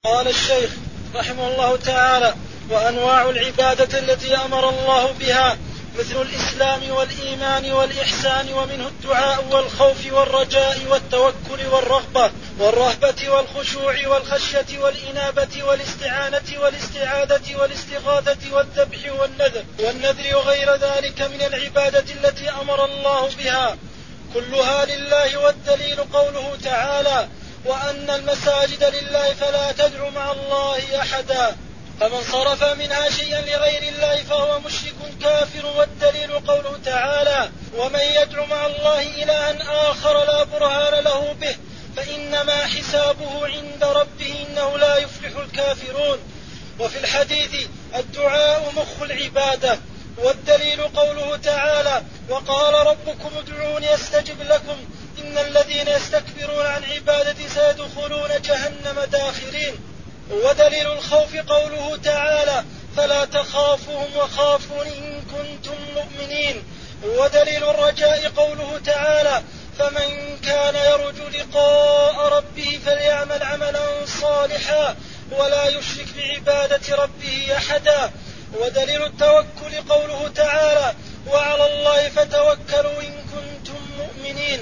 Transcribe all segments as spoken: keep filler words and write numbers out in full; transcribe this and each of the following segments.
قال الشيخ رحمه الله تعالى: وأنواع العبادة التي أمر الله بها مثل الإسلام والإيمان والإحسان، ومنه الدعاء والخوف والرجاء والتوكل والرغبة والرهبة والخشوع والخشية والإنابة والاستعانة والاستعاذة والاستغاثة والذبح والنذر والنذر وغير ذلك من العبادة التي أمر الله بها كلها لله. والدليل قوله تعالى: وأن المساجد لله فلا تدعوا مع الله أحدا، فمن صرف منها شيئا لغير الله فهو مشرك كافر. والدليل قوله تعالى: ومن يدعو مع الله إلها آخر لا برهان له به فإنما حسابه عند ربه إنه لا يفلح الكافرون. وفي الحديث: الدعاء مخ العبادة. والدليل قوله تعالى: وقال ربكم ادعوني أستجب لكم إن الذين يستكبرون عن عبادتي سيدخلون جهنم داخرين. ودليل الخوف قوله تعالى: فلا تخافوهم وخافون إن كنتم مؤمنين. ودليل الرجاء قوله تعالى: فمن كان يرجو لقاء ربه فليعمل عملا صالحا ولا يشرك بعبادة ربه أحدا. ودليل التوكل قوله تعالى: وعلى الله فتوكلوا إن كنتم مؤمنين.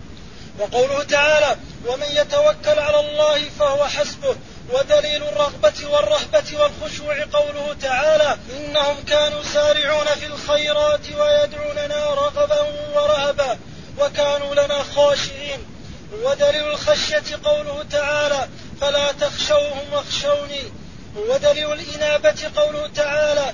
وقوله تعالى: ومن يتوكل على الله فهو حسبه. ودليل الرغبة والرهبة والخشوع قوله تعالى: إنهم كانوا سارعون في الخيرات ويدعوننا رغبا ورهبا وكانوا لنا خاشعين. ودليل الخشية قوله تعالى: فلا تخشوهم واخشوني. ودليل الإنابة قوله تعالى: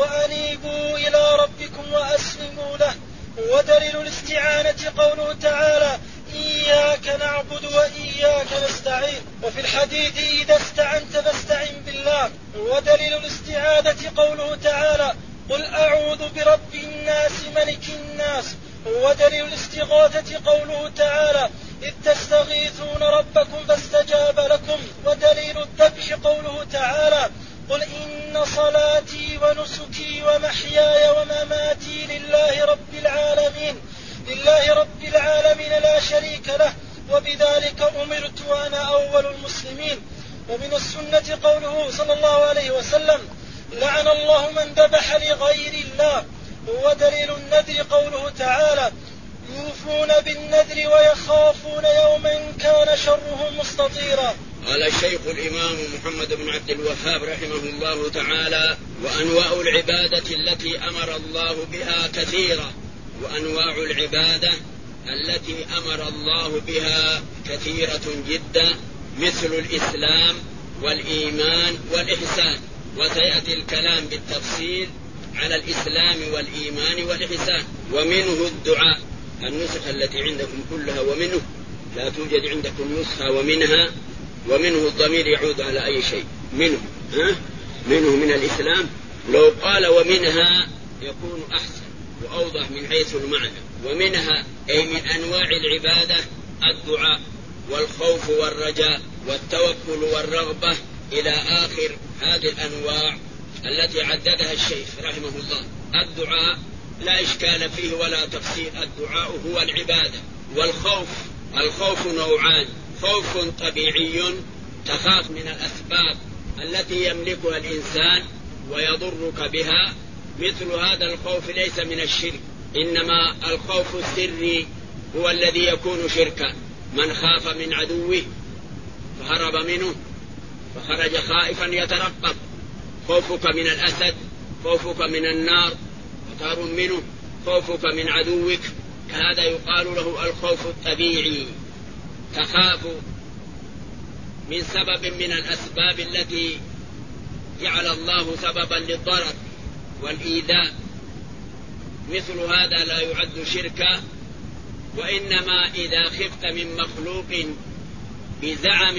وأنيبوا إلى ربكم وأسلموا له. ودليل الاستعانة قوله تعالى: إياك نعبد وإياك نستعين. وفي الحديث: إذا استعنت فاستعن بالله. ودليل الاستعاذة قوله تعالى: قل أعوذ برب الناس ملك الناس. ودليل الاستغاثة قوله تعالى: إذ تستغيثون ربكم فاستجاب لكم. ودليل الذبح قوله تعالى: قل إن صلاتي ونسكي ومحياي ومماتي لله رب العالمين لله رب العالمين لا شريك له وبذلك أمرت وأنا أول المسلمين. ومن السنة قوله صلى الله عليه وسلم: لعن الله من ذبح لغير الله. ودليل النذر قوله تعالى: يوفون بالنذر ويخافون يوما كان شره مستطيرا. قال الشيخ الإمام محمد بن عبد الوهاب رحمه الله تعالى: وأنواع العبادة التي أمر الله بها كثيرة. وأنواع العبادة التي أمر الله بها كثيرة جدا، مثل الإسلام والإيمان والإحسان. وسيأتي الكلام بالتفصيل على الإسلام والإيمان والإحسان. ومنه الدعاء، النسخة التي عندكم كلها ومنه، لا توجد عندكم نسخة ومنها. ومنه الضمير يعود على أي شيء. منه ها؟ منه من الإسلام. لو قال ومنها يكون أحسن وأوضح من حيث المعنى. ومنها أي من أنواع العبادة الدعاء والخوف والرجاء والتوكل والرغبة إلى آخر هذه الأنواع التي عددها الشيخ رحمه الله. الدعاء لا إشكال فيه ولا تفسير، الدعاء هو العبادة. والخوف، الخوف نوعان: خوف طبيعي تخاف من الأسباب التي يملكها الإنسان ويضرك بها، مثل هذا الخوف ليس من الشرك، إنما الخوف السري هو الذي يكون شركا. من خاف من عدوه فهرب منه فخرج خائفا يترقب. خوفك من الأسد، خوفك من النار وتهرب منه، خوفك من عدوك، هذا يقال له الخوف الطبيعي. تخاف من سبب من الأسباب التي جعل الله سببا للضرر والإيذاء، مثل هذا لا يعد شركا. وإنما إذا خفت من مخلوق بزعم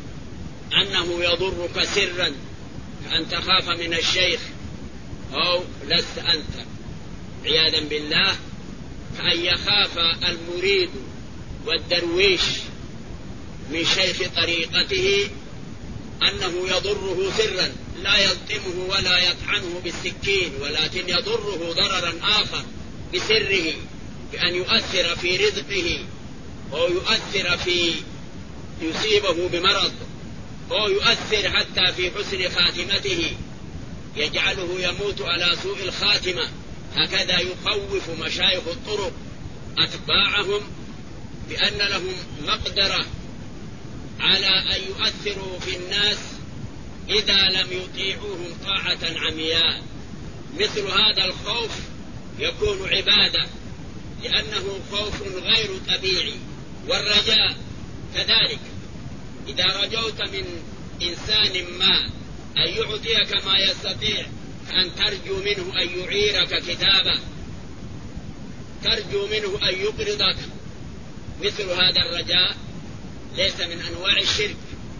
أنه يضرك سرا، أن تخاف من الشيخ أو لست أنت عياذا بالله، كأن يخاف المريد والدرويش من شيخ طريقته أنه يضره سرا، لا يلطمه ولا يطعنه بالسكين، ولكن يضره ضررا آخر بسره، بأن يؤثر في رزقه أو يؤثر في يصيبه بمرض أو يؤثر حتى في حسن خاتمته، يجعله يموت على سوء الخاتمة. هكذا يخوف مشايخ الطرق أتباعهم بأن لهم مقدرة على أن يؤثروا في الناس إذا لم يطيعوهم طاعة عمياء. مثل هذا الخوف يكون عبادة، لأنه خوف غير طبيعي. والرجاء كذلك، إذا رجوت من إنسان ما أن يعطيك ما يستطيع أن ترجو منه أن يعيرك كتابه، ترجو منه أن يقرضك، مثل هذا الرجاء ليس من أنواع الشرك.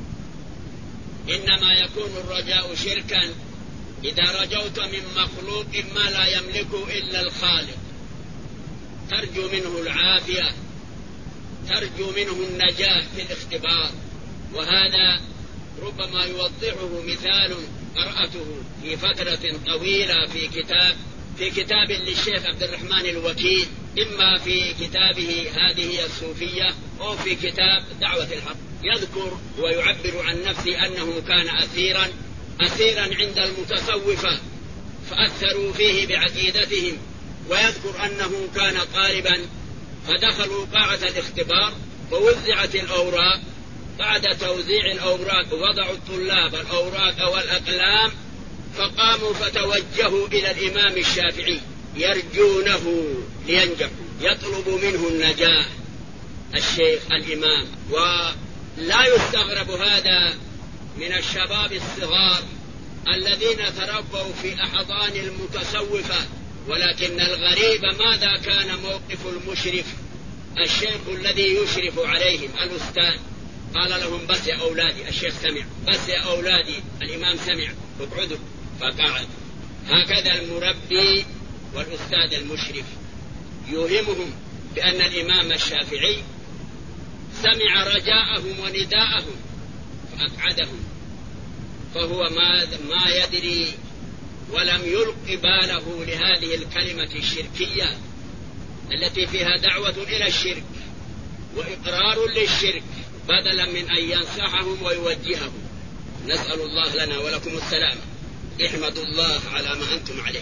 إنما يكون الرجاء شركا إذا رجوت من مخلوق ما لا يملكه إلا الخالق، ترجو منه العافية، ترجو منه النجاة في الاختبار. وهذا ربما يوضحه مثال قرأته في فترة طويلة في كتاب في كتاب للشيخ عبد الرحمن الوكيل، إما في كتابه هذه الصوفية أو في كتاب دعوة الحق. يذكر ويعبر عن نفسه أنه كان أسيرا أسيرا عند المتصوفة فأثروا فيه بعقيدتهم، ويذكر أنه كان طالبا فدخلوا قاعة الاختبار ووزعت الأوراق. بعد توزيع الأوراق وضعوا الطلاب الأوراق والأقلام، فقاموا فتوجهوا إلى الإمام الشافعي يرجونه لينجحوا، يطلب منه النجاة الشيخ الإمام. ولا يستغرب هذا من الشباب الصغار الذين تربوا في أحضان المتصوفة، ولكن الغريب ماذا كان موقف المشرف الشيخ الذي يشرف عليهم الأستاذ؟ قال لهم بس يا أولادي، الشيخ سمع، بس يا أولادي، الإمام سمع، اقعدوا، فقعد. هكذا المربي والأستاذ المشرف يوهمهم بأن الإمام الشافعي سمع رجاءهم ونداءهم فأقعدهم، فهو ما, ما يدري ولم يلق باله لهذه الكلمة الشركية التي فيها دعوة إلى الشرك وإقرار للشرك، بدلا من أن ينصحهم ويوجههم. نسأل الله لنا ولكم السلامة. احمدوا الله على ما أنتم عليه.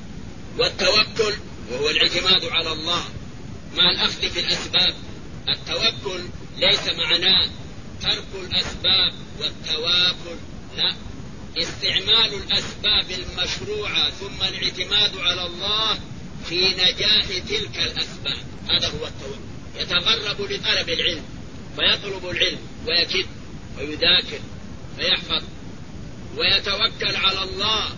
والتوكل وهو الاعتماد على الله مع الأخذ في الأسباب. التوكل ليس معناه ترك الأسباب والتواكل، لا، استعمال الأسباب المشروعة ثم الاعتماد على الله في نجاح تلك الأسباب، هذا هو التوكل. يتغرب لطلب العلم فيطلب العلم ويكد ويذاكر فيحفظ، ويتوكل على الله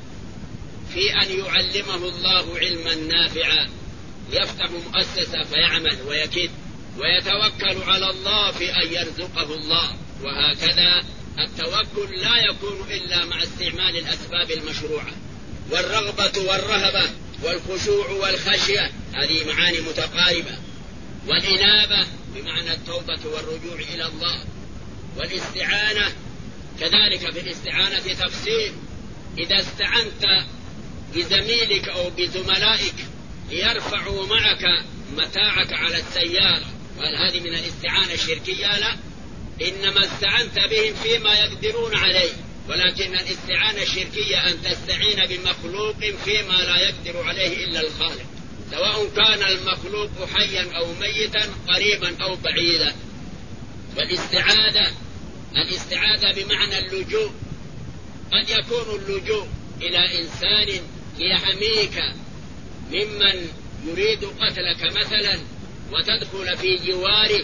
في أن يعلمه الله علما نافعا، يفتح مؤسسة فيعمل ويكد، ويتوكل على الله في أن يرزقه الله. وهكذا التوكل لا يكون إلا مع استعمال الأسباب المشروعة. والرغبة والرهبة والخشوع والخشية هذه معاني متقاربة. والإنابة بمعنى التوبة والرجوع إلى الله. والاستعانة كذلك، في الاستعانة تفصيل. إذا استعنت بزميلك أو بزملائك ليرفعوا معك متاعك على السيارة، وهل هذه من الاستعانة الشركية؟ لا، إنما استعنت بهم فيما يقدرون عليه. ولكن الاستعانة الشركية أن تستعين بمخلوق فيما لا يقدر عليه إلا الخالق، سواء كان المخلوق حيا أو ميتا، قريبا أو بعيدا. والاستعاذة الاستعاذة بمعنى اللجوء. قد يكون اللجوء إلى إنسان يحميك ممن يريد قتلك مثلا وتدخل في جواره،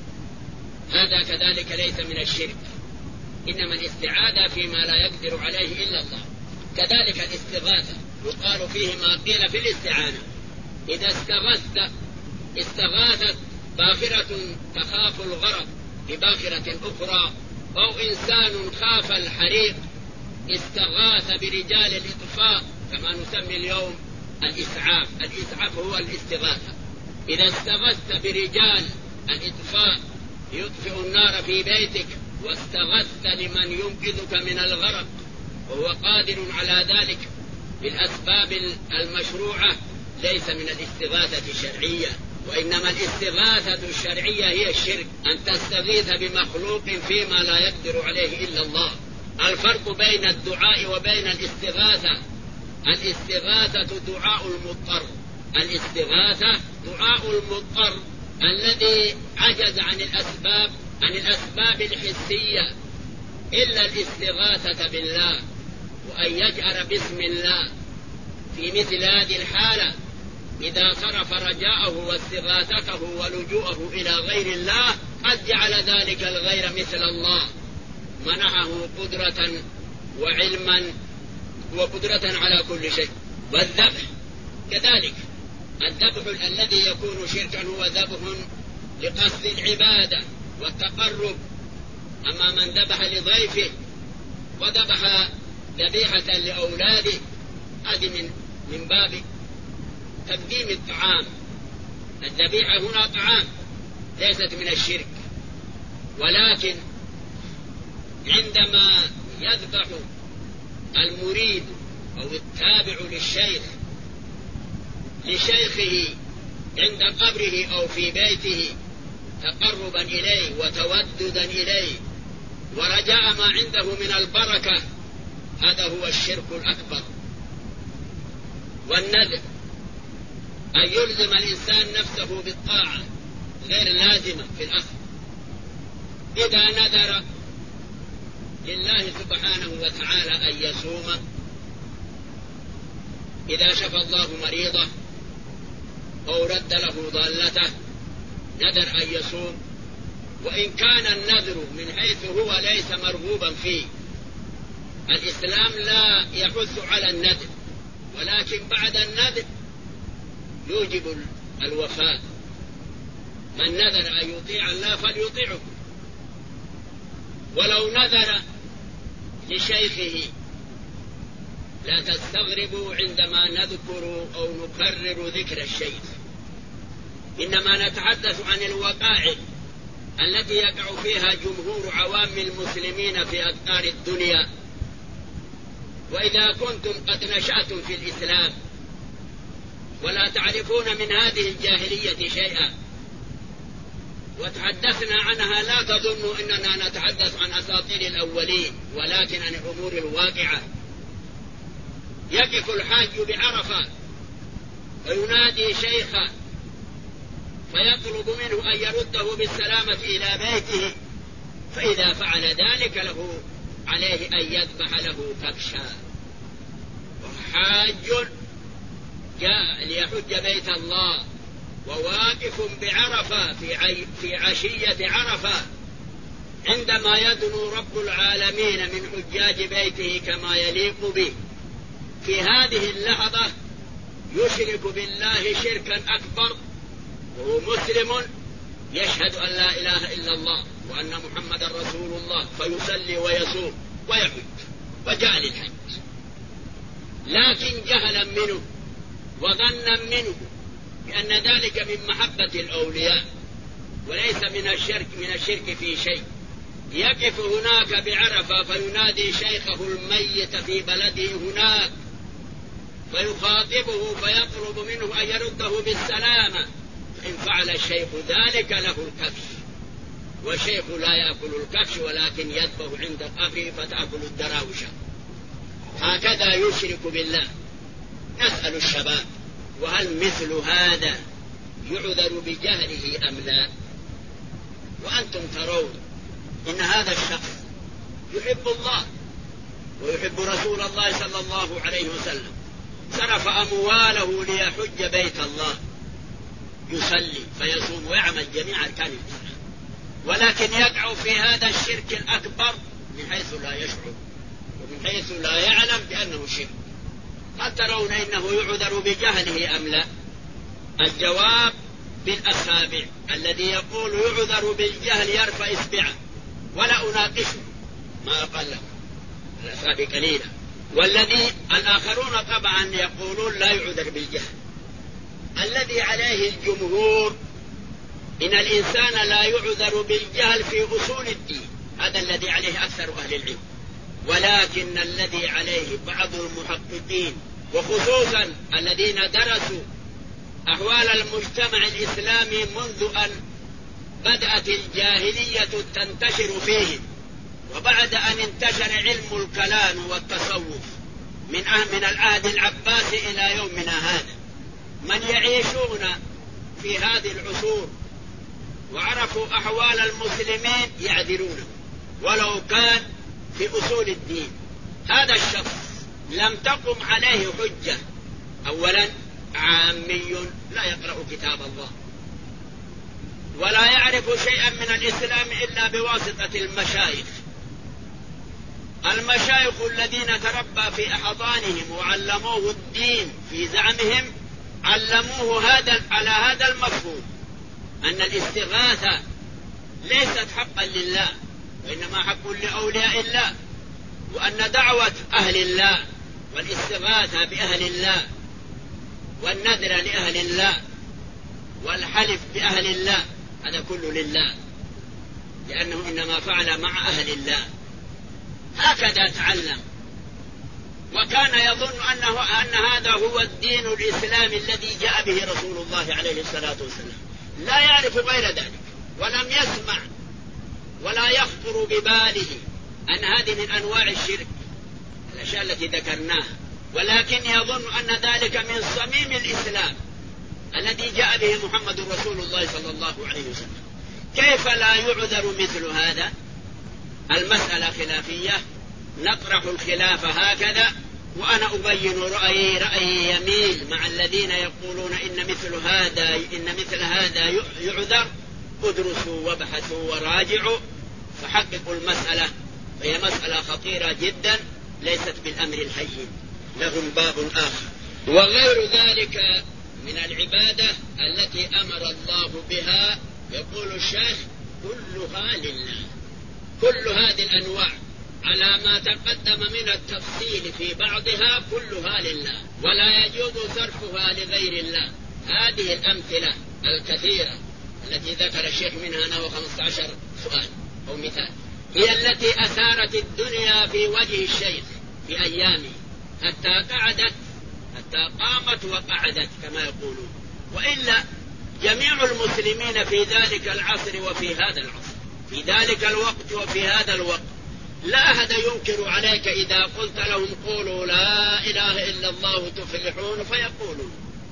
هذا كذلك ليس من الشرك، إنما الاستعاذة فيما لا يقدر عليه إلا الله. كذلك الاستغاثة يقال فيه ما قيل في الاستعانة. إذا استغثت استغاثت باخرة تخاف الغرق بباخرة أخرى، أو إنسان خاف الحريق استغاث برجال الإطفاء، كما نسمي اليوم الإسعاف. الإسعاف هو الاستغاثة. إذا استغثت برجال الإطفاء يطفئ النار في بيتك، واستغثت لمن ينقذك من الغرق وهو قادر على ذلك بالأسباب المشروعة، ليس من الاستغاثة الشرعية. وإنما الاستغاثة الشرعية هي الشرك، أن تستغيث بمخلوق فيما لا يقدر عليه إلا الله. الفرق بين الدعاء وبين الاستغاثة: الاستغاثة دعاء المضطر، الاستغاثة دعاء المضطر الذي عجز عن الأسباب عن الأسباب الحسية إلا الاستغاثة بالله، وأن يجأر باسم الله. في مثل هذه الحالة إذا صرف رجاءه واستغاثته ولجوءه إلى غير الله قد جعل ذلك الغير مثل الله، منحه قدرة وعلما وقدرة على كل شيء. والذبح كذلك، الذبح الذي يكون شركا هو ذبح لقصد العبادة والتقرب. أما من ذبح لضيفه وذبح ذبيحة لأولاده هذه من من باب تقديم الطعام. الذبيحة هنا طعام ليست من الشرك، ولكن عندما يذبح المريد أو التابع للشيخ لشيخه عند قبره أو في بيته تقربا إليه وتوددا إليه ورجاء ما عنده من البركة، هذا هو الشرك الأكبر. والنذر أن يلزم الإنسان نفسه بالطاعة غير لازمة في الأصل. إذا نذر لله سبحانه وتعالى أن يصوم، إذا شفى الله مريضه أو رد له ضالته نذر أن يصوم، وإن كان النذر من حيث هو ليس مرغوبا فيه. الإسلام لا يحث على النذر، ولكن بعد النذر يوجب الوفاء. من نذر أن يطيع الله فليطيعه. ولو نذر لشيخه لا تستغربوا عندما نذكر أو نكرر ذكر الشيخ، إنما نتحدث عن الوقائع التي يقع فيها جمهور عوام المسلمين في أقطار الدنيا. وإذا كنتم قد نشأتم في الإسلام ولا تعرفون من هذه الجاهلية شيئا وتحدثنا عنها، لا تظنوا أننا نتحدث عن أساطير الأولين، ولكن عن الأمور الواقعة. يقف الحاج بعرفة وينادي شيخا فيطلب منه أن يرده بالسلامة إلى بيته، فإذا فعل ذلك له عليه أن يذبح له كبشا. وحاج جاء ليحج بيت الله وواقف بعرفة في, عي في عشية عرفة عندما يدنو رب العالمين من حجاج بيته كما يليق به، في هذه اللحظة يشرك بالله شركا أكبر وهو مسلم يشهد أن لا إله إلا الله وأن محمد رسول الله، فيصلي ويصوم ويحج وجاء للحج، لكن جهلا منه وظنا منه بأن ذلك من محبة الأولياء وليس من الشرك من الشرك في شيء. يقف هناك بعرفة فينادي شيخه الميت في بلده هناك فيخاطبه فيطلب منه أن يرده بالسلامة. إن فعل الشيخ ذلك له الكبش، والشيخ لا يأكل الكبش ولكن يذبح عند قبره فتأكل الدراوشة. هكذا يشرك بالله. نسأل الشباب: وهل مثل هذا يعذر بجهله أم لا؟ وأنتم ترون إن هذا الشخص يحب الله ويحب رسول الله صلى الله عليه وسلم، صرف أمواله ليحج بيت الله، يصلي فيصوم ويعمل جميع أركان الإسلام، ولكن يقع في هذا الشرك الأكبر من حيث لا يشعر ومن حيث لا يعلم بأنه شرك. هل ترون إنه يعذر بجهله أم لا؟ الجواب بالأصابع. الذي يقول يعذر بالجهل يرفع إصبعه ولا أناقشه، ما أقل له الأصابع قليلة. والذي الآخرون طبعا يقولون لا يعذر بالجهل. الذي عليه الجمهور إن الإنسان لا يعذر بالجهل في أصول الدين، هذا الذي عليه أكثر أهل العلم. ولكن الذي عليه بعض المحققين وخصوصا الذين درسوا أحوال المجتمع الإسلامي منذ أن بدأت الجاهلية تنتشر فيه، وبعد أن انتشر علم الكلام والتصوف من من العهد العباسي إلى يومنا هذا، من يعيشون في هذه العصور وعرفوا أحوال المسلمين يعذرونه ولو كان في أصول الدين. هذا الشخص لم تقم عليه حجة. أولا عامي لا يقرأ كتاب الله ولا يعرف شيئا من الإسلام إلا بواسطة المشايخ. المشايخ الذين تربى في أحضانهم وعلموه الدين في زعمهم علموه هذا على هذا المفهوم، أن الاستغاثة ليست حقا لله وإنما حق لأولياء الله، وأن دعوة أهل الله والاستغاثة بأهل الله والنذر لأهل الله والحلف بأهل الله هذا كله لله، لأنه إنما فعل مع أهل الله. هكذا تعلم، وكان يظن أنه أن هذا هو الدين الإسلامي الذي جاء به رسول الله عليه الصلاة والسلام، لا يعرف غير ذلك ولم يسمع ولا يخطر بباله أن هذه من أنواع الشرك الأشياء التي ذكرناها، ولكن يظن أن ذلك من صميم الإسلام الذي جاء به محمد رسول الله صلى الله عليه وسلم. كيف لا يعذر مثل هذا؟ المسألة خلافية، نطرح الخلاف هكذا، وأنا أبين رأيي رأيي يميل مع الذين يقولون إن مثل هذا إن مثل هذا يعذر. ادرسوا وابحثوا وراجعوا فحققوا المسألة، فهي مسألة خطيرة جدا ليست بالأمر الهين، لهم باب آخر. وغير ذلك من العبادة التي أمر الله بها يقول الشيخ كلها لله، كل هذه الأنواع على ما تقدم من التفصيل في بعضها كلها لله، ولا يجوز صرفها لغير الله. هذه الأمثلة الكثيرة التي ذكر الشيخ منها نحو خمسة عشر سؤال أو مثال هي التي أثارت الدنيا في وجه الشيخ في أيامه حتى قعدت حتى قامت وقعدت كما يقولون، وإلا جميع المسلمين في ذلك العصر وفي هذا العصر في ذلك الوقت وفي هذا الوقت لا أحد ينكر عليك إذا قلت لهم قولوا لا إله إلا الله تفلحون فيقولون،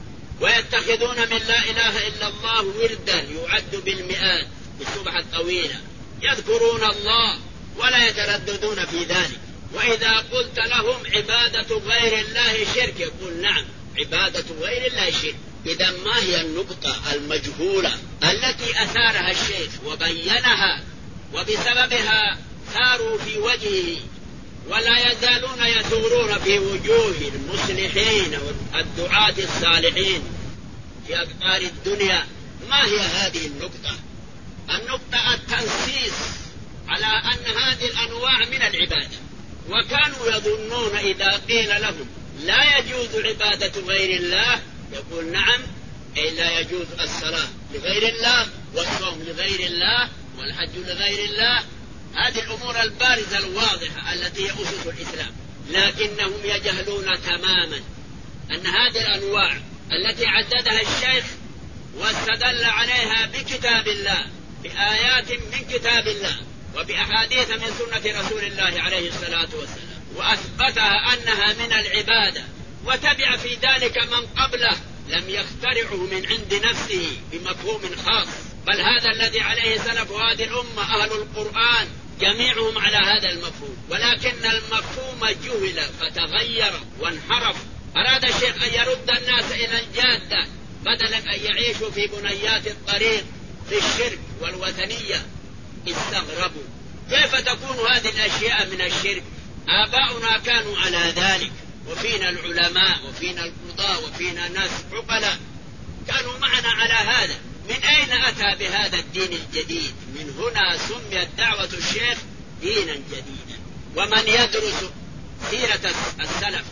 ويتخذون من لا إله إلا الله وردا يعد بالمئات بالسبحة الطويلة، يذكرون الله ولا يترددون في ذلك. وإذا قلت لهم عبادة غير الله شرك يقول نعم عبادة غير الله شرك. إذا ما هي النقطة المجهولة التي أثارها الشيخ وبينها وبسببها ثاروا في وجهه ولا يزالون يثورون في وجوه المصلحين والدعاة الصالحين في أقطار الدنيا؟ ما هي هذه النقطة؟ النقطة التنصيص على أن هذه الأنواع من العبادة، وكانوا يظنون إذا قيل لهم لا يجوز عبادة غير الله يقول نعم، أي لا يجوز الصلاة لغير الله والصوم لغير الله والحج لغير الله، هذه الأمور البارزة الواضحة التي هي أسس الإسلام. لكنهم يجهلون تماما أن هذه الأنواع التي عددها الشيخ واستدل عليها بكتاب الله بآيات من كتاب الله وبأحاديث من سنة رسول الله عليه الصلاة والسلام، وأثبتها أنها من العبادة، وتبع في ذلك من قبله لم يخترعه من عند نفسه بمفهوم خاص، بل هذا الذي عليه سلف هذه الأمة أهل القرآن جميعهم على هذا المفهوم، ولكن المفهوم جهل فتغير وانحرف. أراد الشيخ أن يرد الناس إلى الجادة بدلا أن يعيشوا في بنيات الطريق في الشرك والوثنية. استغربوا كيف تكون هذه الأشياء من الشرك؟ آباؤنا كانوا على ذلك، وفينا العلماء وفينا القضاة وفينا ناس عقلاء كانوا معنا على هذا. من أين أتى بهذا الدين الجديد؟ من هنا سميت دعوة الشيخ دينا جديدا. ومن يدرس سيرة السلف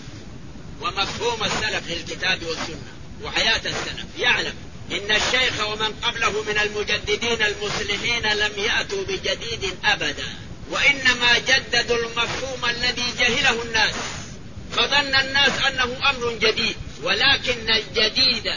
ومفهوم السلف للكتاب والسنة وحياة السلف يعلم إن الشيخ ومن قبله من المجددين المصلحين لم يأتوا بجديد أبدا، وإنما جددوا المفهوم الذي جهله الناس، فظن الناس أنه أمر جديد، ولكن الجديد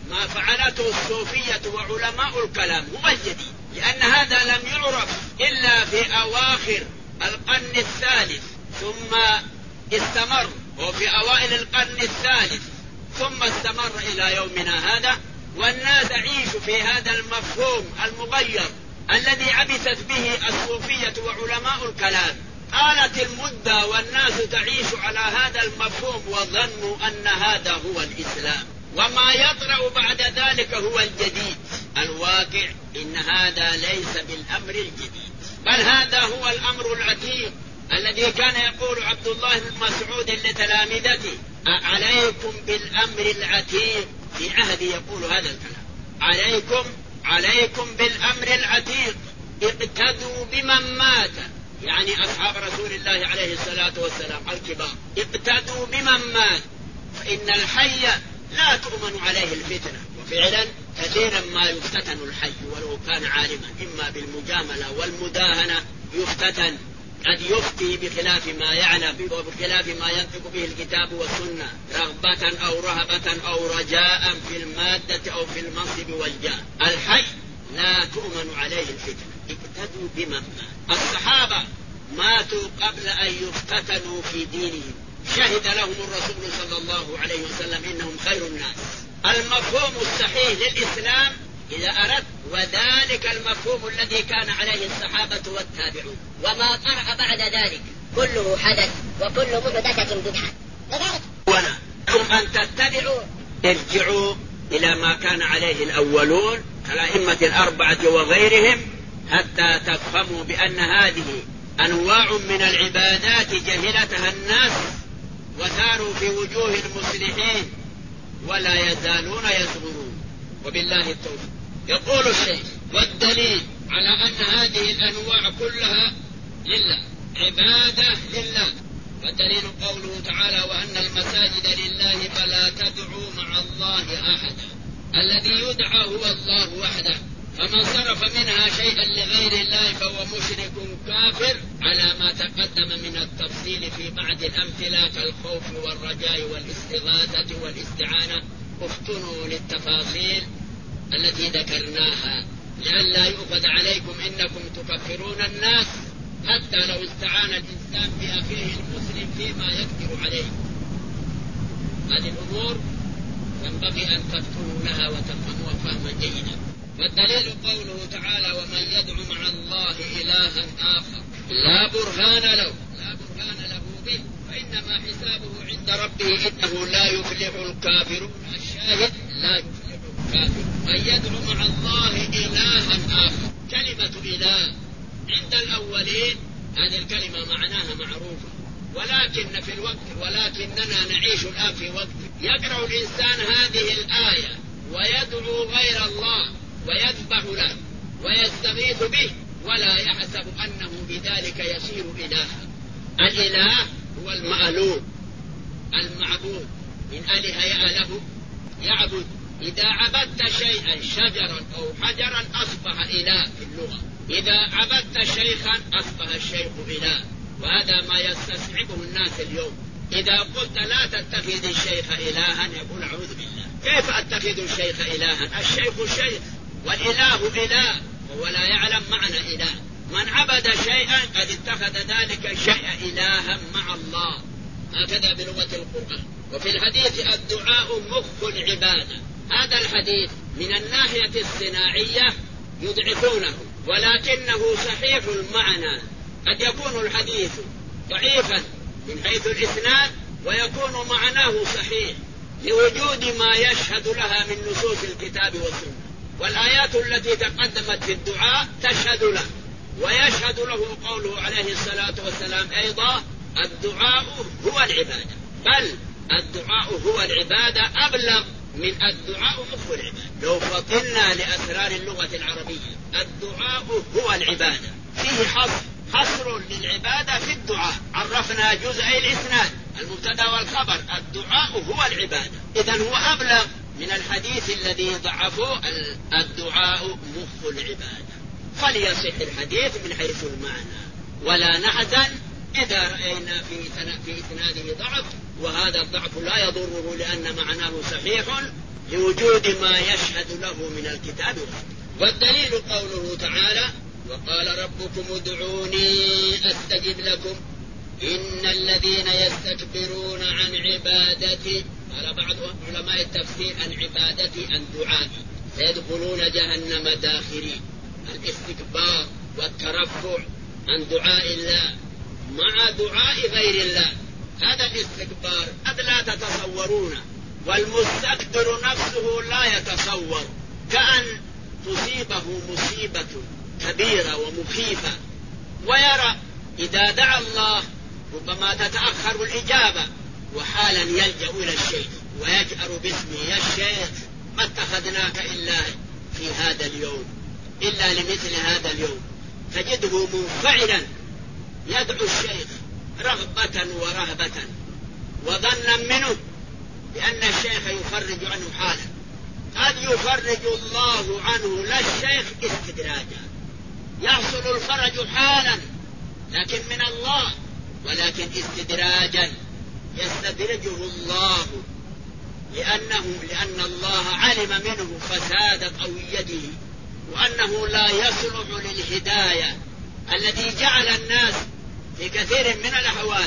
ما فعلته الصوفية وعلماء الكلام هو الجديد، لأن هذا لم يعرف إلا في أواخر القرن الثالث، ثم استمر وفي أوائل القرن الثالث، ثم استمر إلى يومنا هذا، والناس تعيش في هذا المفهوم المغير الذي عبثت به الصوفية وعلماء الكلام. طالت المدة والناس تعيش على هذا المفهوم وظنوا أن هذا هو الإسلام، وما يطرأ بعد ذلك هو الجديد. الواقع إن هذا ليس بالأمر الجديد، بل هذا هو الأمر العتيق الذي كان يقول عبد الله بن مسعود لتلامذته: عليكم بالأمر العتيق. في عهد يقول هذا الكلام: عليكم عليكم بالأمر العتيق، اقتدوا بمن مات، يعني أصحاب رسول الله عليه الصلاة والسلام الكبار، اقتدوا بمن مات، فإن الحي لا تؤمن عليه الفتنة. وفعلا كثيرا ما يفتتن الحي ولو كان عالما، إما بالمجاملة والمداهنة يفتتن، قد يفتي بخلاف ما يعلم وبخلاف ما ينطق به الكتاب والسنة، رغبة أو رهبة أو رجاء في المادة أو في المنصب والجاه. الحي لا تؤمن عليه الفتنة، اقتدوا بمن مات. الصحابة ماتوا قبل أن يفتتنوا في دينهم، شهد لهم الرسول صلى الله عليه وسلم إنهم خير الناس. المفهوم الصحيح للإسلام إذا أردت، وذلك المفهوم الذي كان عليه الصحابة والتابعون، وما طرأ بعد ذلك كله حدث وكل محدثة بدعة. لذلك ولكم أن تتبعوا، ارجعوا إلى ما كان عليه الأولون كالأئمة الأربعة وغيرهم، حتى تفهموا بأن هذه أنواع من العبادات جهلتها الناس وثاروا في وجوه المصلحين ولا يزالون يصغرون. وبالله التوفيق. يقول الشيخ: والدليل على أن هذه الأنواع كلها لله، عبادة لله، والدليل قوله تعالى: وأن المساجد لله فلا تدعوا مع الله أحدا. الذي يدعى هو الله وحده، فمن صرف منها شيئا لغير الله فهو مشرك كافر، على ما تقدم من التفصيل في بعض الأمثلة كالخوف والرجاء والاستغاثة والاستعانة. افتنوا للتفاصيل التي ذكرناها لئلا يؤخذ عليكم إنكم تكفرون الناس حتى لو استعان الإنسان بأخيه المسلم فيما يقدر عليه. هذه الأمور ينبغي أن تفتنوا لها وتفهموها فهما جيدا. والدليل قوله تعالى: ومن يدعو مع الله إلها آخر لا برهان له لا برهان له به فإنما حسابه عند ربه إنه لا يفلح الكافرون. الشاهد: لا يفلح الكافر. من يدعو مع الله إلها آخر، كلمة إله عند الأولين هذه الكلمة معناها معروفة، ولكن في الوقت ولكننا نعيش الآن في وقت يقرأ الإنسان هذه الآية ويدعو غير الله ويذبح له ويستغيث به ولا يحسب أنه بذلك يصير إلها. الإله هو المألوه المعبود، من أله يأله يعبد. إذا عبدت شيئا شجرا أو حجرا أصبح إله في اللغة، إذا عبدت شيخا أصبح الشيخ إله، وهذا ما يستصعبه الناس اليوم. إذا قلت لا تتخذ الشيخ إلها يقول أعوذ بالله، كيف أتخذ الشيخ إلها؟ الشيخ شيخ والإله إله ولا يعلم معنى إله. من عبد شيئا قد اتخذ ذلك الشيء إلها مع الله، هكذا بلغة القرآن. وفي الحديث: الدعاء مخ العبادة. هذا الحديث من الناحية الصناعية يضعفونه، ولكنه صحيح المعنى. قد يكون الحديث ضعيفا من حيث الإسناد ويكون معناه صحيح لوجود ما يشهد لها من نصوص الكتاب والسنة، والآيات التي تقدمت في الدعاء تشهد له، ويشهد له قوله عليه الصلاة والسلام أيضا: الدعاء هو العبادة. بل الدعاء هو العبادة أبلغ من الدعاء مخ العبادة. لو فطنا لأسرار اللغة العربية، الدعاء هو العبادة، فيه حصر حصر للعبادة في الدعاء. عرفنا جزء الإسناد المبتدا والخبر، الدعاء هو العبادة، إذن هو أبلغ من الحديث الذي ضعفه الدعاء مخ العبادة. فليصح الحديث من حيث المعنى، ولا نحزن إذا رأينا في في إسناده ضعف، وهذا الضعف لا يضره لأن معناه صحيح لوجود ما يشهد له من الكتاب. والدليل قوله تعالى: وقال ربكم ادعوني أستجب لكم إن الذين يستكبرون عن عبادتي، قال بعض علماء التفسير عن عبادتي عن دعائي سيدخلون جهنم داخرين. الاستكبار والترفع عن دعاء الله مع دعاء غير الله، هذا الاستكبار قد لا تتصورونه، والمستكبر نفسه لا يتصور، كأن تصيبه مصيبة كبيرة ومخيفة ويرى إذا دعا الله ربما تتأخر الإجابة، وحالا يلجأ إلى الشيخ ويجأر باسمه: يا الشيخ ما اتخذناك إلا في هذا اليوم، إلا لمثل هذا اليوم. تجده منفعلا يدعو الشيخ رغبة ورهبة، وظنا منه بأن الشيخ يفرج عنه حالا. قد يفرج الله عنه لا الشيخ استدراجا، يحصل الفرج حالا لكن من الله، ولكن استدراجا يستدرجه الله، لأنه لأن الله علم منه فساد قويته، وأنه لا يصلح للهداية، الذي جعل الناس في كثير من الأحوال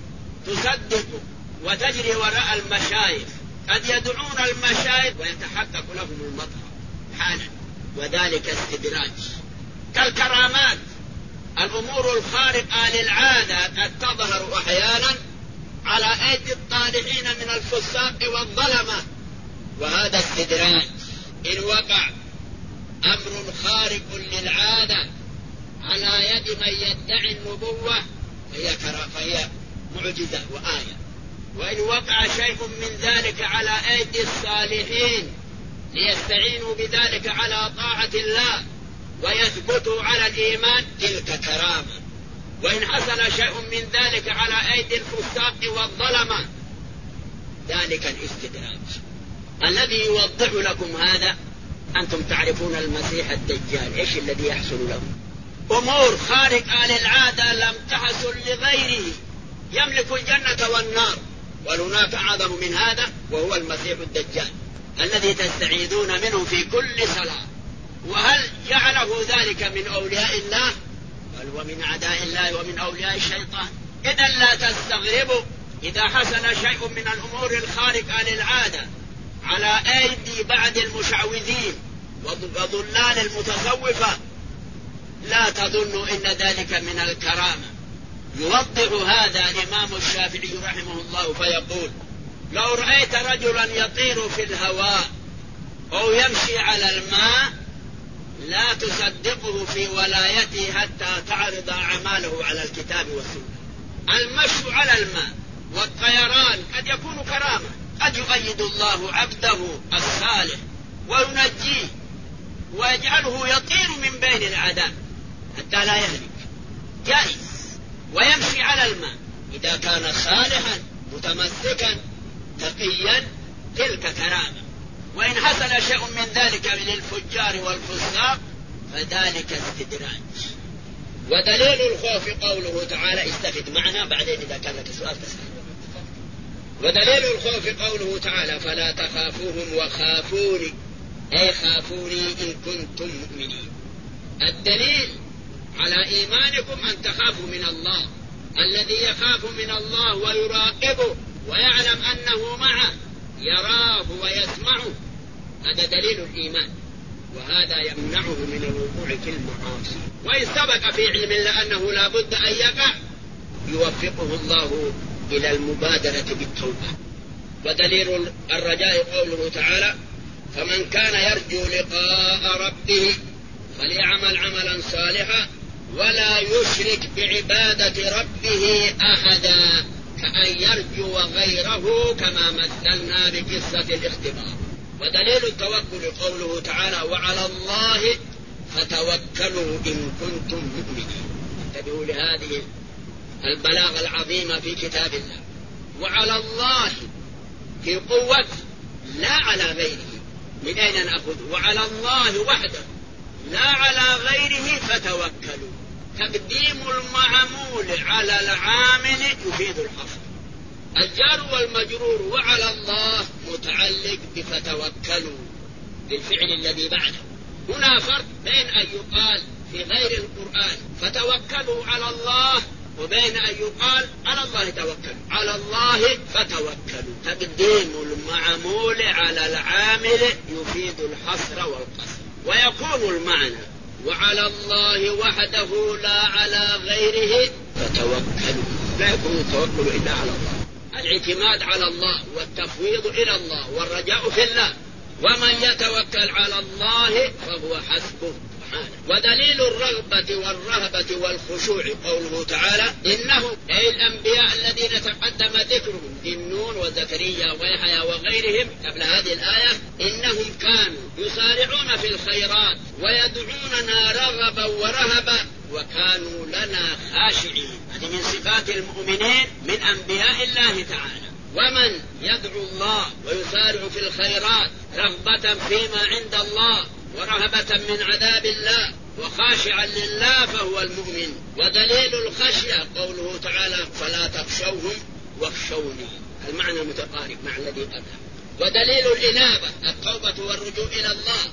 تصدق وتجري وراء المشايخ، قد يدعون المشايخ ويتحقق لهم المطر حالا، وذلك استدراج. كالكرامات، الأمور الخارقة للعادة قد تظهر أحيانا على أيدي الطالحين من الفساق والظلمة، وهذا استدراج. إن وقع أمر خارق للعادة على يد من يدعي النبوة فهي, فهي معجزة وآية، وإن وقع شيء من ذلك على أيدي الصالحين ليستعينوا بذلك على طاعة الله ويثبتوا على الإيمان تلك كرامة، وإن حصل شيء من ذلك على أيدي الفساق والظلمة ذلك الاستدراج. الذي يوضح لكم هذا أنتم تعرفون المسيح الدجال إيش الذي يحصل له؟ أمور خارقة للعادة لم تحصل لغيره، يملك الجنة والنار، وهناك أعظم من هذا وهو المسيح الدجال الذي تستعيذون منه في كل صلاة. وهل جعله ذلك من أولياء الله؟ بل ومن أعداء الله ومن أولياء الشيطان. إذا لا تستغربوا إذا حصل شيء من الأمور الخارقة للعادة على أيدي بعض المشعوذين وضلال المتصوفة، لا تظنوا إن ذلك من الكرامة. يوضح هذا الإمام الشافعي رحمه الله فيقول: لو رأيت رجلا يطير في الهواء أو يمشي على الماء لا تصدقه في ولايته حتى تعرض أعماله على الكتاب والسنة. المشي على الماء والطيران قد يكون كرامة، قد يؤيد الله عبده الصالح وينجيه ويجعله يطير من بين الأعداء حتى لا يهلك، جائز. ويمشي على الماء إذا كان صالحا متمسكا تقيا تلك كرامة. وإن حصل شيء من ذلك للفجار والفساق فذلك استدراج. ودليل الخوف قوله تعالى، استفد معنا بعدين إذا كان لك سؤال تسأل. ودليل الخوف قوله تعالى: فلا تخافوهم وخافوني، أي خافوني إن كنتم مؤمنين. الدليل على إيمانكم أن تخافوا من الله. الذي يخاف من الله ويراقبه ويعلم أنه معه يراه ويسمعه، هذا دليل الإيمان، وهذا يمنعه من الوقوع في المعاصي. وإن سبق في علم الله أنه لا بد أن يقع يوفقه الله إلى المبادرة بالتوبة. ودليل الرجاء قوله تعالى: فمن كان يرجو لقاء ربه فليعمل عملا صالحا ولا يشرك بعبادة ربه أحدا، كأن يرجو غيره كما مثلنا بقصة الاختبار. ودليل التوكل قوله تعالى: وعلى الله فتوكلوا إن كنتم مؤمنين. انتبهوا لهذه البلاغة العظيمة في كتاب الله. وعلى الله في قوة لا على غيره. من أين نأخذ؟ وعلى الله وحده لا على غيره فتوكلوا. تقديم المعمول على العامل يفيد الحصر. الجار والمجرور وعلى الله متعلق بفتوكلوا بالفعل الذي بعده. هنا فرق بين أن يقال في غير القرآن فتوكلوا على الله وبين أن يقال على الله توكلوا. على الله فتوكلوا تقديم المعمول على العامل يفيد الحصر والقصر. ويكون المعنى وعلى الله وحده لا على غيره فتوكلوا. لا يكون التوكل إلا على الله، الاعتماد على الله والتفويض إلى الله والرجاء في الله. ومن يتوكل على الله فهو حسبه. ودليل الرغبة والرهبة والخشوع قوله تعالى إنه أي الأنبياء الذين تقدم ذكرهم ذنون وزكريا ويحيى وغيرهم قبل هذه الآية إنهم كانوا يسارعون في الخيرات ويدعوننا رغبا ورهبا وكانوا لنا خاشعين. هذه من صفات المؤمنين من أنبياء الله تعالى. ومن يدعو الله ويسارع في الخيرات رغبة فيما عند الله ورهبة من عذاب الله وخاشعا لله فهو المؤمن. ودليل الخشية قوله تعالى فلا تخشوهم واخشوني، المعنى متقارب مع الذي قبله. ودليل الإنابة التوبة والرجوع إلى الله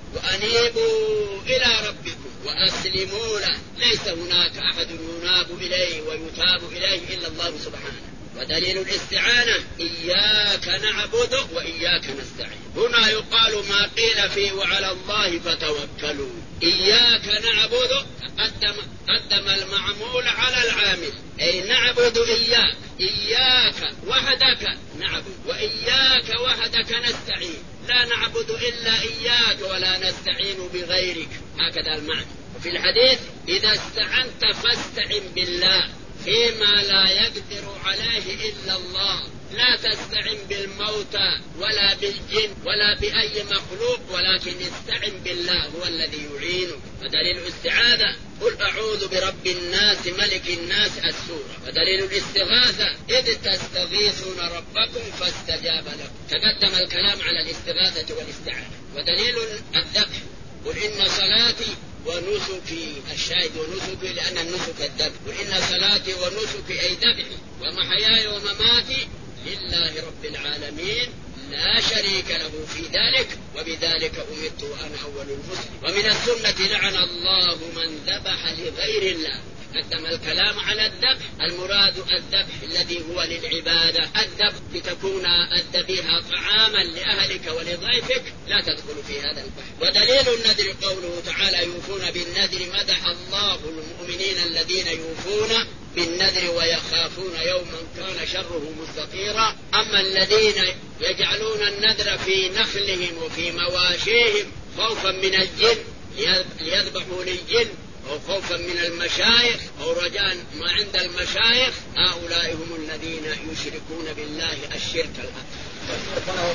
وأنيبوا إلى ربكم وأسلموا له، ليس هناك أحد يناب إليه ويتاب إليه إلا الله سبحانه. ودليل الاستعانة إياك نعبد وإياك نستعين. هنا يقال ما قيل فيه وعلى الله فتوكلوا. إياك نعبد قدم, قدم المعمول على العامل، أي نعبد إياك، إياك وحدك نعبد وإياك وحدك نستعين، لا نعبد إلا إياك ولا نستعين بغيرك، هكذا المعنى. وفي الحديث إذا استعنت فاستعن بالله فيما لا يقدر عليه إلا الله، لا تستعن بالموتى ولا بالجن ولا بأي مخلوق ولكن استعن بالله هو الذي يعينك. ودليل الاستعاذة قل أعوذ برب الناس ملك الناس السورة. ودليل الاستغاثة إذ تستغيثون ربكم فاستجاب لكم. تقدم الكلام على الاستغاثة والاستعانة. ودليل الذبح قل إن صلاتي ونسكي، الشاهد ونسكي لأن النسك الذبح، قل إن صلاتي ونسكي أي ذبحي ومحياي ومماتي لله رب العالمين لا شريك له في ذلك وبذلك أمرت وأنا أول المسلمين. ومن السنة لعن الله من ذبح لغير الله. قدم الكلام على الذبح، المراد الذبح الذي هو للعبادة، الذبح لتكون الذبيحة طعاما لأهلك ولضيفك لا تدخل في هذا البحث. ودليل النذر قوله تعالى يوفون بالنذر مدح الله المؤمنين الذين يوفون بالنذر ويخافون يوما كان شره مستطيرا. أما الذين يجعلون النذر في نخلهم وفي مواشيهم خوفا من الجن ليذبحوا للجن أو خوفا من المشايخ أو رجاء ما عند المشايخ، هؤلاء هم الذين يشركون بالله الشرك الأكبر.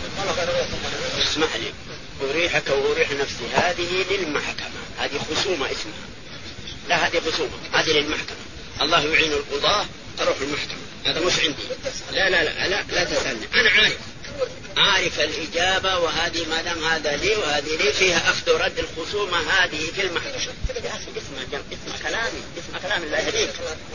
اسمح لي أريحك وأريح نفسي، هذه للمحكمة، هذه خصومة اسمها، لا هذه خصومة، هذه للمحكمة. الله يعين القضاة تروح المحكمة، هذا مش عندي. لا لا لا لا, لا تسألني، أنا عارف عارف الإجابة، وهذه ما دام هذا لي وهذه لي فيها أخذ ورد. الخصومة هذه في المحكمة. اسمع اسمع كلامي، اسمع كلامي الله يهديك.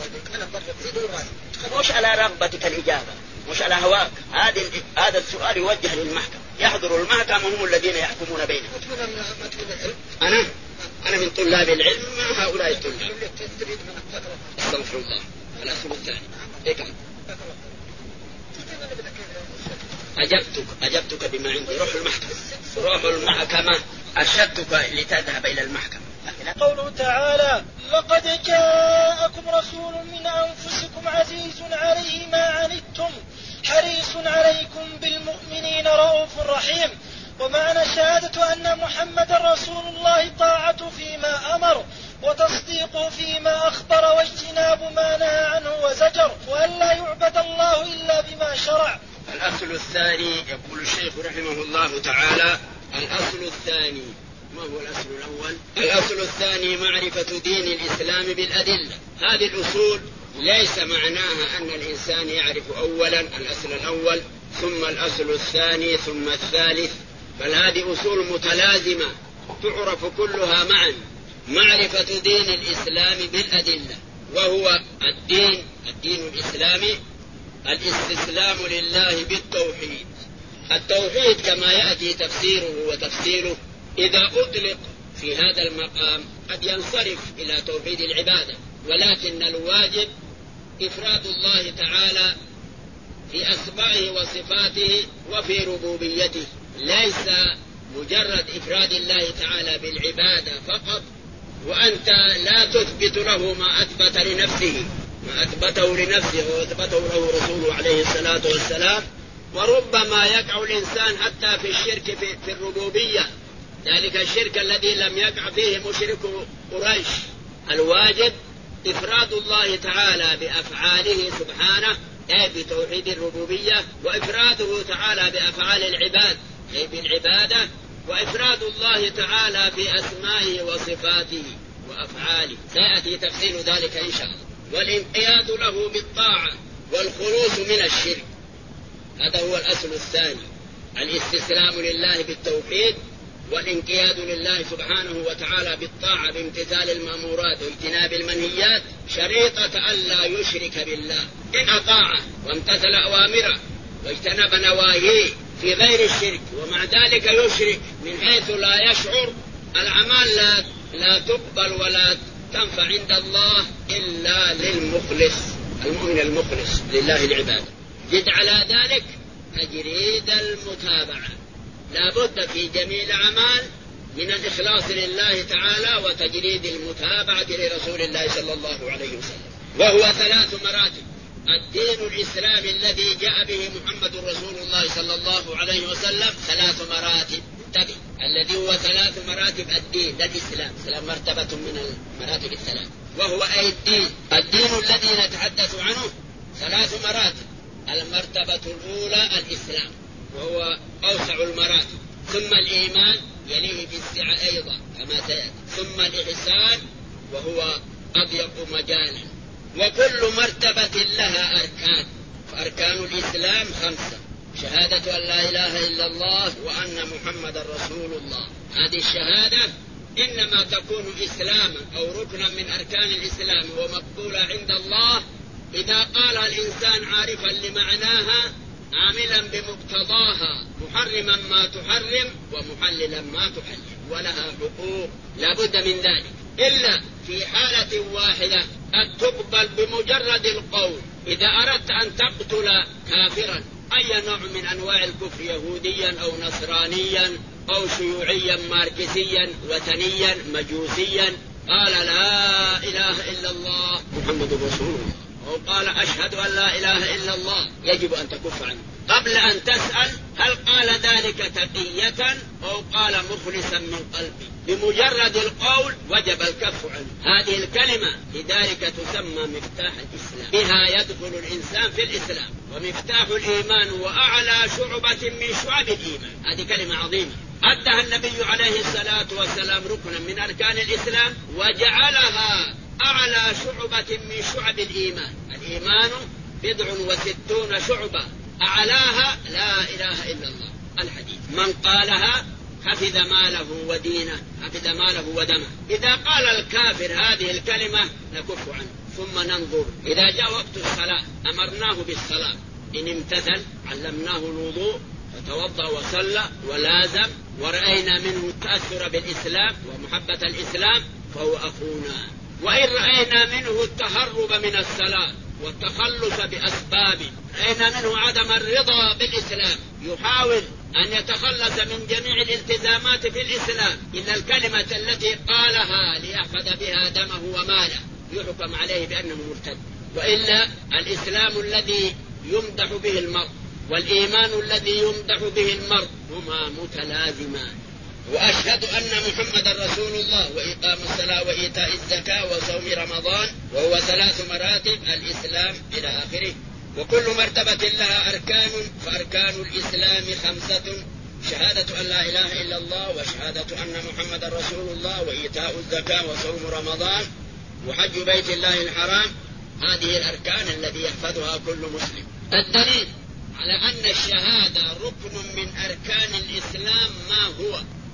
مش على رغبتك الإجابة، مش على هواك. هذا هذا السؤال يوجه للمحكمة، يحضر المحكمة هم الذين يحكمون بينهم. أنا أنا من طلاب العلم مع هؤلاء الطلاب. استغفر الله. الأصل الثاني إيه؟ أجبتك أجبتك بما عندي. روح المحكمة، روح المحكمة، أرشدتك لتذهب إلى المحكمة. قوله تعالى لقد جاءكم رسول من أنفسكم عزيز عليه ما عنتم حريص عليكم بالمؤمنين رؤوف رحيم. ومعنى شهادة أن محمد رسول الله طاعته فيما أمر وتصديقه فيما أخبر واجتناب ما نهى عنه وزجر، وأن لا يعبد الله إلا بما شرع. الأصل الثاني يقول الشيخ رحمه الله تعالى الأصل الثاني. ما هو الأصل الأول؟ الأصل الثاني معرفة دين الإسلام بالأدلة. هذه الأصول ليس معناها أن الإنسان يعرف أولا الأصل الأول ثم الأصل الثاني ثم الثالث، بل هذه أصول متلازمة تعرف كلها معا معرفة دين الإسلام بالأدلة، وهو الدين الدين الإسلامي الاستسلام لله بالتوحيد. التوحيد كما يأتي تفسيره وتفسيره إذا أطلق في هذا المقام قد ينصرف إلى توحيد العبادة، ولكن الواجب إفراد الله تعالى في أسمائه وصفاته وفي ربوبيته، ليس مجرد إفراد الله تعالى بالعبادة فقط وأنت لا تثبت له ما أثبت لنفسه ما أثبته لنفسه وأثبته له رسوله عليه الصلاة والسلام. وربما يقع الإنسان حتى في الشرك في, في الربوبية، ذلك الشرك الذي لم يقع فيه مشرك قريش. الواجب إفراد الله تعالى بأفعاله سبحانه أي بتوحيد الربوبية، وإفراده تعالى بأفعال العباد أي بالعبادة، وإفراد الله تعالى بأسمائه وصفاته وأفعاله، سيأتي تفصيل ذلك إن شاء الله. والانقياد له بالطاعة والخلوص من الشرك، هذا هو الأصل الثاني، الاستسلام لله بالتوحيد والانقياد لله سبحانه وتعالى بالطاعة بامتثال المأمورات واجتناب المنهيات، شريطة ألا يشرك بالله. إن أطاعه وامتثل أوامره واجتنب نواهيه في غير الشرك ومع ذلك يشرك من حيث لا يشعر، الأعمال لا, لا تقبل ولا تنفع عند الله إلا للمخلص المؤمن المخلص لله العبادة. زد على ذلك تجريد المتابعة، لا بد في جميع الأعمال من الإخلاص لله تعالى وتجريد المتابعة لرسول الله صلى الله عليه وسلم، وهو ثلاث مراتب. الدين الإسلامي الذي جاء به محمد رسول الله صلى الله عليه وسلم ثلاث مراتب، انتبه، الذي هو ثلاث مراتب الدين الإسلام، سلام مرتبة من المراتب الثلاث، وهو أي الدين الدين الذي نتحدث عنه ثلاث مراتب. المرتبة الأولى الإسلام وهو أوسع المراتب، ثم الإيمان يليه بالسعة أيضا كما سيأتي، ثم الإحسان وهو أضيق مجالا. وكل مرتبة لها أركان، فأركان الإسلام خمسة: شهادة أن لا إله إلا الله وأن محمد رسول الله. هذه الشهادة إنما تكون إسلاما أو ركنا من أركان الإسلام ومقبولة عند الله إذا قال الإنسان عارفا لمعناها عاملا بمقتضاها، محرما ما تحرم ومحللا ما تحلل، ولها حقوق لا بد من ذلك، إلا في حالة واحدة أن تقبل بمجرد القول. إذا أردت أن تقتل كافرا أي نوع من أنواع الكفر، يهوديا أو نصرانيا أو شيوعيا ماركسيا وثنيا مجوسيا، قال لا إله إلا الله محمد رسول الله أو قال أشهد أن لا إله إلا الله، يجب أن تكف عنه قبل أن تسأل هل قال ذلك تقية أو قال مخلصا من قلبه. بمجرد القول وجب الكف عنه. هذه الكلمة لذلك تسمى مفتاح الإسلام، بها يدخل الإنسان في الإسلام. ومفتاح الإيمان وأعلى شعبة من شعب الإيمان، هذه كلمة عظيمة أدها النبي عليه الصلاة والسلام ركنا من أركان الإسلام وجعلها أعلى شعبة من شعب الإيمان. الإيمان بضع وستون شعبة، أعلاها لا إله إلا الله الحديث، من قالها حفظ ماله ودينه، حفظ ماله ودمه. إذا قال الكافر هذه الكلمة نكف عنه ثم ننظر، إذا جاء وقت الصلاة أمرناه بالصلاة، إن امتثل علمناه الوضوء فتوضأ وصلى ولازم، ورأينا منه التأثر بالإسلام ومحبة الإسلام فهو أخونا. وإن رأينا منه التهرب من الصلاة والتخلص بأسبابه، رأينا منه عدم الرضا بالإسلام، يحاول أن يتخلص من جميع الالتزامات في الإسلام إلا الكلمة التي قالها ليأخذ بها دمه وماله، يحكم عليه بأنه مرتد. وإلا الإسلام الذي يمدح به المرء والإيمان الذي يمدح به المرء هما متلازمان. وأشهد أن محمد رسول الله وإقام الصلاة وإيتاء الزكاة وصوم رمضان، وهو ثلاث مراتب الإسلام إلى آخره. وكل مرتبة لها أركان، فأركان الإسلام خمسة: شهادة أن لا إله إلا الله وشهادة أن محمد رسول الله وإيتاء الزكاة وصوم رمضان وحج بيت الله الحرام. هذه الأركان الذي يحفظها كل مسلم. الدليل على أن الشهادة ركن من أركان الإسلام ما هو؟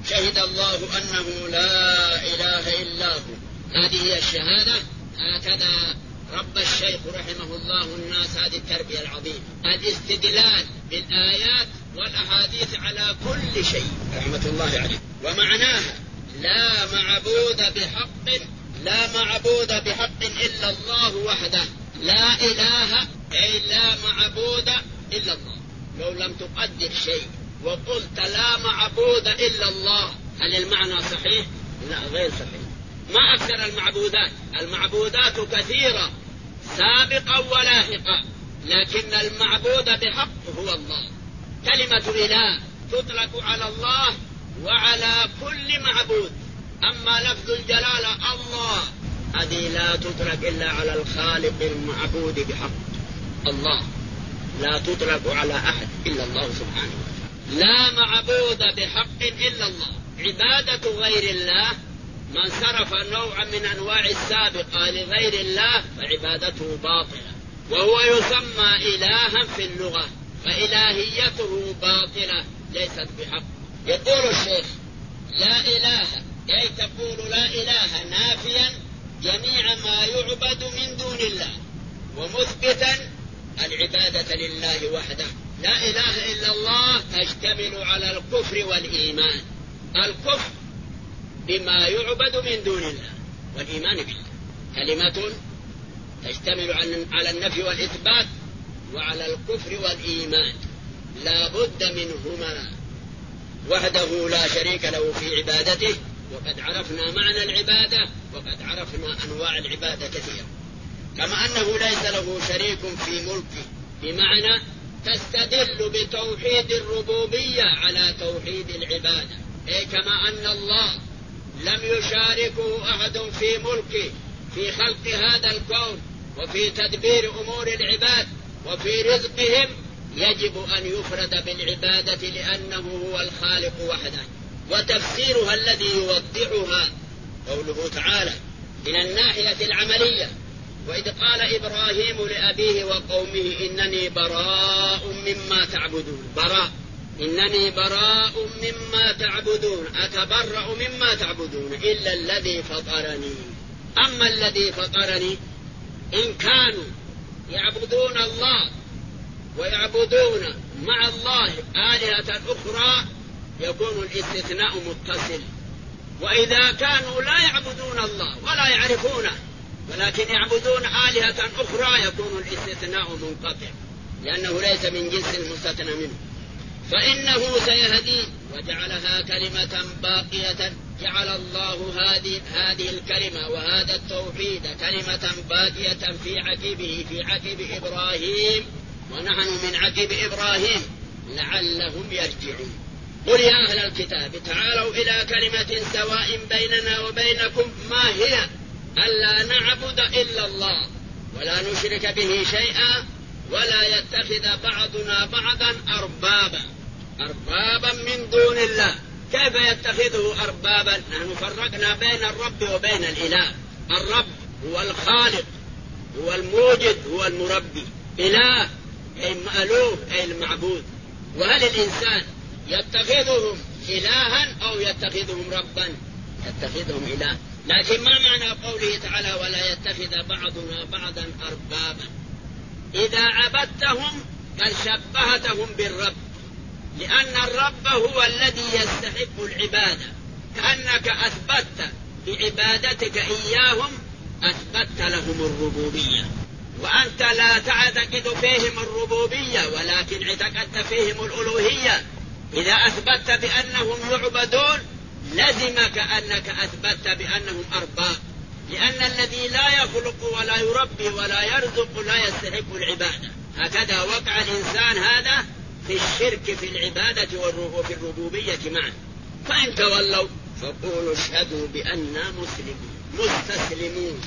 شهد الله أنه لا إله إلا هو، هذه هي الشهادة. هكذا رب الشيخ رحمه الله الناس هذه التربية العظيمة، الاستدلال بالآيات والأحاديث على كل شيء رحمة الله عليه. ومعناها لا معبود بحق لا معبود بحق إلا الله وحده، لا إله أي لا معبود إلا الله. لو لم تقدر شيء وقلت لا معبود إلا الله، هل المعنى صحيح؟ لا، غير صحيح. ما أكثر المعبودات، المعبودات كثيرة سابقا ولاحقا، لكن المعبود بحق هو الله. كلمة إله تطلق على الله وعلى كل معبود، أما لفظ الجلالة الله هذه لا تطلق إلا على الخالق المعبود بحق الله، لا تطلق على أحد إلا الله سبحانه وتعالى. لا معبود بحق إلا الله. عبادة غير الله، من صرف نوعا من أنواع السابقة لغير الله فعبادته باطلة، وهو يسمى إلها في اللغة، فإلهيته باطلة ليست بحق. يقول الشيخ لا إله، أي تقول لا إله نافيا جميع ما يعبد من دون الله، ومثبتا العبادة لله وحده. لا إله إلا الله تشتمل على الكفر والإيمان، الكفر بما يعبد من دون الله والإيمان بالله، كلمة تشتمل على النفي والإثبات وعلى الكفر والإيمان، لا بد منهما وحده لا شريك له في عبادته. وقد عرفنا معنى العبادة، وقد عرفنا أنواع العبادة كثيرة. كما أنه ليس له شريك في ملكه، بمعنى تستدل بتوحيد الربوبية على توحيد العبادة، أي كما أن الله لم يشاركه أحد في ملكه في خلق هذا الكون وفي تدبير أمور العباد وفي رزقهم، يجب أن يفرد بالعبادة لأنه هو الخالق وحده. وتفسيرها الذي يوضحها قوله تعالى من الناحية العملية: وإذ قال إبراهيم لأبيه وقومه إنني براء مما تعبدون. براء، إنني براء مما تعبدون، أتبرأ مما تعبدون إلا الذي فطرني. أما الذي فطرني إن كانوا يعبدون الله ويعبدون مع الله آلهة أخرى يكون الاستثناء متصل، وإذا كانوا لا يعبدون الله ولا يعرفونه ولكن يعبدون آلهة أخرى يكون الاستثناء منقطع، لأنه ليس من جنس المستثنى منه. فإنه سيهدي وجعلها كلمة باقية، جعل الله هذه هذه الكلمة وهذا التوحيد كلمة باقية في عقبه في عقب إبراهيم، ونحن من عقب إبراهيم لعلهم يرجعون. قل يا أهل الكتاب تعالوا إلى كلمة سواء بيننا وبينكم ما هي ألا نعبد إلا الله ولا نشرك به شيئا ولا يتخذ بعضنا بعضا أربابا أربابا من دون الله. كيف يتخذه أربابا؟ نحن فرقنا بين الرب وبين الإله. الرب هو الخالق، هو الموجد، هو المربي. إله أي مألوه أي المعبود. وهل الإنسان يتخذهم إلها أو يتخذهم ربا؟ يتخذهم إله. لكن ما معنى قوله تعالى ولا يتخذ بعضنا بعضا أربابا؟ إذا عبدتهم بل شبهتهم بالرب، لأن الرب هو الذي يستحق العبادة، كأنك أثبتت بعبادتك إياهم أثبتت لهم الربوبية، وأنت لا تعتقد فيهم الربوبية ولكن اعتقدت فيهم الألوهية. إذا أثبتت بأنهم يعبدون لزمك أنك أثبتت بأنهم أرباب، لأن الذي لا يخلق ولا يربي ولا يرزق لا يستحق العبادة. هكذا وقع الإنسان هذا في الشرك في العبادة وفي الربوبية معا. فإن تولوا فقولوا اشهدوا بأننا مسلمون مستسلمون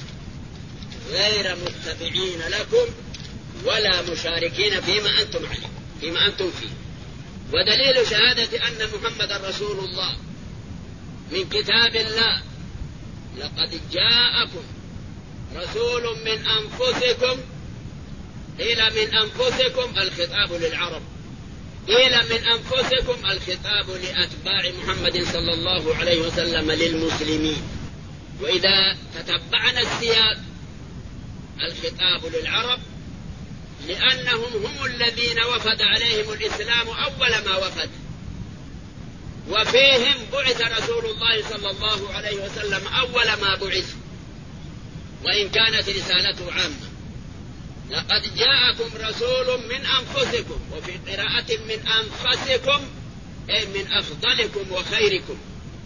غير متبعين لكم ولا مشاركين فيما أنتم عليه فيما أنتم فيه. ودليل شهادة أن محمد رسول الله من كتاب الله: لقد جاءكم رسول من أنفسكم. إلى من أنفسكم الخطاب للعرب، قيل من أنفسكم الخطاب لأتباع محمد صلى الله عليه وسلم للمسلمين. وإذا تتبعنا السياق الخطاب للعرب لأنهم هم الذين وفد عليهم الإسلام أول ما وفد، وفيهم بعث رسول الله صلى الله عليه وسلم أول ما بعث، وإن كانت رسالته عامة. لقد جاءكم رسول من أنفسكم، وفي قراءة من أنفسكم أي من أفضلكم وخيركم،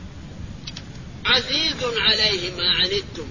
عزيز عليه ما عنتم،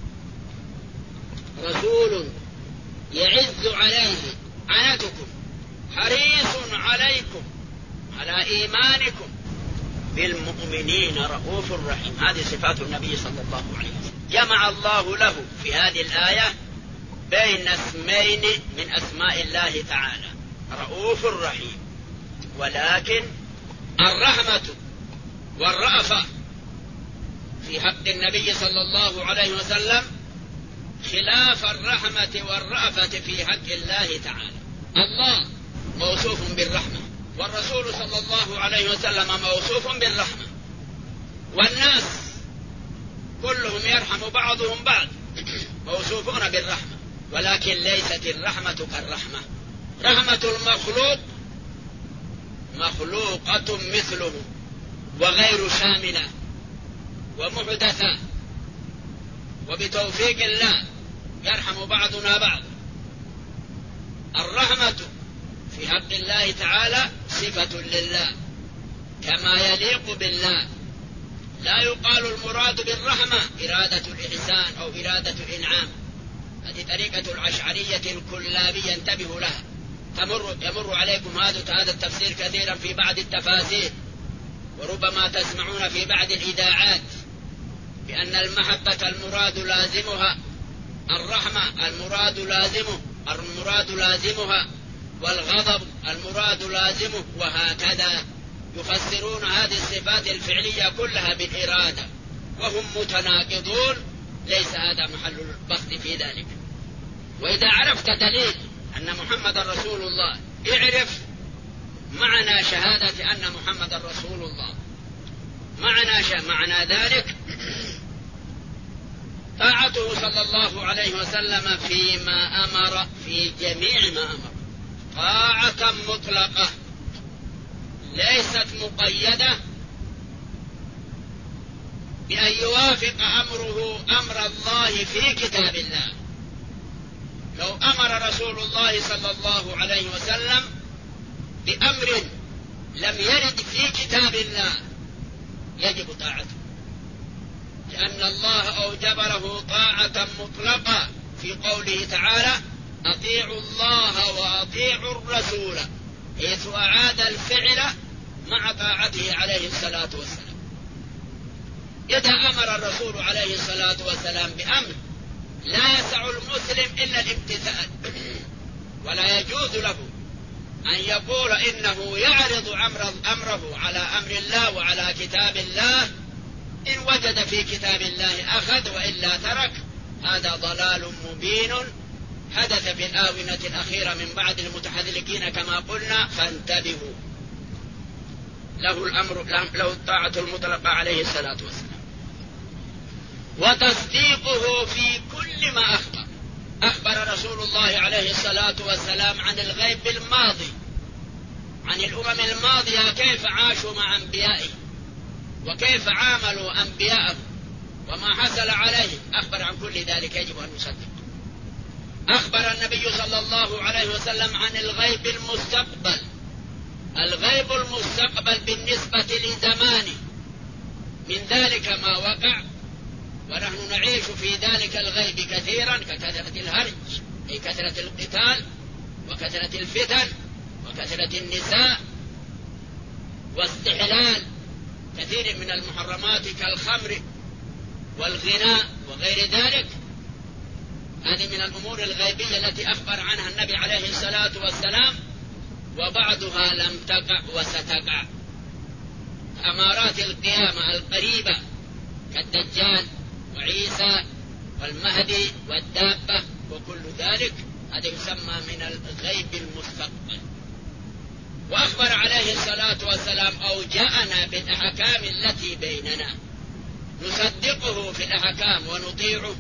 رسول يعز عليه عنتكم، حريص عليكم على إيمانكم، بالمؤمنين رؤوف رحيم. هذه صفات النبي صلى الله عليه وسلم. جمع الله له في هذه الآية بين اسمين من أسماء الله تعالى، رؤوف رحيم. ولكن الرحمة والرأفة في حق النبي صلى الله عليه وسلم خلاف الرحمة والرأفة في حق الله تعالى. الله موصوف بالرحمة، والرسول صلى الله عليه وسلم موصوف بالرحمة، والناس كلهم يرحم بعضهم بعض، موصوفون بالرحمة، ولكن ليست الرحمة كالرحمة. رحمة المخلوق مخلوقة مثله وغير شاملة ومحدثة، وبتوفيق الله يرحم بعضنا بعض. الرحمة في حق الله تعالى صفة لله كما يليق بالله. لا يقال المراد بالرحمة إرادة الإحسان أو إرادة الإنعام، هذه طريقة الأشعرية الكلابية، انتبهوا لها. تمر يمر عليكم هذا هذا التفسير كثيرا في بعض التفاسير، وربما تسمعون في بعض الإذاعات بأن المحبة المراد لازمها، الرحمة المراد لازمه المراد لازمها، والغضب المراد لازمه، وهكذا يفسرون هذه الصفات الفعلية كلها بالإرادة، وهم متناقضون. ليس هذا محل البحث في ذلك. وإذا عرفت دليل أن محمد رسول الله، اعرف معنى شهادة أن محمد رسول الله. معنى معنى ذلك طاعته صلى الله عليه وسلم فيما أمر، في جميع ما أمر، طاعة مطلقة ليست مقيدة بأن يوافق أمره أمر الله في كتاب الله. لو أمر رسول الله صلى الله عليه وسلم بأمر لم يرد في كتاب الله يجب طاعته، لأن الله أوجب له طاعة مطلقة في قوله تعالى: أطيعوا الله وأطيعوا الرسول، حيث أعاد الفعل مع طاعته عليه الصلاة والسلام. إذا أمر الرسول عليه الصلاة والسلام بأمر لا يسع المسلم إلا الامتثال، ولا يجوز له أن يقول إنه يعرض أمره على أمر الله وعلى كتاب الله. إن وجد في كتاب الله أخذ، وإلا ترك. هذا ضلال مبين حدث في الآونة الأخيرة من بعض المتحذلقين كما قلنا، فانتبهوا. له الأمر، له الطاعة المطلقة عليه الصلاة والسلام، وتصديقه في كل ما أخبر. أخبر رسول الله عليه الصلاة والسلام عن الغيب الماضي، عن الأمم الماضية كيف عاشوا مع أنبيائه وكيف عاملوا أنبياءه وما حصل عليه. أخبر عن كل ذلك، يجب أن نصدق. أخبر النبي صلى الله عليه وسلم عن الغيب المستقبل، الغيب المستقبل بالنسبة لزمانه، من ذلك ما وقع، ونحن نعيش في ذلك الغيب كثيرا، ككثرة الهرج أي كثرة القتال، وكثرة الفتن، وكثرة النساء، واستحلال كثير من المحرمات كالخمر والغناء وغير ذلك. هذه من الأمور الغيبية التي أخبر عنها النبي عليه الصلاة والسلام، وبعضها لم تقع وستقع. أمارات القيامة القريبة كالدجال وعيسى والمهدي والدابة وكل ذلك، هذا يسمى من الغيب المستقبل. وأخبر عليه عليه الصلاة والسلام أو جاءنا بالأحكام التي بيننا نصدقه في الأحكام ونطيعه،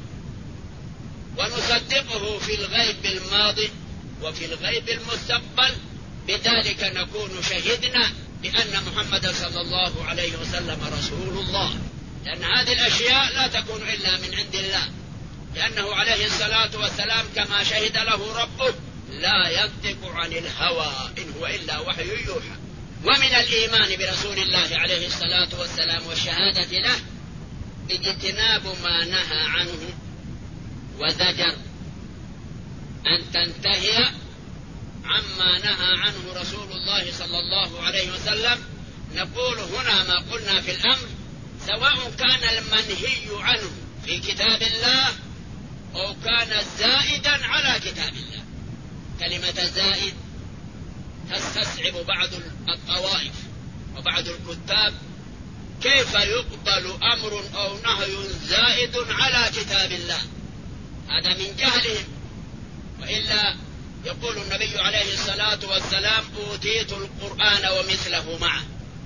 ونصدقه في الغيب الماضي وفي الغيب المستقبل، بذلك نكون شهدنا بأن محمد صلى الله عليه وسلم رسول الله، لأن هذه الأشياء لا تكون إلا من عند الله، لأنه عليه الصلاة والسلام كما شهد له ربه لا ينطق عن الهوى إن هو إلا وحي يوحى. ومن الإيمان برسول الله عليه الصلاة والسلام والشهادة له اجتناب ما نهى عنه وزجر، أن تنتهي عما نهى عنه رسول الله صلى الله عليه وسلم. نقول هنا ما قلنا في الأمر، سواء كان المنهي عنه في كتاب الله أو كان زائدا على كتاب الله. كلمة زائد تستصعب بعض الطوائف وبعض الكتاب، كيف يقبل أمر أو نهي زائد على كتاب الله؟ هذا من جهلهم، وإلا يقول النبي عليه الصلاة والسلام أوتيت القرآن ومثله معه.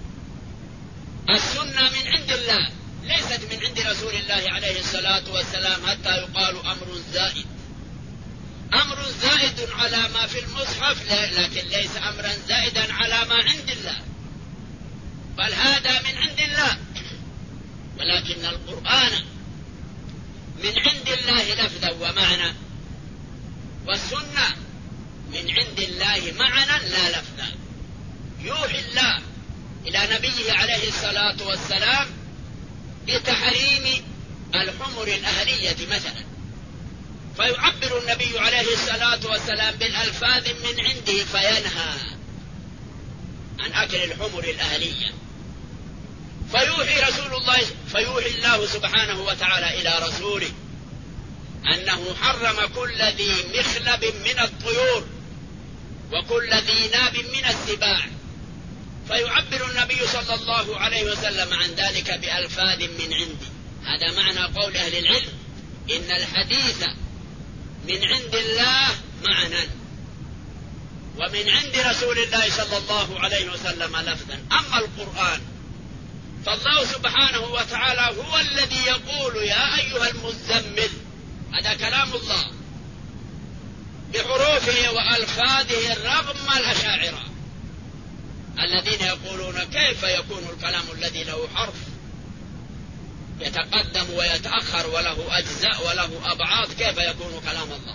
السنة من عند الله ليست من عند رسول الله عليه الصلاة والسلام حتى يقال أمر زائد. أمر زائد على ما في المصحف لكن ليس أمرا زائدا على ما عند الله، بل هذا من عند الله، ولكن القرآن من عند الله لفظا ومعنى، والسنة من عند الله معنى لا لفظا. يوحي الله إلى نبيه عليه الصلاة والسلام بتحريم الحمر الأهلية مثلا، فيعبر النبي عليه الصلاة والسلام بالألفاظ من عنده فينهى عن أكل الحمر الأهلية، فيوحي رسول الله فيوحي الله سبحانه وتعالى إلى رسوله أنه حرم كل ذي مخلب من الطيور وكل ذي ناب من السباع، فيعبر النبي صلى الله عليه وسلم عن ذلك بألفاظ من عنده. هذا معنى قول أهل العلم إن الحديث من عند الله معنى، ومن عند رسول الله صلى الله عليه وسلم لفظا. أما القرآن فالله سبحانه وتعالى هو الذي يقول يا أيها المزمل، هذا كلام الله بحروفه وألفاظه رغم الأشاعرة الذين يقولون كيف يكون الكلام الذي له حرف يتقدم ويتأخر وله أجزاء وله أبعاد، كيف يكون كلام الله؟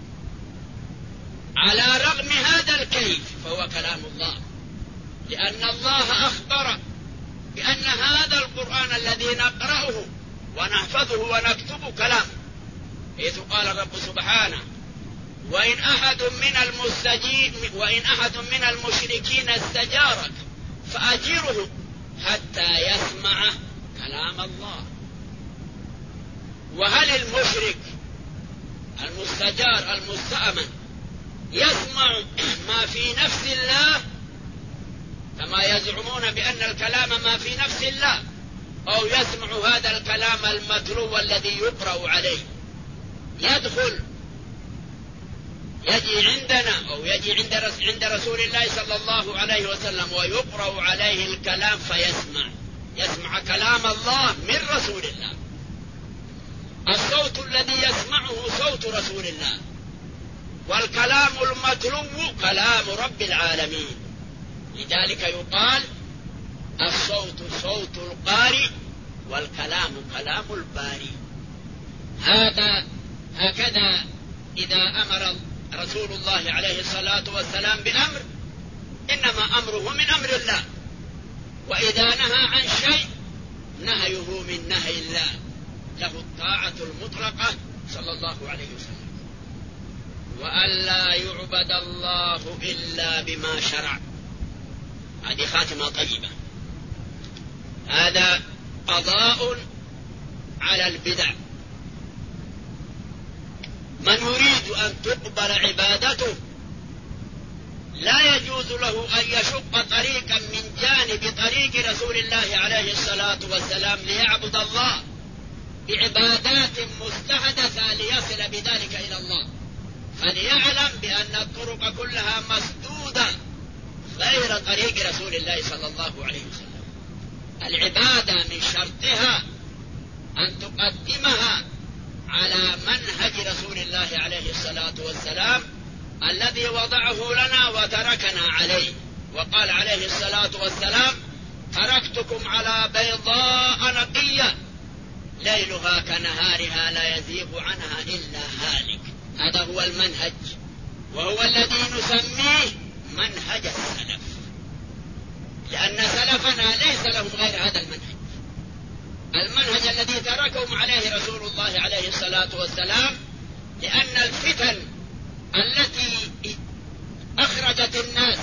على رغم هذا الكيف فهو كلام الله، لأن الله أخبر بأن هذا القرآن الذي نقرأه ونحفظه ونكتبه كلام، حيث قال الرب سبحانه وإن أحد من المستجيب وإن أحد من المشركين استجارك فأجره حتى يسمع كلام الله. وهل المشرك المستجار المستأمن يسمع ما في نفس الله كما يزعمون بأن الكلام ما في نفس الله، أو يسمع هذا الكلام المتلو الذي يقرأ عليه؟ يدخل يجي عندنا أو يجي عند عند رسول الله صلى الله عليه وسلم ويقرأ عليه الكلام فيسمع يسمع كلام الله من رسول الله. الصوت الذي يسمعه صوت رسول الله، والكلام المتلو كلام رب العالمين. لذلك يقال الصوت صوت القارئ والكلام كلام الباري. هذا هكذا إذا أمر رسول الله عليه الصلاة والسلام بأمر إنما أمره من أمر الله، وإذا نهى عن شيء نهيه من نهي الله، له الطاعة المطلقة صلى الله عليه وسلم. وأن لا يعبد الله إلا بما شرع، هذه خاتمة طيبة. هذا قضاء على البدع. من يريد أن تقبل عبادته لا يجوز له أن يشق طريقا من جانب طريق رسول الله عليه الصلاة والسلام ليعبد الله بعبادات مستحدثة ليصل بذلك إلى الله، فليعلم بأن الطرق كلها مسدودة غير طريق رسول الله صلى الله عليه وسلم. العبادة من شرطها أن تقدمها على منهج رسول الله عليه الصلاة والسلام الذي وضعه لنا وتركنا عليه. وقال عليه الصلاة والسلام: تركتكم على بيضاء نقية ليلها كنهارها لا يزيغ عنها إلا هالك. هذا هو المنهج، وهو الذي نسميه منهج السلف، لأن سلفنا ليس لهم غير هذا المنهج، المنهج الذي تركهم عليه رسول الله عليه الصلاة والسلام. لأن الفتن التي أخرجت الناس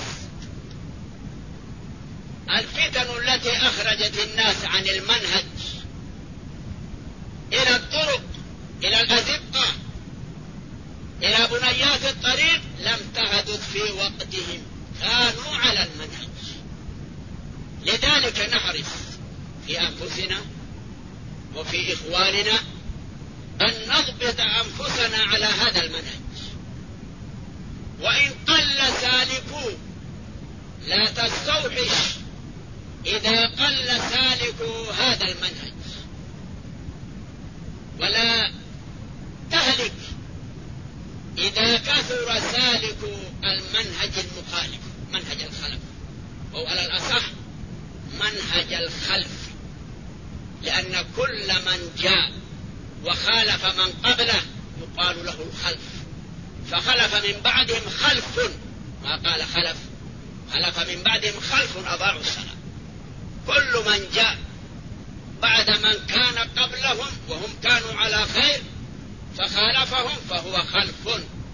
الفتن التي أخرجت الناس عن المنهج إلى الطرق، إلى الأزقة، إلى بنيات الطريق لم تحدث في وقتهم، كانوا على المنهج. لذلك نحرص في أنفسنا وفي إخواننا أن نضبط أنفسنا على هذا المنهج، وإن قل سالكوا لا تستوحش إذا قل سالكوا هذا المنهج، ولا تهلك إذا كثر سالكوا المنهج المخالف، منهج الخلف، أو على الأصح منهج الخلف، لأن كل من جاء وخالف من قبله يقال له الخلف. فخلف من بعدهم خلف، ما قال خلف، خلف من بعدهم خلف أضاعوا الصلاة. كل من جاء بعد من كان قبلهم وهم كانوا على خير فخالفهم فهو خلف.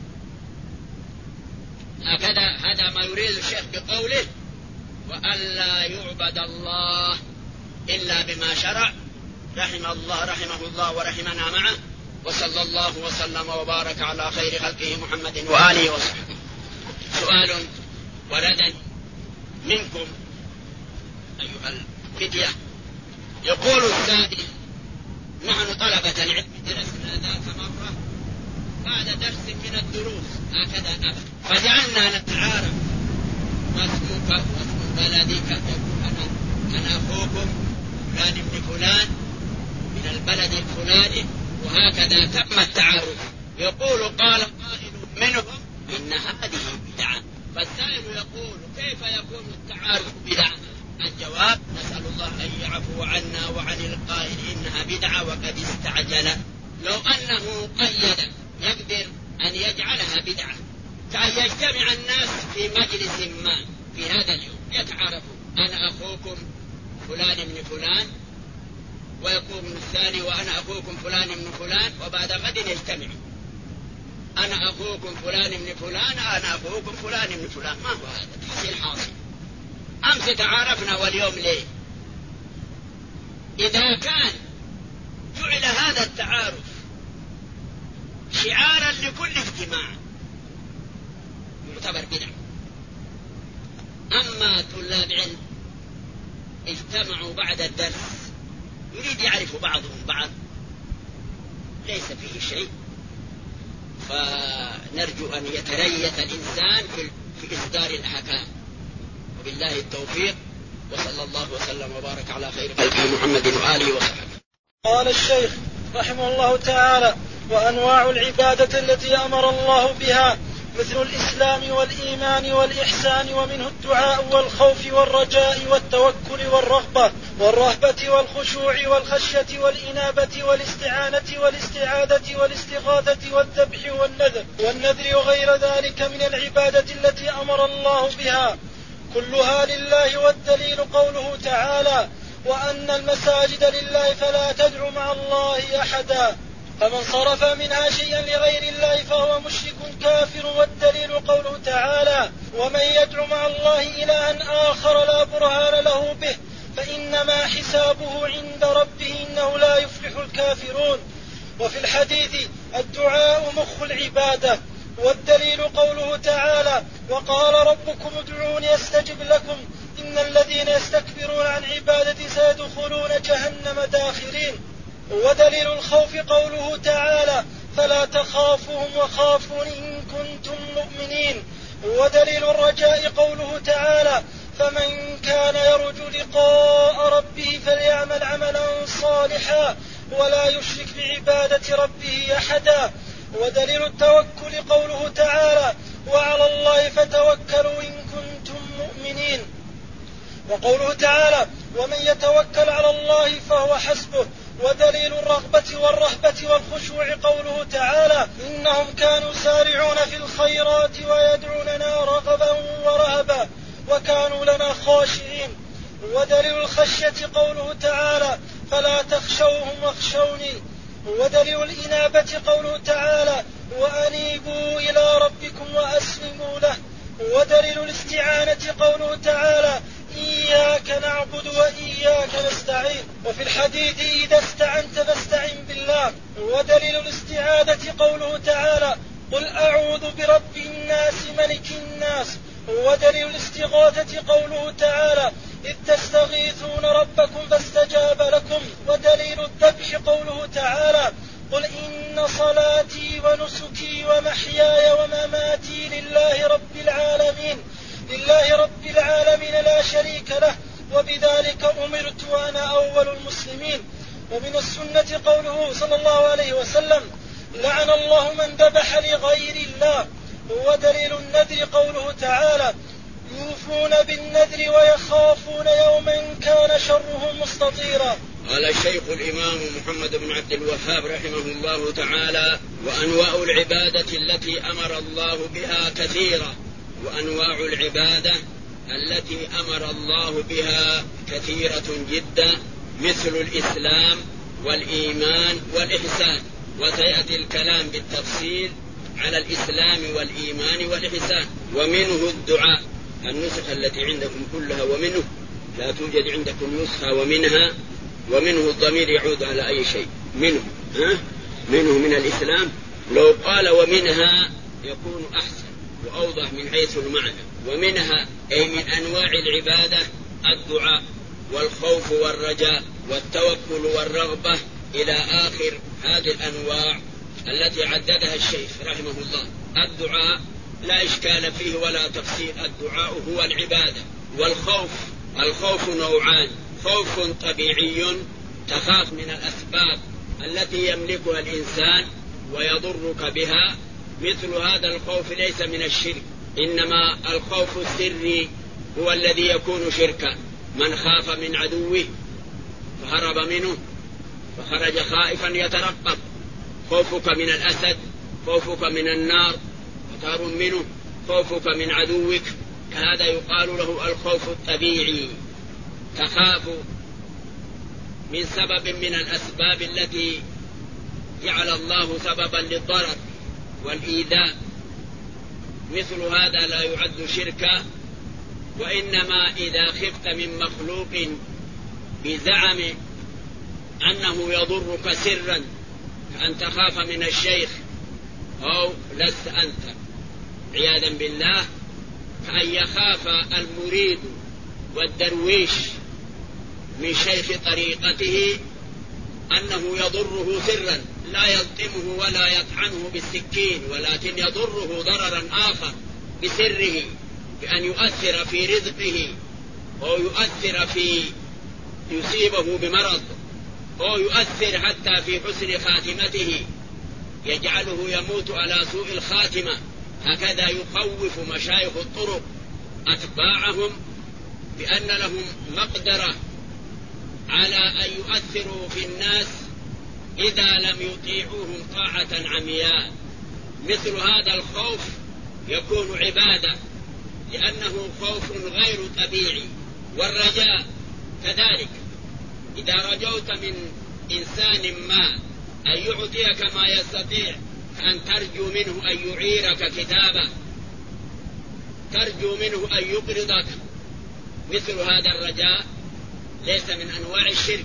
هكذا هذا ما يريد الشيخ بقوله: وألا يعبد الله إلا بما شرع. رحم الله رحمه الله ورحمنا معه، وصلى الله وسلم وبارك على خير خلقه محمد وآله وصحبه. سؤال ولدني منكم أيها الفتية. يقول السائل: نحن طلبة العلم درسنا ذات مرة بعد درس من الدروس هكذا أبدا، فجعلنا نتعارف: ما اسمك واسم بلدك؟ يقول أنا أنا أخوكم فلان ابن فلان من البلد الفلاني، وهكذا تم التعارف. يقول: قال قائل منهم إن هذه بدعة. فالسائل يقول: كيف يكون التعارف بدعة؟ الجواب: نسأل الله أن يعفو عنا وعن القائل إنها بدعة وقد استعجل. لو أنه قيد يقدر أن يجعلها بدعة، كأن يجتمع الناس في مجلس ما في هذا اليوم يتعارفوا: أنا أخوكم فلان من فلان، ويقوم الثاني: وأنا أخوكم فلان من فلان، وبعد غد يجتمعوا: أنا أخوكم فلان من فلان، أنا أخوكم فلان من فلان. ما هو هذا؟ تحصيل حاصل. أمس تعارفنا واليوم ليه؟ إذا كان جعل هذا التعارف شعارا لكل اجتماع يعتبر بدعة. أما طلاب علم اجتمعوا بعد الدرس يريد يعرف بعضهم بعض، ليس فيه شيء، فنرجو أن يتريث الإنسان في إصدار الأحكام. وبالله التوفيق، وصلى الله وسلم وبارك على خير خلقه محمد وآله وصحبه. قال الشيخ رحمه الله تعالى: وأنواع العبادة التي أمر الله بها مثل الإسلام والإيمان والإحسان، ومنه الدعاء والخوف والرجاء والتوكل والرغبة والرهبة والخشوع والخشية والإنابة والاستعانة والاستعاذة والاستغاثة والذبح والنذر والنذر وغير ذلك من العبادة التي أمر الله بها، كلها لله. والدليل قوله تعالى: وأن المساجد لله فلا تدعوا مع الله أحدا، فمن صرف منها شيئا لغير الله فهو مشرك كافر. والدليل قوله تعالى: ومن يدعو مع الله إلها آخر لا برهان له به فإنما حسابه عند ربه إنه لا يفلح الكافرون. وفي الحديث: الدعاء مخ العبادة. والدليل قوله تعالى: وقال ربكم ادعوني أستجب لكم إن الذين يستكبرون عن عبادتي سيدخلون جهنم داخرين. ودليل الخوف قوله تعالى: فلا تخافوهم وخافون إن كنتم مؤمنين. ودليل الرجاء قوله تعالى: فمن كان يرجو لقاء ربه فليعمل عملا صالحا ولا يشرك بعبادة ربه أحدا. ودليل التوكل قوله تعالى وعلى الله فتوكلوا إن كنتم مؤمنين. وقوله تعالى ومن يتوكل على الله فهو حسبه. ودليل الرغبة والرهبة والخشوع قوله تعالى إنهم كانوا سارعون في الخيرات ويدعوننا رغبا ورهبا وكانوا لنا خاشعين. ودليل الخشية قوله تعالى فلا تخشوهم واخشوني. ودليل الإنابة قوله تعالى وأنيبوا إلى ربكم وأسلموا له. ودليل الاستعانة قوله تعالى إياك نعبد وإياك نستعين. وفي الحديث إذا استعنت فاستعن بالله. ودليل الاستعاذة قوله تعالى قل أعوذ برب الناس ملك الناس. ودليل الاستغاثة قوله تعالى إذ تستغيثون ربكم فاستجاب لكم. ودليل الذبح قوله تعالى قل إن صلاتي ونسكي ومحياي ومماتي لله رب العالمين لله رب العالمين لا شريك له وبذلك أمرت وأنا أول المسلمين. ومن السنة قوله صلى الله عليه وسلم لعن الله من ذبح لغير الله. ودليل النذر قوله تعالى يوفون بالنذر ويخافون يوما كان شره مستطيرا. قال الشيخ الإمام محمد بن عبد الوهاب رحمه الله تعالى وأنواع العبادة التي أمر الله بها كثيرة. وأنواع العبادة التي أمر الله بها كثيرة جدا مثل الإسلام والإيمان والإحسان. وسيأتي الكلام بالتفصيل على الإسلام والإيمان والإحسان. ومنه الدعاء. النسخة التي عندكم كلها ومنه لا توجد عندكم نسخة ومنها. ومنه الضمير يعود على أي شيء منه ها؟ منه من الإسلام. لو قال ومنها يكون أحسن وأوضح من حيث المعنى. ومنها أي من أنواع العبادة الدعاء والخوف والرجاء والتوكل والرغبة إلى آخر هذه الأنواع التي عددها الشيخ رحمه الله. الدعاء لا إشكال فيه ولا تفسير. الدعاء هو العبادة. والخوف الخوف نوعان خوف طبيعي تخاف من الأسباب التي يملكها الإنسان ويضرك بها. مثل هذا الخوف ليس من الشرك إنما الخوف السري هو الذي يكون شركا. من خاف من عدوه فهرب منه فخرج خائفا يترقب. خوفك من الأسد خوفك من النار وتهرب منه. خوفك من عدوك هذا يقال له الخوف الطبيعي. تخاف من سبب من الأسباب التي جعل الله سببا للضرر والإيذاء. مثل هذا لا يعد شركا. وإنما إذا خفت من مخلوق بزعم أنه يضرك سرا كأن تخاف من الشيخ أو لست أنت عياذا بالله كأن يخاف المريد والدرويش من شيخ طريقته أنه يضره سرا لا يلطمه ولا يطعنه بالسكين ولكن يضره ضررا آخر بسره بأن يؤثر في رزقه أو يؤثر في يصيبه بمرض أو يؤثر حتى في حسن خاتمته يجعله يموت على سوء الخاتمة. هكذا يخوف مشايخ الطرق أتباعهم بأن لهم مقدرة على أن يؤثروا في الناس إذا لم يطيعوهم طاعة عمياء. مثل هذا الخوف يكون عبادة لأنه خوف غير طبيعي. والرجاء كذلك إذا رجوت من إنسان ما أن يعطيك ما يستطيع أن ترجو منه أن يعيرك كتابه ترجو منه أن يقرضك مثل هذا الرجاء ليس من أنواع الشرك.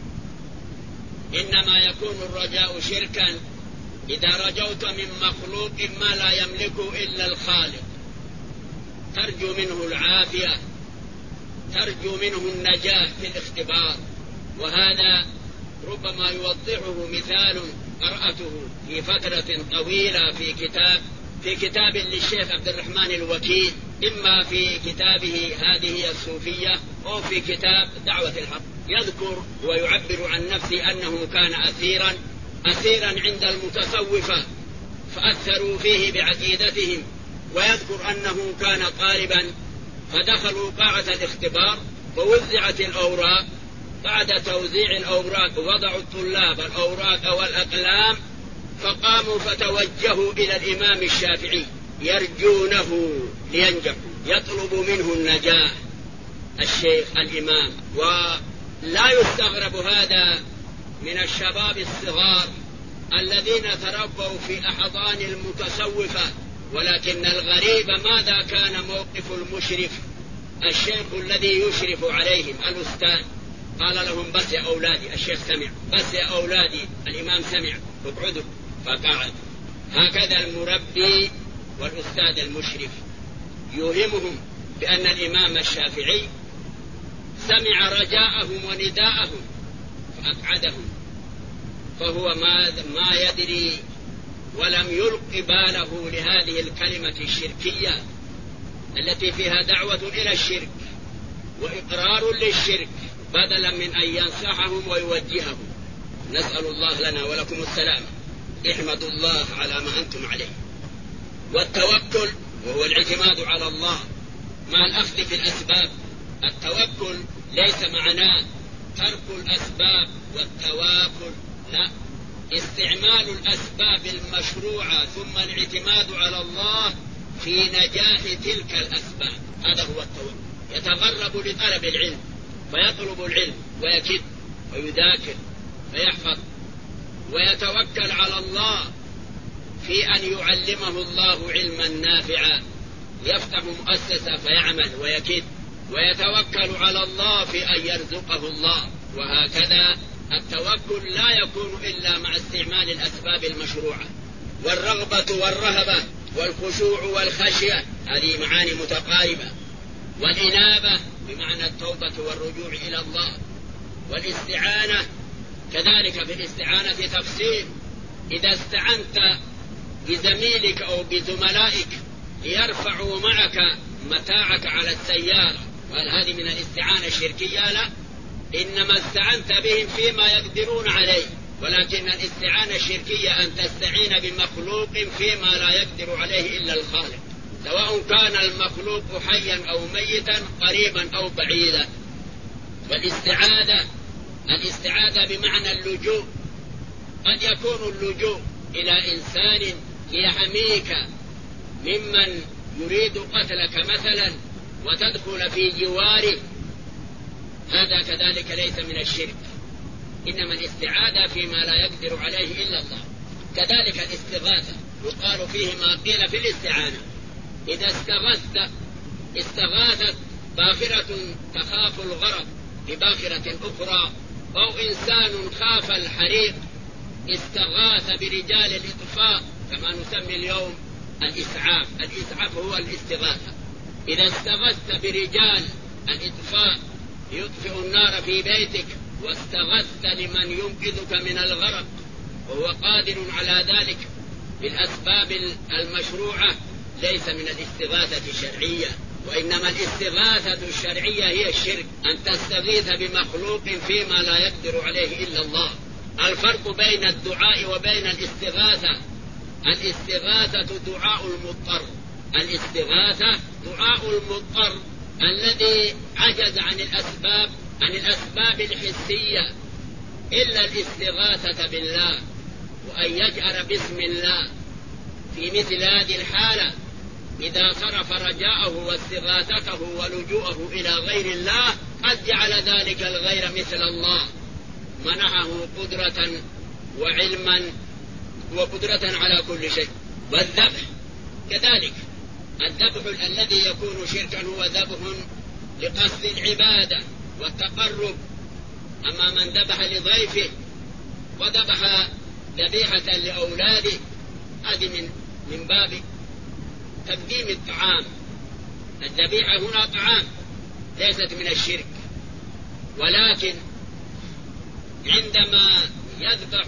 إنما يكون الرجاء شركا إذا رجوت من مخلوق ما لا يملكه إلا الخالق ترجو منه العافية ترجو منه النجاة في الاختبار. وهذا ربما يوضحه مثال قرأته في فترة طويلة في كتاب في كتاب للشيخ عبد الرحمن الوكيل إما في كتابه هذه الصوفية أو في كتاب دعوة الحق، يذكر ويعبر عن نفسه أنه كان أثيرا أثيرا عند المتصوفة فأثروا فيه بعقيدتهم، ويذكر أنه كان طالبا فدخلوا قاعة الاختبار ووزعت الأوراق، بعد توزيع الأوراق وضعوا الطلاب الأوراق والأقلام فقاموا فتوجهوا إلى الإمام الشافعي يرجونه لينجحوا، يطلب منه النجاح الشيخ الإمام. ولا يستغرب هذا من الشباب الصغار الذين تربوا في أحضان المتصوفة، ولكن الغريب ماذا كان موقف المشرف الشيخ الذي يشرف عليهم الأستاذ؟ قال لهم بس يا أولادي، الشيخ سمع، بس يا أولادي الإمام سمع، اقعدوا، فقعد. هكذا المربي والأستاذ المشرف يوهمهم بأن الإمام الشافعي سمع رجاءهم ونداءهم فأقعدهم، فهو ما, ما يدري ولم يلق باله لهذه الكلمة الشركية التي فيها دعوة إلى الشرك وإقرار للشرك بدلا من أن ينصحهم ويوجههم. نسأل الله لنا ولكم السلام. احمدوا الله على ما أنتم عليه. والتوكل وهو الاعتماد على الله مع الأخذ في الأسباب. التوكل ليس معناه ترك الأسباب والتواكل، لا، استعمال الأسباب المشروعة ثم الاعتماد على الله في نجاح تلك الأسباب، هذا هو التوكل. يتغرب لطلب العلم فيطلب العلم ويكد ويذاكر فيحفظ، ويتوكل على الله في أن يعلمه الله علما نافعا، يفتح مؤسسة فيعمل ويكد، ويتوكل على الله في أن يرزقه الله. وهكذا التوكل لا يكون إلا مع استعمال الأسباب المشروعة، والرغبة والرهبة والخشوع والخشية، هذه معاني متقاربة. والإنابة بمعنى التوبة والرجوع إلى الله. والاستعانة كذلك، في الاستعانة تفصيل. إذا استعنت بزميلك أو بزملائك ليرفعوا معك متاعك على السيارة، وهل هذه من الاستعانة الشركية؟ لا، إنما استعنت بهم فيما يقدرون عليه. ولكن الاستعانة الشركية أن تستعين بمخلوق فيما لا يقدر عليه إلا الخالق، سواء كان المخلوق حيا أو ميتا، قريبا أو بعيدا. والاستعاذة الاستعاذة بمعنى اللجوء. قد يكون اللجوء إلى إنسان ليحميك ممن يريد قتلك مثلا وتدخل في جواره، هذا كذلك ليس من الشرك، إنما الاستعاذة فيما لا يقدر عليه إلا الله. كذلك الاستغاثة يقال فيه ما قيل في الاستعانة. إذا استغثت استغاثت باخرة تخاف الغرق بباخرة أخرى، أو إنسان خاف الحريق استغاث برجال الإطفاء، كما نسمي اليوم الإسعاف. الإسعاف هو الاستغاثة. إذا استغثت برجال الإطفاء ليطفئوا النار في بيتك، واستغثت لمن ينقذك من الغرق وهو قادر على ذلك بالأسباب المشروعة، ليس من الاستغاثة الشرعية. وإنما الاستغاثة الشرعية هي الشرك، أن تستغيث بمخلوق فيما لا يقدر عليه إلا الله. الفرق بين الدعاء وبين الاستغاثة: الاستغاثة دعاء المضطر، الاستغاثة دعاء المضطر الذي عجز عن الأسباب عن الأسباب الحسية إلا الاستغاثة بالله، وأن يجأر باسم الله. في مثل هذه الحالة إذا صرف رجاءه واستغاثته ولجوءه إلى غير الله، قد جعل ذلك الغير مثل الله، منحه قدرة وعلما وقدرة على كل شيء. والذبح كذلك، الذبح الذي يكون شركا هو ذبح لقصد العبادة والتقرب. أما من ذبح لضيفه وذبح ذبيحة لأولاده، هذه من من باب تقديم الطعام. الذبيحة هنا طعام، ليست من الشرك. ولكن عندما يذبح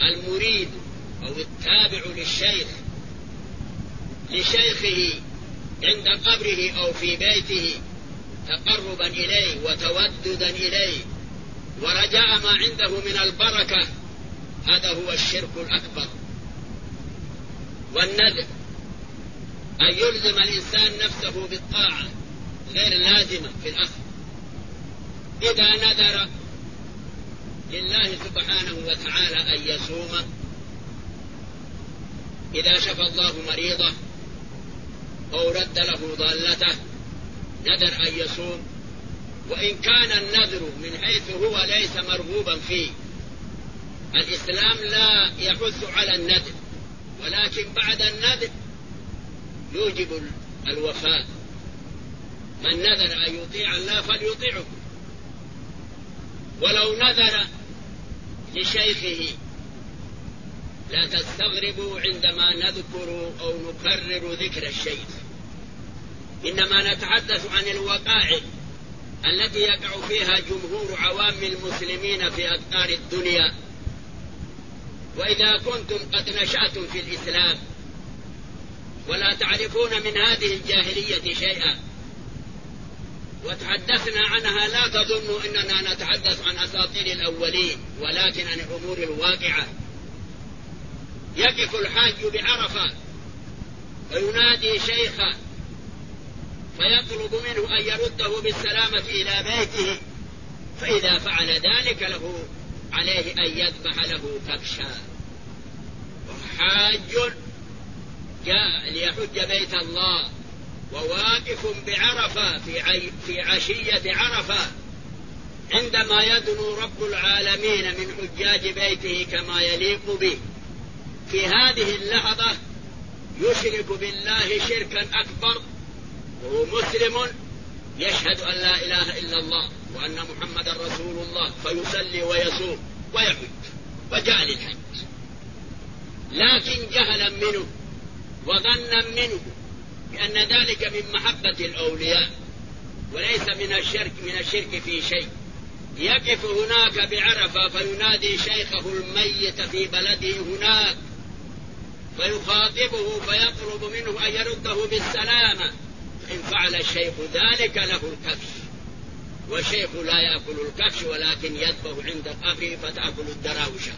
المريد أو التابع للشيخ لشيخه عند قبره أو في بيته تقربا إليه وتوددا إليه ورجاء ما عنده من البركة، هذا هو الشرك الأكبر. والنذر أن يلزم الإنسان نفسه بالطاعة غير لازمة في الأخذ. إذا نذر لله سبحانه وتعالى أن يصوم، إذا شفى الله مريضه أو رد له ضالته نذر أن يصوم، وإن كان النذر من حيث هو ليس مرغوبا فيه، الإسلام لا يحث على النذر، ولكن بعد النذر يوجب الوفاء. من نذر أن يطيع الله فليطيعه. ولو نذر لشيخه، لا تستغربوا عندما نذكر أو نكرر ذكر الشيخ، إنما نتحدث عن الوقائع التي يقع فيها جمهور عوام المسلمين في أقطار الدنيا. وإذا كنتم قد نشأتم في الإسلام ولا تعرفون من هذه الجاهلية شيئا وتحدثنا عنها، لا تظنوا أننا نتحدث عن أساطير الأولين، ولكن عن الأمور الواقعة. يقف الحاج بعرفة وينادي شيخا فيطلب منه أن يرده بالسلامة إلى بيته، فإذا فعل ذلك له عليه أن يذبح له كبشا. وحاج جاء ليحج بيت الله وواقف بعرفة في, عي في عشية عرفة، عندما يدنو رب العالمين من حجاج بيته كما يليق به، في هذه اللحظة يشرك بالله شركا أكبر وهو مسلم يشهد أن لا إله إلا الله وأن محمد رسول الله، فيصلي ويصوم ويحج وجاء للحج، لكن جهلا منه وظنا منه بأن ذلك من محبة الأولياء وليس من الشرك من الشرك في شيء. يقف هناك بعرفة فينادي شيخه الميت في بلده هناك فيخاطبه فيطلب منه أن يرده بالسلامة، إن فعل الشيخ ذلك له الكبش، والشيخ لا يأكل الكبش ولكن يذبح عند القبر فتأكل الدراوشة.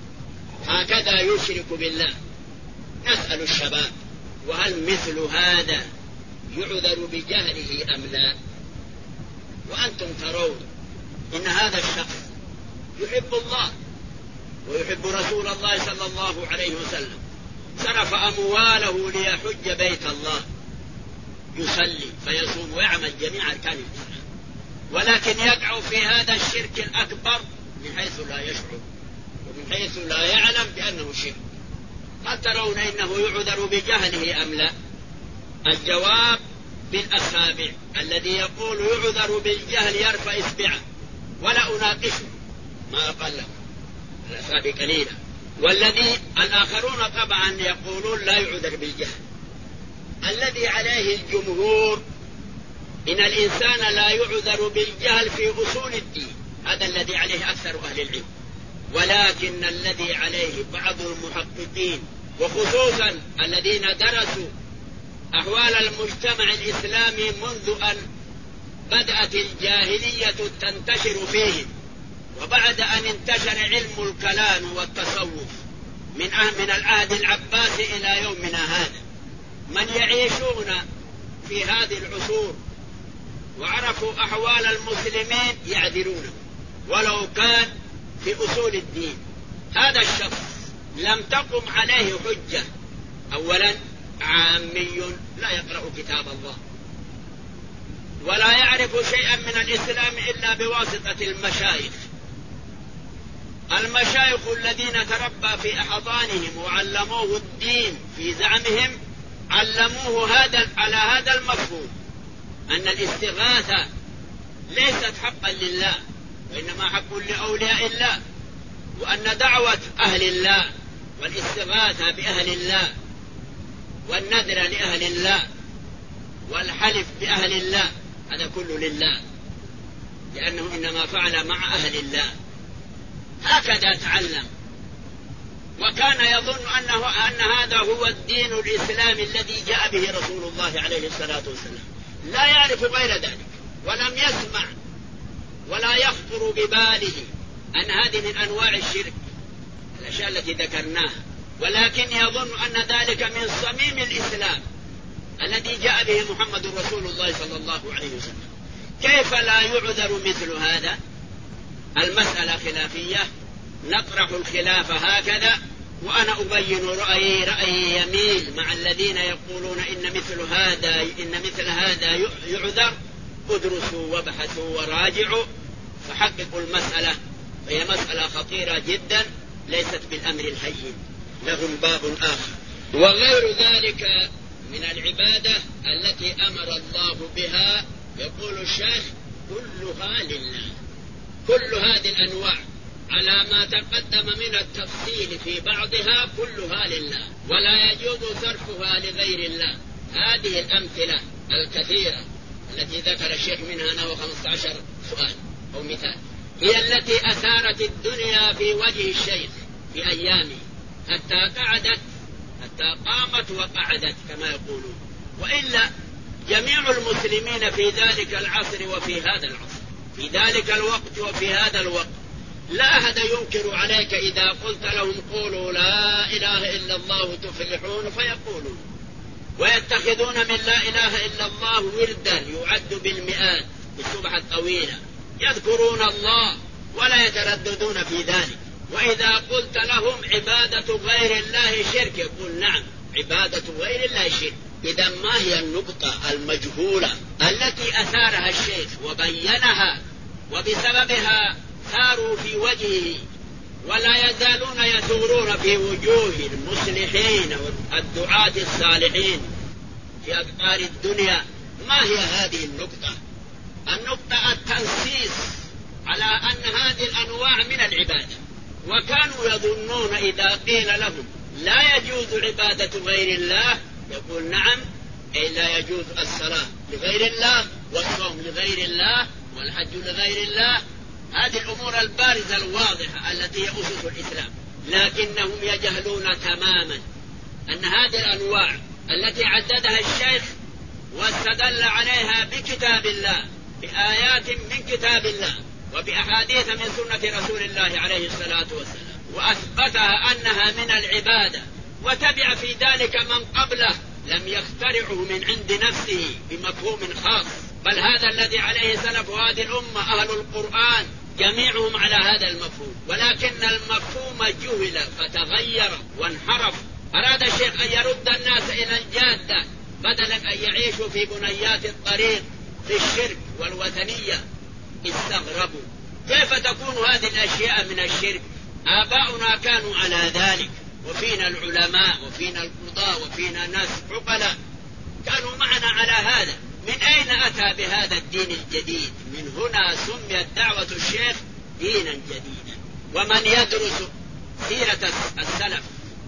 هكذا يشرك بالله. نسأل الشباب، وهل مثل هذا يعذر بجهله أم لا؟ وأنتم ترون إن هذا الشخص يحب الله ويحب رسول الله صلى الله عليه وسلم، صرف أمواله ليحج بيت الله، يصلي فيصوم ويعمل جميع أركان الإسلام، ولكن يقع في هذا الشرك الأكبر من حيث لا يشعر ومن حيث لا يعلم بأنه شرك. هل ترون إنه يعذر بجهله أم لا؟ الجواب بالأصابع. الذي يقول يعذر بالجهل يرفع إصبعه ولا أناقشه، ما أقل له الأصابع قليلة. والذي الآخرون طبعا يقولون لا يعذر بالجهل. الذي عليه الجمهور إن الإنسان لا يعذر بالجهل في أصول الدين، هذا الذي عليه أكثر أهل العلم. ولكن الذي عليه بعض المحققين وخصوصا الذين درسوا أحوال المجتمع الإسلامي منذ أن بدأت الجاهلية تنتشر فيه، وبعد أن انتشر علم الكلام والتصوف من من العهد العباسي إلى يومنا هذا، من يعيشون في هذه العصور وعرفوا أحوال المسلمين يعذرونه ولو كان في أصول الدين. هذا الشخص لم تقم عليه حجة. أولا عامي لا يقرأ كتاب الله ولا يعرف شيئا من الإسلام إلا بواسطة المشايخ. المشايخ الذين تربى في أحضانهم وعلموه الدين في زعمهم علموه هذا على هذا المفهوم، أن الاستغاثة ليست حقا لله وإنما حق لأولياء الله، وأن دعوة أهل الله والاستغاثة بأهل الله والنذر لأهل الله والحلف بأهل الله هذا كله لله، لأنه إنما فعل مع أهل الله. هكذا تعلم. وكان يظن أنه أن هذا هو الدين الإسلامي الذي جاء به رسول الله عليه الصلاة والسلام، لا يعرف غير ذلك ولم يسمع ولا يخطر بباله أن هذه من أنواع الشرك الأشياء التي ذكرناها، ولكن يظن أن ذلك من صميم الإسلام الذي جاء به محمد رسول الله صلى الله عليه وسلم. كيف لا يعذر مثل هذا؟ المسألة خلافية، نطرح الخلاف هكذا، وأنا أبين رأيي رأيي يميل مع الذين يقولون إن مثل هذا إن مثل هذا يعذر. ادرسوا وابحثوا وراجعوا فحققوا المسألة، فهي مسألة خطيرة جدا ليست بالأمر الهين، لهم باب آخر. وغير ذلك من العبادة التي أمر الله بها يقول الشيخ كلها لله، كل هذه الأنواع على ما تقدم من التفصيل في بعضها كلها لله، ولا يجوز صرفها لغير الله. هذه الأمثلة الكثيرة التي ذكر الشيخ منها نحو خمسة عشر سؤال أو مثال هي التي أثارت الدنيا في وجه الشيخ في أيامه حتى قعدت حتى قامت وقعدت كما يقولون، وإلا جميع المسلمين في ذلك العصر وفي هذا العصر في ذلك الوقت وفي هذا الوقت لا أحد ينكر عليك إذا قلت لهم قولوا لا إله إلا الله تفلحون فيقولون، ويتخذون من لا إله إلا الله وردا يعد بالمئات بالسبحة الطويلة، يذكرون الله ولا يترددون في ذلك. وإذا قلت لهم عبادة غير الله شرك يقول نعم عبادة غير الله شرك. إذا ما هي النقطة المجهولة التي أثارها الشيخ وبينها وبسببها ثاروا في وجهه ولا يزالون يثورون في وجوه المصلحين والدعاة الصالحين في أقطار الدنيا؟ ما هي هذه النقطة؟ النقطة التنصيص على أن هذه الأنواع من العبادة، وكانوا يظنون إذا قيل لهم لا يجوز عبادة غير الله يقول نعم، أي لا يجوز الصلاة لغير الله والصوم لغير الله والحج لغير الله، هذه الأمور البارزة الواضحة التي هي أسس الإسلام. لكنهم يجهلون تماما أن هذه الأنواع التي عددها الشيخ واستدل عليها بكتاب الله بآيات من كتاب الله وبأحاديث من سنة رسول الله عليه الصلاة والسلام، وأثبتها أنها من العبادة، وتبع في ذلك من قبله لم يخترعه من عند نفسه بمفهوم خاص، بل هذا الذي عليه سلف هذه الأمة أهل القرآن جميعهم على هذا المفهوم، ولكن المفهوم جهل فتغير وانحرف. أراد الشيخ أن يرد الناس إلى الجادة بدلا أن يعيشوا في بنيات الطريق في الشرك والوثنية. استغربوا كيف تكون هذه الأشياء من الشرك؟ آباؤنا كانوا على ذلك، وفينا العلماء وفينا القضاة وفينا ناس عقلاء كانوا معنا على هذا. من أين أتى بهذا الدين الجديد؟ من هنا سميت دعوة الشيخ دينا جديدا. ومن يدرس سيرة السلف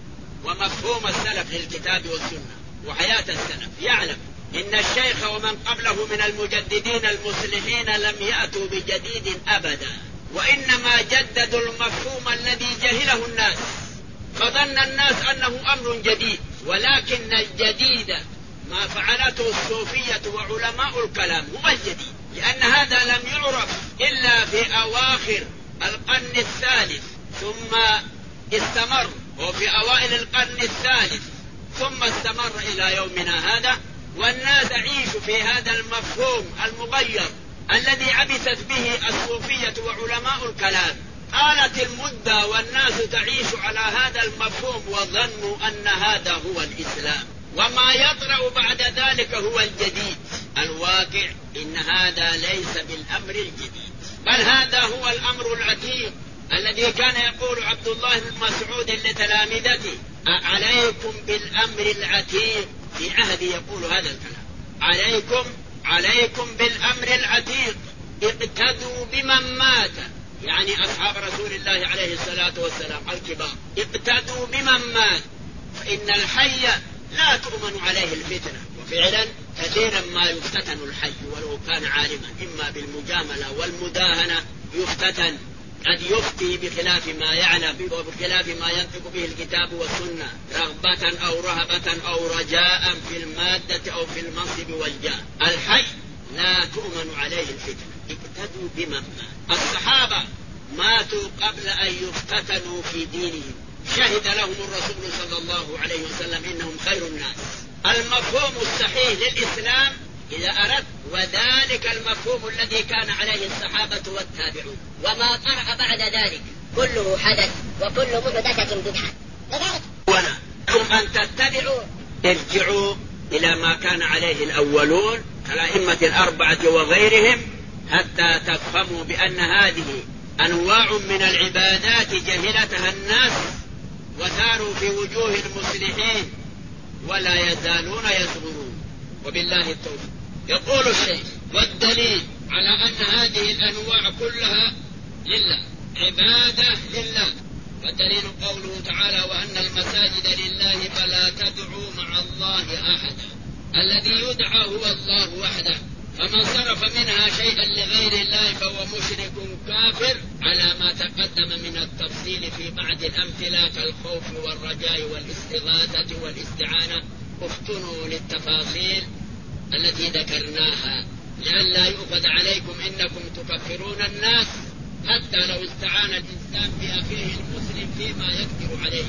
ومفهوم السلف للكتاب والسنة وحياة السلف يعلم إن الشيخ ومن قبله من المجددين المصلحين لم يأتوا بجديد أبدا، وإنما جددوا المفهوم الذي جهله الناس، فظن الناس أنه أمر جديد، ولكن الجديد ما فعلته الصوفية وعلماء الكلام هو الجديد، لأن هذا لم يعرف إلا في أواخر القرن الثالث ثم استمر، وفي أوائل القرن الثالث ثم استمر إلى يومنا هذا، والناس عيشوا في هذا المفهوم المغير الذي عبثت به الصوفية وعلماء الكلام. آلت المدة والناس تعيش على هذا المفهوم وظنوا أن هذا هو الإسلام، وما يطرأ بعد ذلك هو الجديد. الواقع إن هذا ليس بالأمر الجديد، بل هذا هو الأمر العتيق الذي كان يقول عبد الله بن مسعود لتلامذته عليكم بالأمر العتيق، في عهد يقول هذا الكلام عليكم عليكم بالأمر العتيق، اقتدوا بمن مات، يعني أصحاب رسول الله عليه الصلاة والسلام الكبار، اقتدوا بمن مات فإن الحي لا تؤمن عليه الفتنة. وفعلا كثيرا ما يفتتن الحي ولو كان عالما، إما بالمجاملة والمداهنة يفتتن، قد يفتي بخلاف ما يعلم وبخلاف ما ينطق به الكتاب والسنة رغبة أو رهبة أو رجاء في المادة أو في المنصب والجاه. الحي لا تؤمن عليه الفتنة، اقتدوا بمن مات. الصحابة ماتوا قبل أن يفتتنوا في دينهم، شهد لهم الرسول صلى الله عليه وسلم إنهم خير الناس. المفهوم الصحيح للإسلام إذا أردت، وذلك المفهوم الذي كان عليه الصحابة والتابعون. وما طرأ بعد ذلك كله حدث وكل محدثة بدعة. ولا أن تتبعوا ارجعوا إلى ما كان عليه الأولون كالأئمة الأربعة وغيرهم حتى تفهموا بأن هذه أنواع من العبادات جهلتها الناس وثاروا في وجوه المصلحين ولا يزالون يصغرون. وبالله التوفيق. يقول الشيخ: والدليل على أن هذه الأنواع كلها لله، عبادة لله. والدليل قوله تعالى: وأن المساجد لله فلا تدعوا مع الله أحدا. الذي يدعى هو الله وحده، فمن صرف منها شيئا لغير الله فهو مشرك كافر، على ما تقدم من التفصيل في بعض الأمثلة كالخوف والرجاء والاستغاثة والاستعانة. افتنوا للتفاصيل التي ذكرناها لئلا يؤخذ عليكم إنكم تكفرون الناس حتى لو استعان الإنسان بأخيه المسلم فيما يقدر عليه.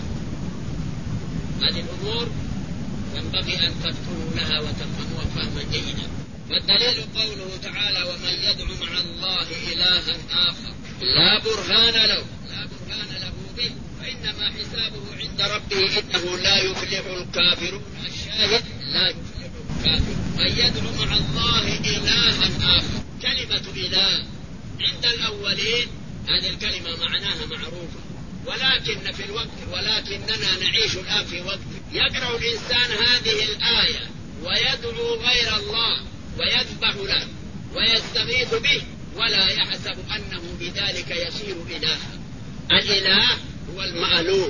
هذه الأمور ينبغي أن تفتنوا لها وتفهموها فهما جيدا. والدليل قوله تعالى: ومن يدعو مع الله إلها آخر لا برهان له لا برهان له به فإنما حسابه عند ربه إنه لا يفلح الكافرون. الشاهد: لا يفلح الكافر. من يدعو مع الله إلها آخر. كلمة إله عند الأولين هذه الكلمة معناها معروفة، ولكن في الوقت ولكننا نعيش الآن في وقت يقرأ الإنسان هذه الآية ويدعو غير الله ويذبح له ويستغيث به ولا يحسب أنه بذلك يصير إلها. الإله هو المألوه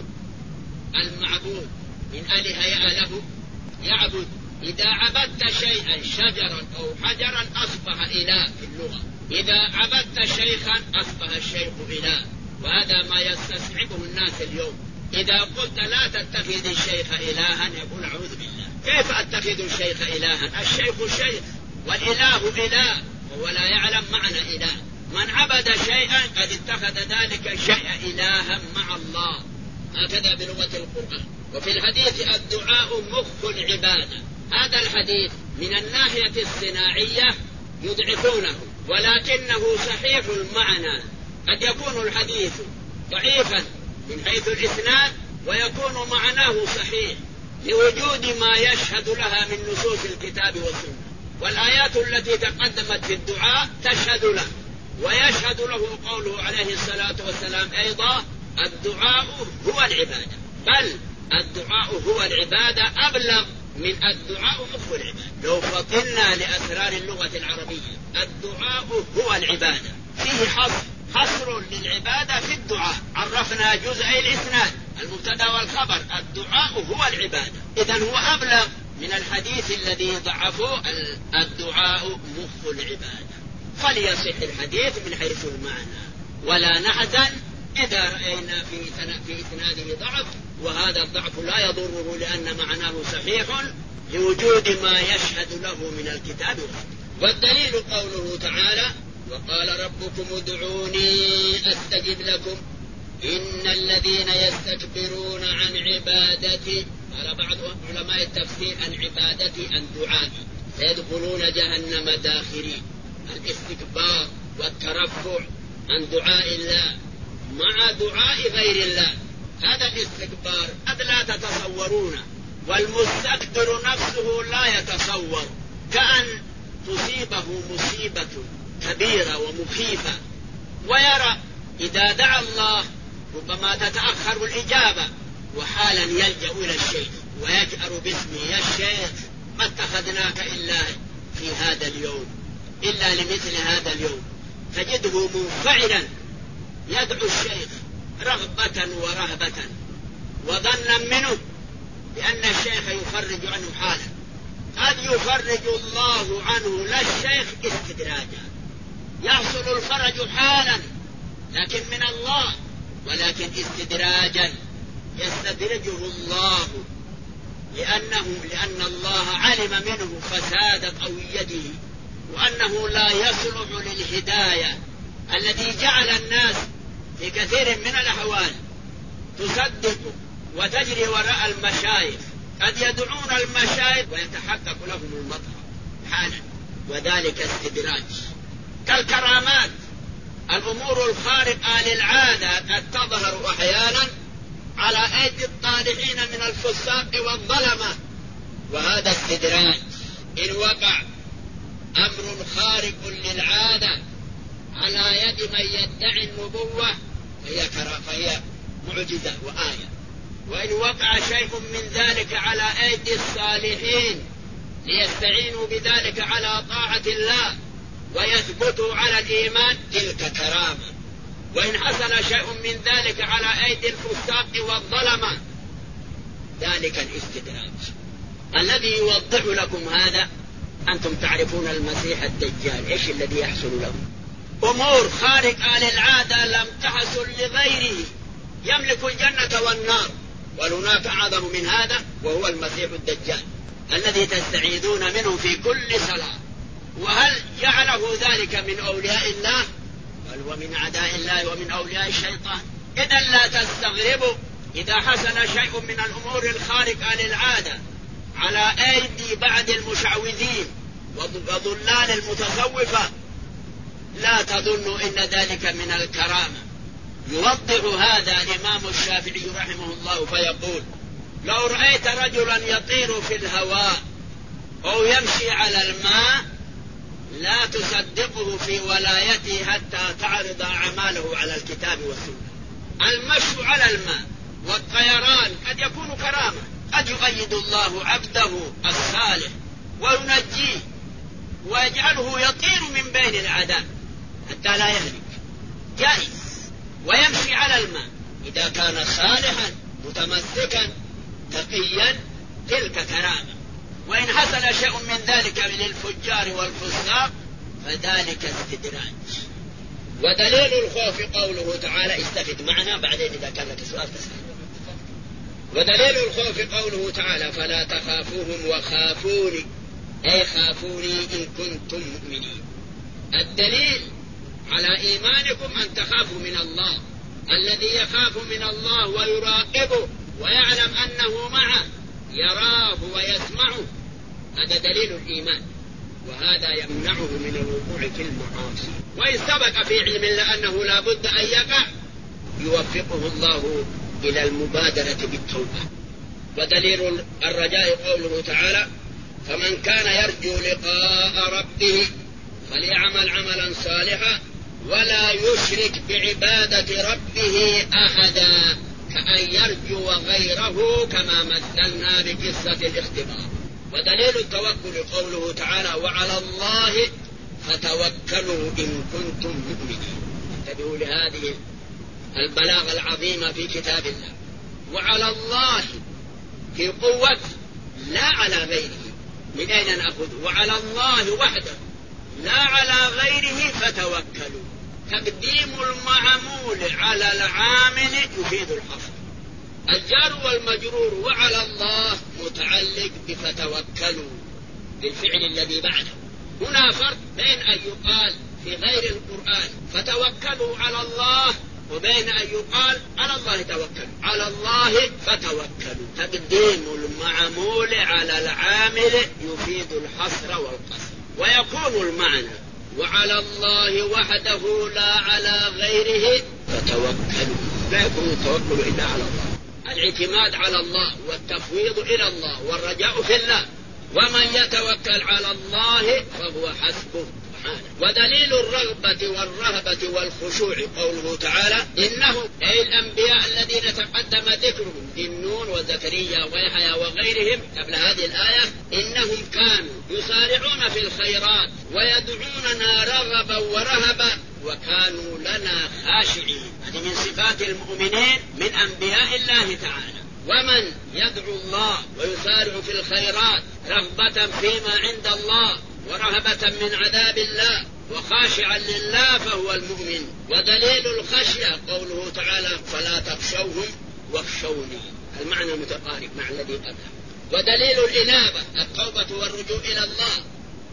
المعبود، من أله يأله يعبد. إذا عبدت شيئا شجرا أو حجرا أصبح إله في اللغة. إذا عبدت شيخا أصبح الشيخ إله، وهذا ما يستصعبه الناس اليوم. إذا قلت لا تتخذ الشيخ إلها يقول أعوذ بالله، كيف أتخذ الشيخ إلها؟ الشيخ شيخ والإله إله وهو لا يعلم معنى إله. من عبد شيئا قد اتخذ ذلك الشيء إلها مع الله، هكذا بلغة القرآن. وفي الحديث: الدعاء مخ العبادة. هذا الحديث من الناحية الصناعية يضعفونه، ولكنه صحيح المعنى. قد يكون الحديث ضعيفا من حيث الإسناد ويكون معناه صحيح لوجود ما يشهد لها من نصوص الكتاب والسنة، والآيات التي تقدمت في الدعاء تشهد له، ويشهد له قوله عليه الصلاة والسلام أيضا: الدعاء هو العبادة. بل الدعاء هو العبادة أبلغ من الدعاء مخ العبادة. لو فطنا لأسرار اللغة العربية، الدعاء هو العبادة، فيه حصر حصر للعبادة في الدعاء. عرفنا جزء الإسناد المبتدا والخبر، الدعاء هو العبادة. إذن هو أبلغ من الحديث الذي ضعفه الدعاء مخ العبادة. فليصح الحديث من حيث المعنى، ولا نحزن إذا رأينا في في إسناده ضعف، وهذا الضعف لا يضره لأن معناه صحيح لوجود ما يشهد له من الكتاب والسنة. والدليل قوله تعالى: وقال ربكم ادعوني أستجب لكم إن الذين يستكبرون عن عبادتي. قال بعض علماء التفسير: عن عبادتي عن دعائي سيدخلون جهنم داخرين. الاستكبار والترفع عن دعاء الله مع دعاء غير الله، هذا الاستكبار قد لا تتصورونه، والمستكبر نفسه لا يتصور، كأن تصيبه مصيبة كبيرة ومخيفة ويرى إذا دعا الله ربما تتأخر الإجابة، وحالا يلجأ إلى الشيخ ويجأر باسمه: يا الشيخ ما اتخذناك إلا في هذا اليوم، إلا لمثل هذا اليوم. تجده منفعلا يدعو الشيخ رغبة ورهبة، وظنا منه بأن الشيخ يفرج عنه حالا. قد يفرج الله عنه لا الشيخ استدراجا، يحصل الفرج حالا لكن من الله، ولكن استدراجا يستدرجه الله لأنه لأن الله علم منه فساد قويته وأنه لا يصلح للهداية التي جعل الناس في كثير من الأحوال تصدق وتجري وراء المشايخ، قد يدعون المشايخ ويتحقق لهم المطهر حالا، وذلك استدراج. كالكرامات، الأمور الخارقة للعادة قد تظهر أحيانا على أيدي الطالحين من الفساق والظلمة، وهذا استدراج. إن وقع أمر خارق للعادة على يد من يدعي النبوة فهي, فهي معجزة وآية، وإن وقع شيء من ذلك على أيدي الصالحين ليستعينوا بذلك على طاعة الله ويثبتوا على الإيمان تلك كرامة، وإن حصل شيء من ذلك على أيدي الفساق والظلمة ذلك الاستدراج. الذي يوضح لكم هذا أنتم تعرفون المسيح الدجال إيش الذي يحصل له؟ أمور خارقة للعادة لم تحصل لغيره، يملك الجنة والنار، وهناك أعظم من هذا وهو المسيح الدجال الذي تستعيذون منه في كل صلاة. وهل جعله ذلك من أولياء الله؟ بل ومن أعداء الله ومن أولياء الشيطان. إذا لا تستغربوا إذا حصل شيء من الأمور الخارقة للعادة على أيدي بعض المشعوذين وضلال المتصوفة، لا تظنوا إن ذلك من الكرامة. يوضح هذا الإمام الشافعي رحمه الله فيقول: لو رأيت رجلا يطير في الهواء أو يمشي على الماء لا تصدقه في ولايته حتى تعرض أعماله على الكتاب والسنة. المشي على الماء والطيران قد يكون كرامة، قد يؤيد الله عبده الصالح وينجيه ويجعله يطير من بين الأعداء حتى لا يهلك، جائز. ويمشي على الماء إذا كان صالحا متمسكا تقيا تلك كرامة. وإن حصل شيء من ذلك للفجار والفساق فذلك استدراج. ودليل الخوف قوله تعالى، استفد معنا بعدين إذا كان لك سؤال تسأل. ودليل الخوف قوله تعالى: فلا تخافوهم وخافوني، أي خافوني إن كنتم مؤمنين. الدليل على إيمانكم أن تخافوا من الله. الذي يخاف من الله ويراقبه ويعلم أنه معه يراه ويسمعه، هذا دليل الإيمان، وهذا يمنعه من الوقوع في المعاصي. وإن سبق في علم الله أنه لا بد أن يقع يوفقه الله إلى المبادرة بالتوبة. ودليل الرجاء قوله تعالى: فمن كان يرجو لقاء ربه فليعمل عملا صالحا ولا يشرك بعبادة ربه أحدا، كأن يرجو غيره كما مثلنا بقصة الاختبار. ودليل التوكل قوله تعالى: وعلى الله فتوكلوا إن كنتم مؤمنين. انتبهوا لهذه البلاغة العظيمة في كتاب الله. وعلى الله في قوة لا على غيره. من أين نأخذ؟ وعلى الله وحده لا على غيره فتوكلوا. تقديم المعمول على العامل يفيد الحصر. الجار والمجرور وعلى الله متعلق بفتوكلوا بالفعل الذي بعده. هنا فرق بين أن يقال في غير القرآن فتوكلوا على الله وبين أن يقال على الله توكلوا. على الله فتوكلوا، تقديم المعمول على العامل يفيد الحصر والقصر. ويكون المعنى وعلى الله وحده لا على غيره فتوكلوا، لا يكون التوكل إلا على الله. الاعتماد على الله والتفويض إلى الله والرجاء في الله، ومن يتوكل على الله فهو حسبه. ودليل الرغبة والرهبة والخشوع قوله تعالى: إنهم أي الأنبياء الذين تقدم ذكرهم ذنون وزكريا ويحيى وغيرهم قبل هذه الآية، إنهم كانوا يسارعون في الخيرات ويدعوننا رغبا ورهبا وكانوا لنا خاشعين. هذه من صفات المؤمنين من أنبياء الله تعالى. ومن يدعو الله ويسارع في الخيرات رغبة فيما عند الله ورهبة من عذاب الله وخاشعا لله فهو المؤمن. ودليل الخشية قوله تعالى فلا تخشوهم واخشوني، المعنى متقارب مع الذي قبله. ودليل الإنابة التوبة والرجوع إلى الله،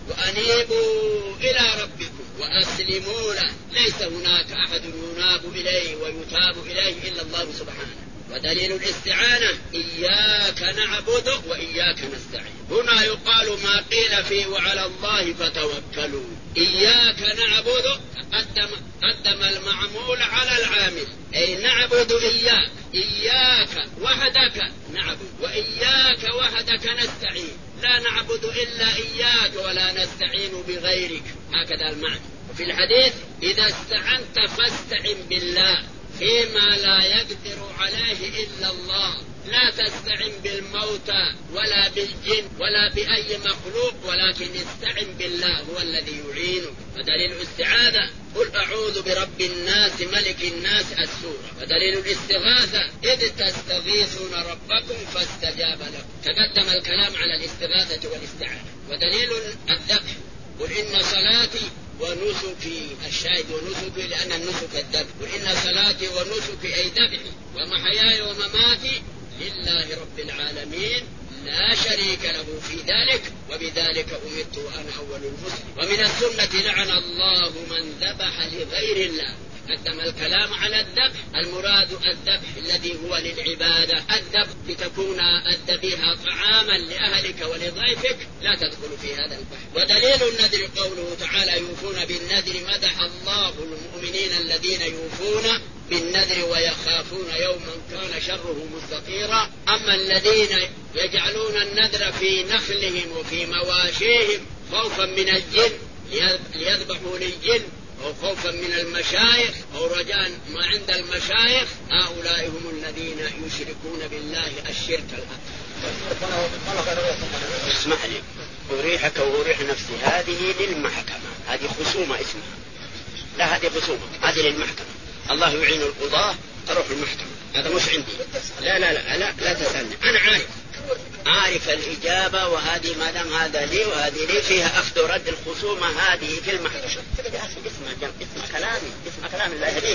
وأنيبوا إلى ربكم وأسلموا له، ليس هناك أحد يناب إليه ويتاب إليه إلا الله سبحانه. ودليل الاستعانة إياك نعبد وإياك نستعين، هنا يقال ما قيل فيه وعلى الله فتوكلوا. إياك نعبد قدم, قدم المعمول على العامل، أي نعبد إياك، إياك وحدك نعبد وإياك وحدك نستعين، لا نعبد إلا إياك ولا نستعين بغيرك، هكذا المعنى. وفي الحديث إذا استعنت فاستعن بالله فيما لا يقدر عليه إلا الله، لا تستعن بالموتى ولا بالجن ولا بأي مخلوق، ولكن استعن بالله هو الذي يعينك. ودليل الاستعاذة قل أعوذ برب الناس ملك الناس السورة. ودليل الاستغاثة إذ تستغيثون ربكم فاستجاب لكم، تقدم الكلام على الاستغاثة والاستعانة. ودليل الذبح قل إن صلاتي ونسكي، الشاهد ونسكي لأن النسك الذبح، قل إن صلاتي ونسكي أي ذبحي ومحياي ومماتي لله رب العالمين لا شريك له في ذلك وبذلك أمرت وأنا أول المسلمين. ومن السنة لعن الله من ذبح لغير الله، قدم الكلام على الذبح، المراد الذبح الذي هو للعبادة، الذبح لتكون الذبيحة طعاما لأهلك ولضيفك، لا تدخل في هذا البحث. ودليل النذر قوله تعالى يوفون بالنذر، مدح الله المؤمنين الذين يوفون بالنذر ويخافون يوما كان شره مستطيرا. أما الذين يجعلون النذر في نخلهم وفي مواشيهم خوفا من الجن ليذبحوا للجن أو خوفا من المشايخ أو رجاء ما عند المشايخ، هؤلاء هم الذين يشركون بالله الشرك الأكبر. اسمح لي أريحك وأريح نفسي، هذه للمحكمة، هذه خصومة اسمها، لا هذه خصومة، هذه للمحكمة. الله يعين القضاة تروح المحكمة، هذا مش عندي. لا لا لا لا, لا تسألني، أنا عارف عارف الإجابة، وهذه ما دام هذا لي وهذه لي فيها أخذ ورد. الخصومة هذه في المحكمة. اسمع اسمع كلامي، اسمع كلامي الله يهديك،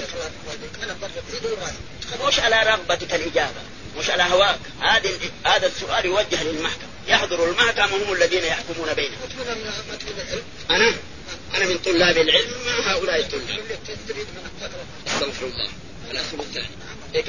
مش على رغبتك الإجابة، مش على هواك. هذا هذا السؤال يوجه للمحكمة، يحضر المحكمة هم الذين يحكمون بينهم. أنا أنا من طلاب العلم مع هؤلاء الطلاب. استغفر الله. الأصل الثاني إيه؟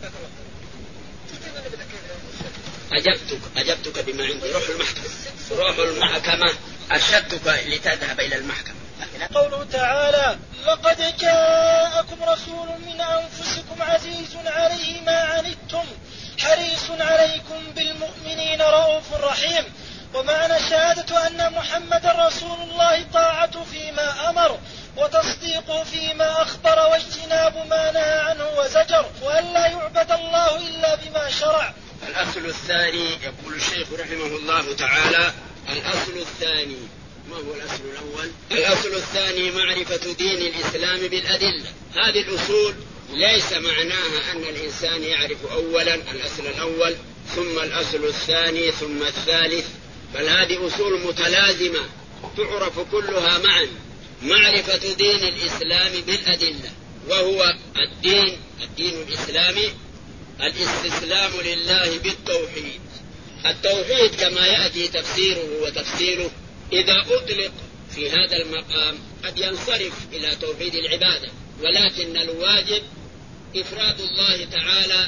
أجبتك أجبتك بما عندي، روح المحكمة، روح المحكمة، أرشدتك لتذهب إلى المحكمة. قوله تعالى لقد جاءكم رسول من أنفسكم عزيز عليه ما عنتم حريص عليكم بالمؤمنين رؤوف رحيم. ومعنى شهادة أن محمد رسول الله طاعته فيما أمر وتصديقه فيما أخبر واجتناب ما نهى عنه وزجر، وأن لا يعبد الله إلا بما شرع. الأصل الثاني يقول الشيخ رحمه الله تعالى الأصل الثاني. ما هو الأصل الأول؟ الأصل الثاني معرفة دين الإسلام بالأدلة. هذه الأصول ليس معناها أن الإنسان يعرف أولا الأصل الأول ثم الأصل الثاني ثم الثالث، بل هذه أصول متلازمة تعرف كلها معا. معرفة دين الإسلام بالأدلة، وهو الدين الدين الإسلامي الاستسلام لله بالتوحيد. التوحيد كما يأتي تفسيره وتفسيره إذا أطلق في هذا المقام قد ينصرف إلى توحيد العبادة، ولكن الواجب إفراد الله تعالى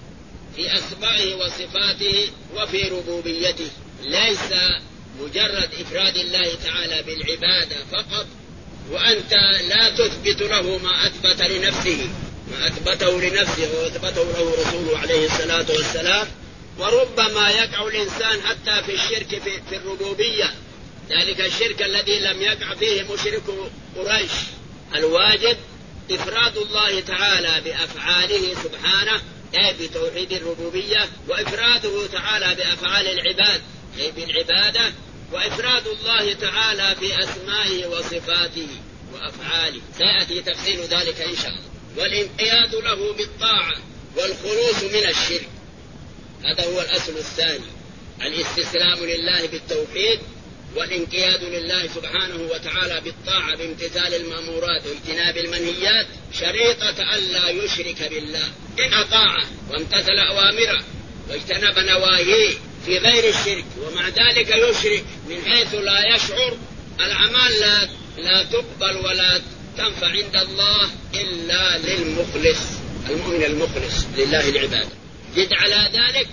في أسمائه وصفاته وفي ربوبيته، ليس مجرد إفراد الله تعالى بالعبادة فقط وأنت لا تثبت له ما أثبت لنفسه ما أثبته لنفسه وأثبته له رسوله عليه الصلاة والسلام. وربما يقع الإنسان حتى في الشرك في, في الربوبية، ذلك الشرك الذي لم يقع فيه مشرك قريش. الواجب إفراد الله تعالى بأفعاله سبحانه أي بتوحيد الربوبية، وإفراده تعالى بأفعال العباد أي بالعبادة، وإفراد الله تعالى بأسمائه وصفاته وأفعاله، سيأتي تفصيل ذلك إن شاء الله. والانقياد له بالطاعة والخلوص من الشرك، هذا هو الأصل الثاني، الاستسلام لله بالتوحيد والانقياد لله سبحانه وتعالى بالطاعة بامتثال المأمورات واجتناب المنهيات شريطة ألا يشرك بالله. إن أطاعه وامتثل أوامره واجتنب نواهيه في غير الشرك ومع ذلك يشرك من حيث لا يشعر، الأعمال لا, لا تقبل ولا تنفع عند الله إلا للمخلص المؤمن المخلص لله العبادة. زد على ذلك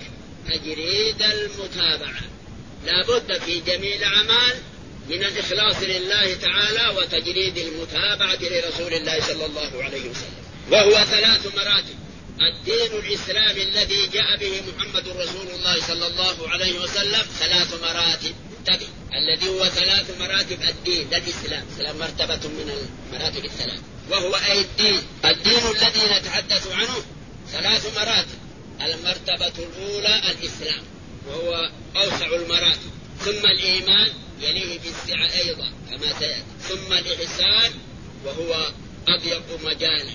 تجريد المتابعة، لا بد في جميع الأعمال من الإخلاص لله تعالى وتجريد المتابعة لرسول الله صلى الله عليه وسلم، وهو ثلاث مراتب. الدين الإسلامي الذي جاء به محمد رسول الله صلى الله عليه وسلم ثلاث مراتب، انتبه، الذي هو ثلاث مراتب الدين الإسلام، سلام مرتبة من المراتب الثلاث، وهو أي الدين. الدين الذي نتحدث عنه ثلاث مراتب. المرتبة الأولى الإسلام وهو أوسع المراتب، ثم الإيمان يليه بالسعة أيضا كما سيأتي، ثم الإحسان وهو أضيق مجالا.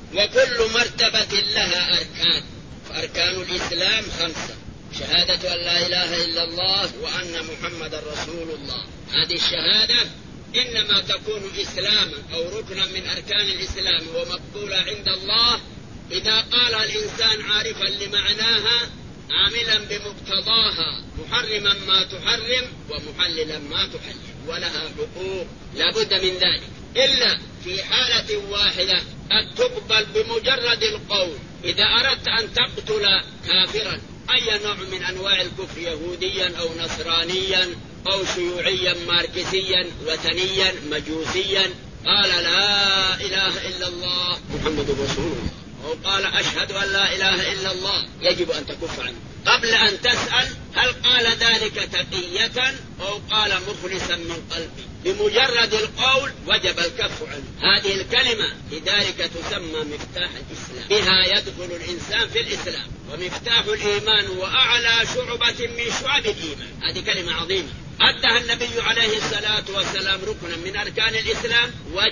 وكل مرتبة لها أركان، فأركان الإسلام خمسة: شهادة أن لا إله إلا الله وأن محمد رسول الله. هذه الشهادة إنما تكون إسلاما أو ركنا من أركان الإسلام ومقبولة عند الله إذا قال الإنسان عارفا لمعناها عاملا بمقتضاها محرما ما تحرم ومحللا ما تحلل، ولها حقوق لا بد من ذلك، إلا في حالة واحدة أن تقبل بمجرد القول. إذا أردت أن تقتل كافرا أي نوع من أنواع الكفر، يهوديا أو نصرانيا أو شيوعيا ماركسيا وثنيا مجوسيا، قال لا إله إلا الله محمد رسول الله أو قال أشهد أن لا إله إلا الله، يجب أن تكف عنه قبل أن تسأل هل قال ذلك تقية أو قال مخلصا من قلبه. بمجرد القول وجب الكف عنه. هذه الكلمة لذلك تسمى مفتاح الإسلام، بها يدخل الإنسان في الإسلام. ومفتاح الإيمان وأعلى شعبة من شعب الإيمان، هذه كلمة عظيمة أدها النبي عليه الصلاة والسلام ركنا من أركان الإسلام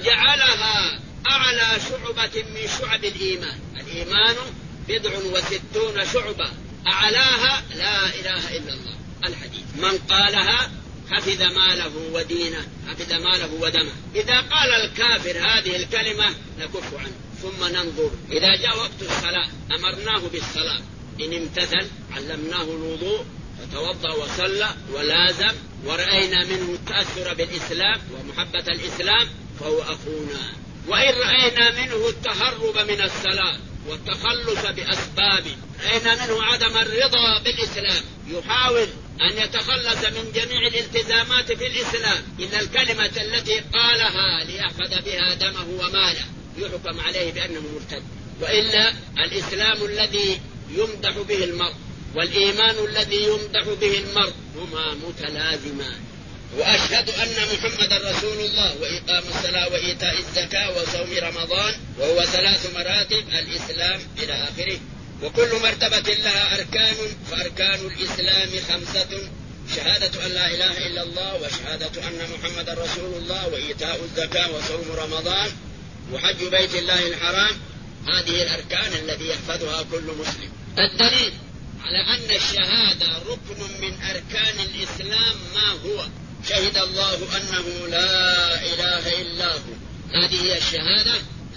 وجعلها أعلى شعبة من شعب الإيمان. الإيمان بضع وستون شعبة، أعلاها لا إله إلا الله. الحديث من قالها حفظ ماله ودينه، حفظ ماله ودمه. إذا قال الكافر هذه الكلمة نكف عنه ثم ننظر، إذا جاء وقت الصلاة أمرناه بالصلاة، إن امتثل علمناه الوضوء فتوضأ وصلى ولازم، ورأينا منه التأثر بالإسلام ومحبة الإسلام فهو أخونا. وإن رأينا منه التهرب من الصلاة والتخلص بأسبابه، رأينا منه عدم الرضا بالإسلام، يحاول أن يتخلص من جميع الالتزامات في الإسلام إلا الكلمة التي قالها ليحفظ بها دمه وماله، يحكم عليه بأنه مرتد. وإلا الإسلام الذي يمدح به المرء والإيمان الذي يمدح به المرء هما متلازمان. وأشهد أن محمد رسول الله وإقام الصلاة وإيتاء الزكاة وصوم رمضان، وهو ثلاث مراتب الإسلام إلى آخره. وكل مرتبة لها أركان، فأركان الإسلام خمسة: شهادة أن لا إله إلا الله وشهادة أن محمد رسول الله وإيتاء الزكاة وصوم رمضان وحج بيت الله الحرام. هذه الأركان الذي يحفظها كل مسلم. الدليل على أن الشهادة ركن من أركان الإسلام ما هو؟ شهد الله أنه لا إله إلا هو، هذه هي الشهادة.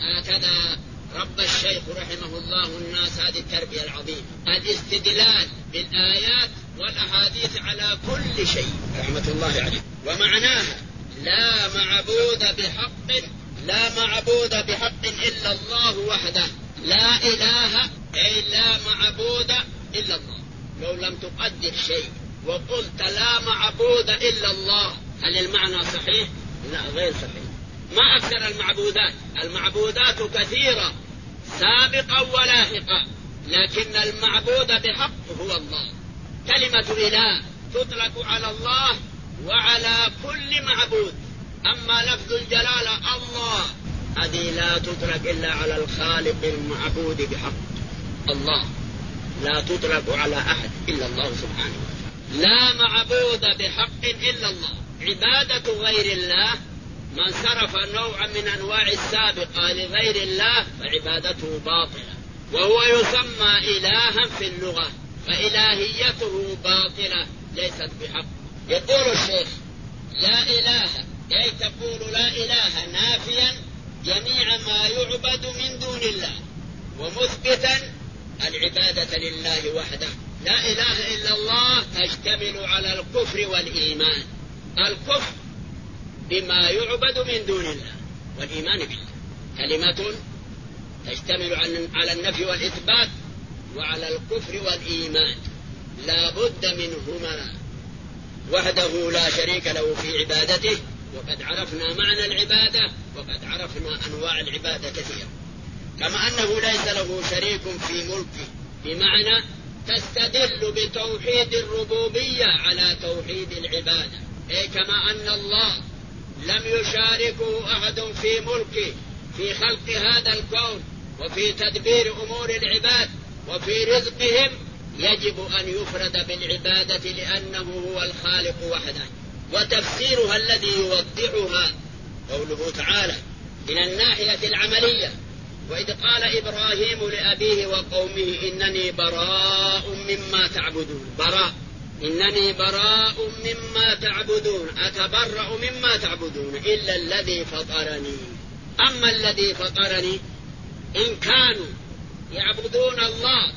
هكذا رب الشيخ رحمه الله الناس هذه التربية العظيمة، الاستدلال بالآيات والأحاديث على كل شيء رحمة الله عليه. ومعناها لا معبود بحق لا معبود بحق إلا الله وحده، لا إله أي لا معبود إلا الله. لو لم تقدر شيء وقلت لا معبود إلا الله، هل المعنى صحيح؟ لا، غير صحيح. ما أكثر المعبودات، المعبودات كثيرة سابقا ولاحقا، لكن المعبود بحق هو الله. كلمة إله تطلق على الله وعلى كل معبود، أما لفظ الجلالة الله هذه لا تطلق إلا على الخالق المعبود بحق الله، لا تطلق على أحد إلا الله سبحانه وتعالى. لا معبود بحق إلا الله. عبادة غير الله، من صرف نوعا من أنواع السابقة لغير الله فعبادته باطلة، وهو يسمى إلها في اللغة، فإلهيته باطلة ليست بحق. يقول الشيخ لا إله، أي تقول لا إله نافيا جميع ما يعبد من دون الله، ومثبتا العبادة لله وحده. لا إله إلا الله تشتمل على الكفر والإيمان، الكفر بما يعبد من دون الله والإيمان بالله، كلمة تشتمل على النفي والإثبات وعلى الكفر والإيمان، لا بد منهما وحده لا شريك له في عبادته. وقد عرفنا معنى العبادة وقد عرفنا أنواع العبادة كثيرة، كما أنه ليس له شريك في ملكه، بمعنى تستدل بتوحيد الربوبية على توحيد العبادة، أي كما أن الله لم يشاركه أحد في ملكه في خلق هذا الكون وفي تدبير أمور العباد وفي رزقهم، يجب أن يفرد بالعبادة لأنه هو الخالق وحده. وتفسيرها الذي يوضحها قوله تعالى من الناحية العملية: وإذ قال إبراهيم لأبيه وقومه إنني براء مما تعبدون. براء، إنني براء مما تعبدون، أتبرأ مما تعبدون إلا الذي فطرني. أما الذي فطرني إن كانوا يعبدون الله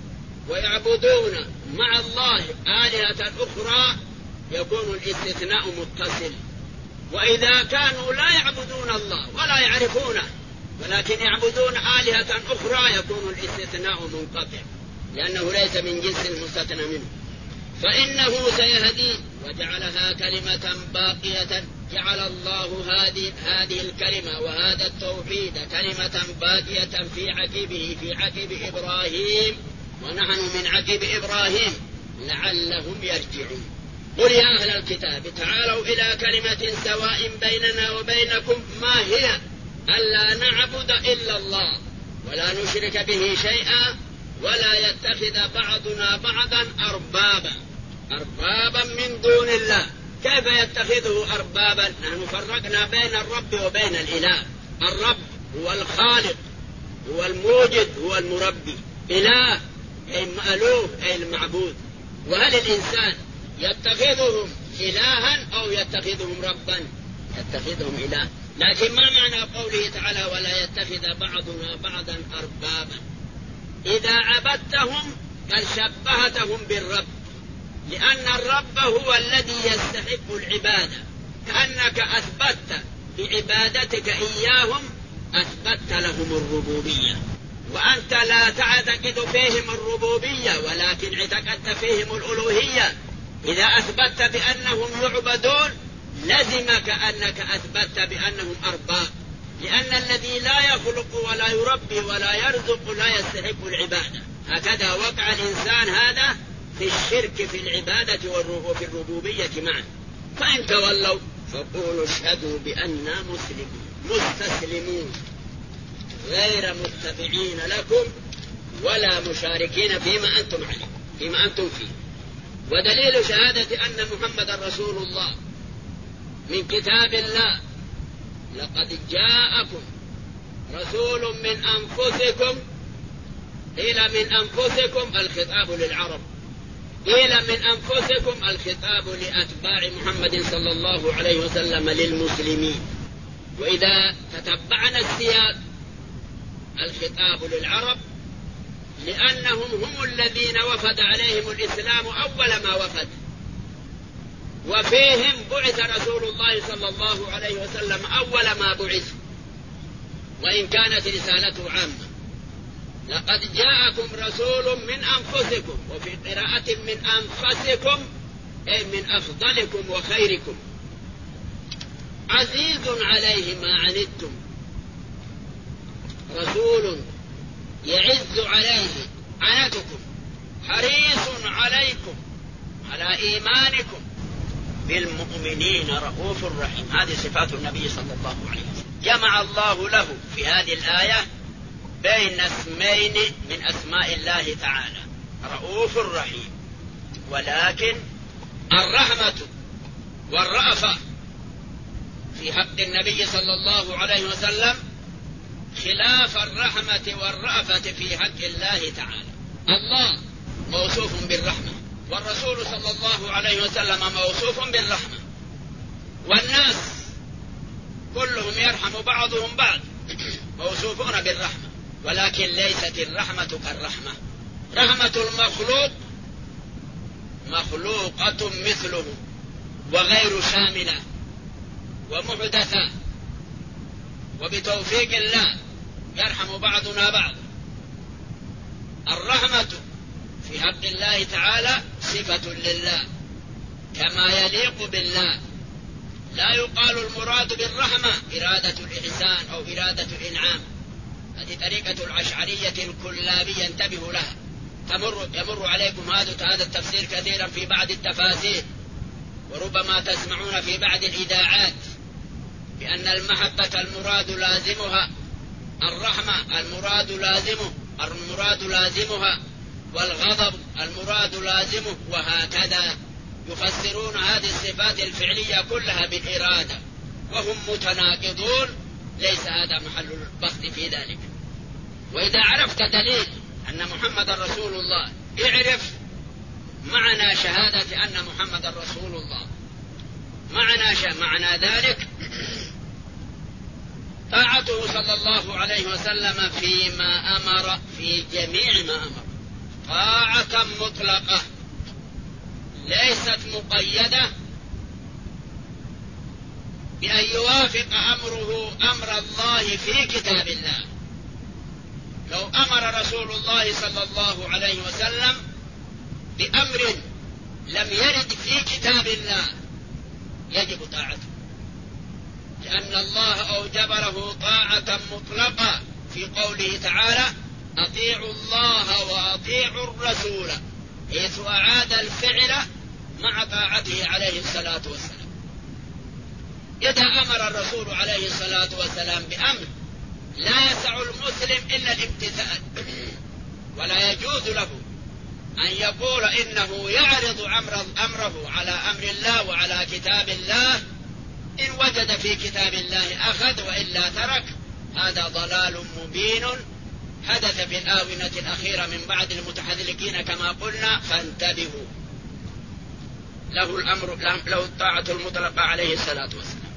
ويعبدون مع الله آلهة أخرى يكون الاستثناء متصل، وإذا كانوا لا يعبدون الله ولا يعرفونه ولكن يعبدون آلهة أخرى يكون الاستثناء منقطع، لأنه ليس من جنس المستثنى منه. فإنه سيهدي وجعلها كلمة باقية، جعل الله هذه هذه الكلمة وهذا التوحيد كلمة باقية في عقبه في عقب إبراهيم، ونحن من عقب إبراهيم لعلهم يرجعون. قل يا أهل الكتاب تعالوا إلى كلمة سواء بيننا وبينكم ما هي ألا نعبد إلا الله ولا نشرك به شيئا ولا يتخذ بعضنا بعضا أربابا أربابا من دون الله. كيف يتخذه أربابا؟ نحن فرقنا بين الرب وبين الإله. الرب هو الخالق، هو الموجد، هو المربي. إله أي المألوه أي المعبود. وهل الإنسان يتخذهم إلها أو يتخذهم ربا؟ يتخذهم إله. لكن ما معنى قوله تعالى ولا يتخذ بعضنا بعضا أربابا؟ إذا عبدتهم قد شبهتهم بالرب، لأن الرب هو الذي يستحق العبادة، كأنك أثبتت بعبادتك إياهم أثبتت لهم الربوبية، وأنت لا تعتقد فيهم الربوبية ولكن اعتقدت فيهم الألوهية. إذا أثبتت بأنهم يعبدون لزمك أنك أثبتت بأنهم أرباب، لأن الذي لا يخلق ولا يربي ولا يرزق لا يستحق العبادة. هكذا وقع الإنسان هذا في الشرك في العبادة وفي الربوبية معا. فإن تولوا فقولوا اشهدوا بأننا مسلمون مستسلمون غير متبعين لكم ولا مشاركين فيما أنتم عليه فيما أنتم فيه. ودليل شهادة أن محمد رسول الله من كتاب الله: لقد جاءكم رسول من أنفسكم. قيل من أنفسكم الخطاب للعرب، قيل من أنفسكم الخطاب لأتباع محمد صلى الله عليه وسلم للمسلمين. وإذا تتبعنا السياق الخطاب للعرب لأنهم هم الذين وفد عليهم الإسلام أول ما وفد، وفيهم بعث رسول الله صلى الله عليه وسلم أول ما بعث، وإن كانت رسالته عامة. لقد جاءكم رسول من أنفسكم، وفي قراءة من أنفسكم أي من أفضلكم وخيركم، عزيز عليه ما عنتم، رسول يعز عليه عنتكم، حريص عليكم على إيمانكم، بالمؤمنين رؤوف رحيم. هذه صفات النبي صلى الله عليه وسلم. جمع الله له في هذه الآية بين اسمين من أسماء الله تعالى، رؤوف رحيم. ولكن الرحمة والرأفة في حق النبي صلى الله عليه وسلم خلاف الرحمة والرأفة في حق الله تعالى. الله موصوف بالرحمة، والرسول صلى الله عليه وسلم موصوف بالرحمة، والناس كلهم يرحم بعضهم بعض، موصوفون بالرحمة، ولكن ليست الرحمة كالرحمة. رحمة المخلوق مخلوقة مثله وغير شاملة ومحدثة، وبتوفيق الله يرحم بعضنا بعض. الرحمة في حق الله تعالى صفة لله كما يليق بالله، لا يقال المراد بالرحمة إرادة الإحسان أو إرادة الإنعام. هذه طريقة الأشعرية الكلابية، انتبهوا لها. تمر يمر عليكم هذا هذا التفسير كثيرا في بعض التفاسير، وربما تسمعون في بعض الإذاعات بأن المحبة المراد لازمها، الرحمة المراد لازمه المراد لازمها، والغضب المراد لازمه، وهكذا يفسرون هذه الصفات الفعلية كلها بالإرادة، وهم متناقضون. ليس هذا محل البحث في ذلك. وإذا عرفت دليل أن محمد رسول الله، اعرف معنى شهادة أن محمد رسول الله. معنى ش... معنى ذلك طاعته صلى الله عليه وسلم فيما أمر، في جميع ما أمر، طاعة مطلقة ليست مقيدة بأن يوافق أمره أمر الله في كتاب الله. لو أمر رسول الله صلى الله عليه وسلم بأمر لم يرد في كتاب الله يجب طاعته، لأن الله أوجب له طاعة مطلقة في قوله تعالى: أطيعوا الله وأطيعوا الرسول، حيث أعاد الفعل مع طاعته عليه الصلاة والسلام. إذا أمر الرسول عليه الصلاة والسلام بأمر لا يسع المسلم إلا الامتثال، ولا يجوز له أن يقول إنه يعرض أمره على أمر الله وعلى كتاب الله. إن وجد في كتاب الله أخذ وإلا ترك. هذا ضلال مبين حدث في الآونة الأخيرة من بعض المتحذلكين كما قلنا، فانتبهوا. له الأمر له الطاعة المطلقة عليه الصلاة والسلام،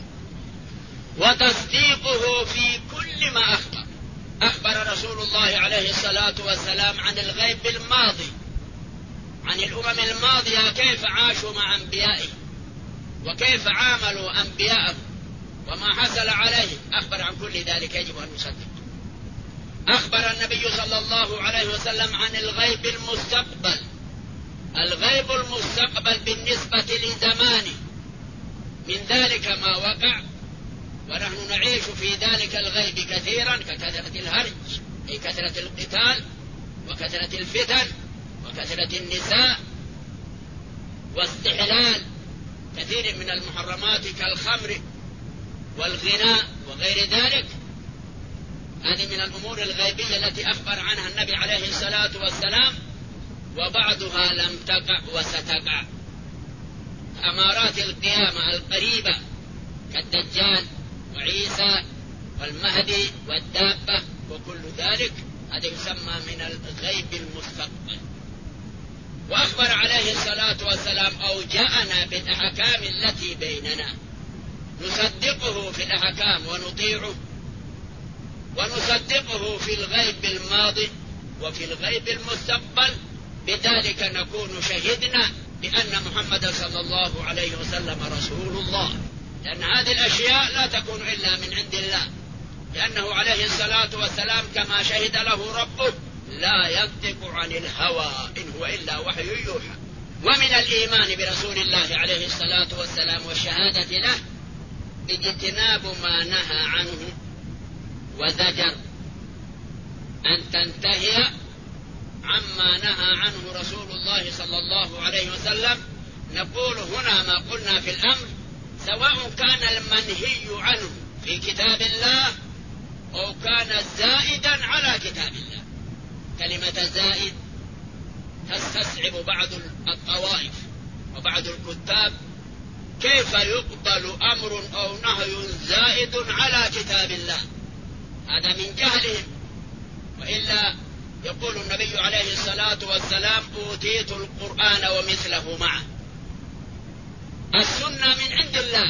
وتصديقه في كل ما أخبر. أخبر رسول الله عليه الصلاة والسلام عن الغيب الماضي، عن الأمم الماضية كيف عاشوا مع أنبيائه وكيف عاملوا أنبياءه وما حصل عليه. أخبر عن كل ذلك، يجب أن نصدق. أخبر النبي صلى الله عليه وسلم عن الغيب المستقبل، الغيب المستقبل بالنسبة لزمانه، من ذلك ما وقع ونحن نعيش في ذلك الغيب كثيرا، ككثرة الهرج أي كثرة القتال وكثرة الفتن وكثرة النساء واستحلال كثير من المحرمات كالخمر والغناء وغير ذلك. هذه من الأمور الغيبية التي أخبر عنها النبي عليه الصلاة والسلام، وبعضها لم تقع وستقع. أمارات القيامة القريبة كالدجال وعيسى والمهدي والدابة وكل ذلك، هذا يسمى من الغيب المستقبل. وأخبر عليه الصلاة والسلام أو جاءنا بالأحكام التي بيننا، نصدقه في الأحكام ونطيعه، ونصدقه في الغيب الماضي وفي الغيب المستقبل. بذلك نكون شهدنا بأن محمد صلى الله عليه وسلم رسول الله، لأن هذه الأشياء لا تكون إلا من عند الله، لأنه عليه الصلاة والسلام كما شهد له ربه لا ينطق عن الهوى إن هو إلا وحي يوحى. ومن الإيمان برسول الله عليه الصلاة والسلام والشهادة له اجتناب ما نهى عنه وزجر، أن تنتهي عما نهى عنه رسول الله صلى الله عليه وسلم. نقول هنا ما قلنا في الأمر، سواء كان المنهي عنه في كتاب الله أو كان زائدا على كتاب الله. كلمة زائد تستصعب بعض الطوائف وبعض الكتاب، كيف يقبل أمر أو نهي زائد على كتاب الله؟ هذا من جهلهم. وإلا يقول النبي عليه الصلاة والسلام: أوتيت القرآن ومثله معه. السنة من عند الله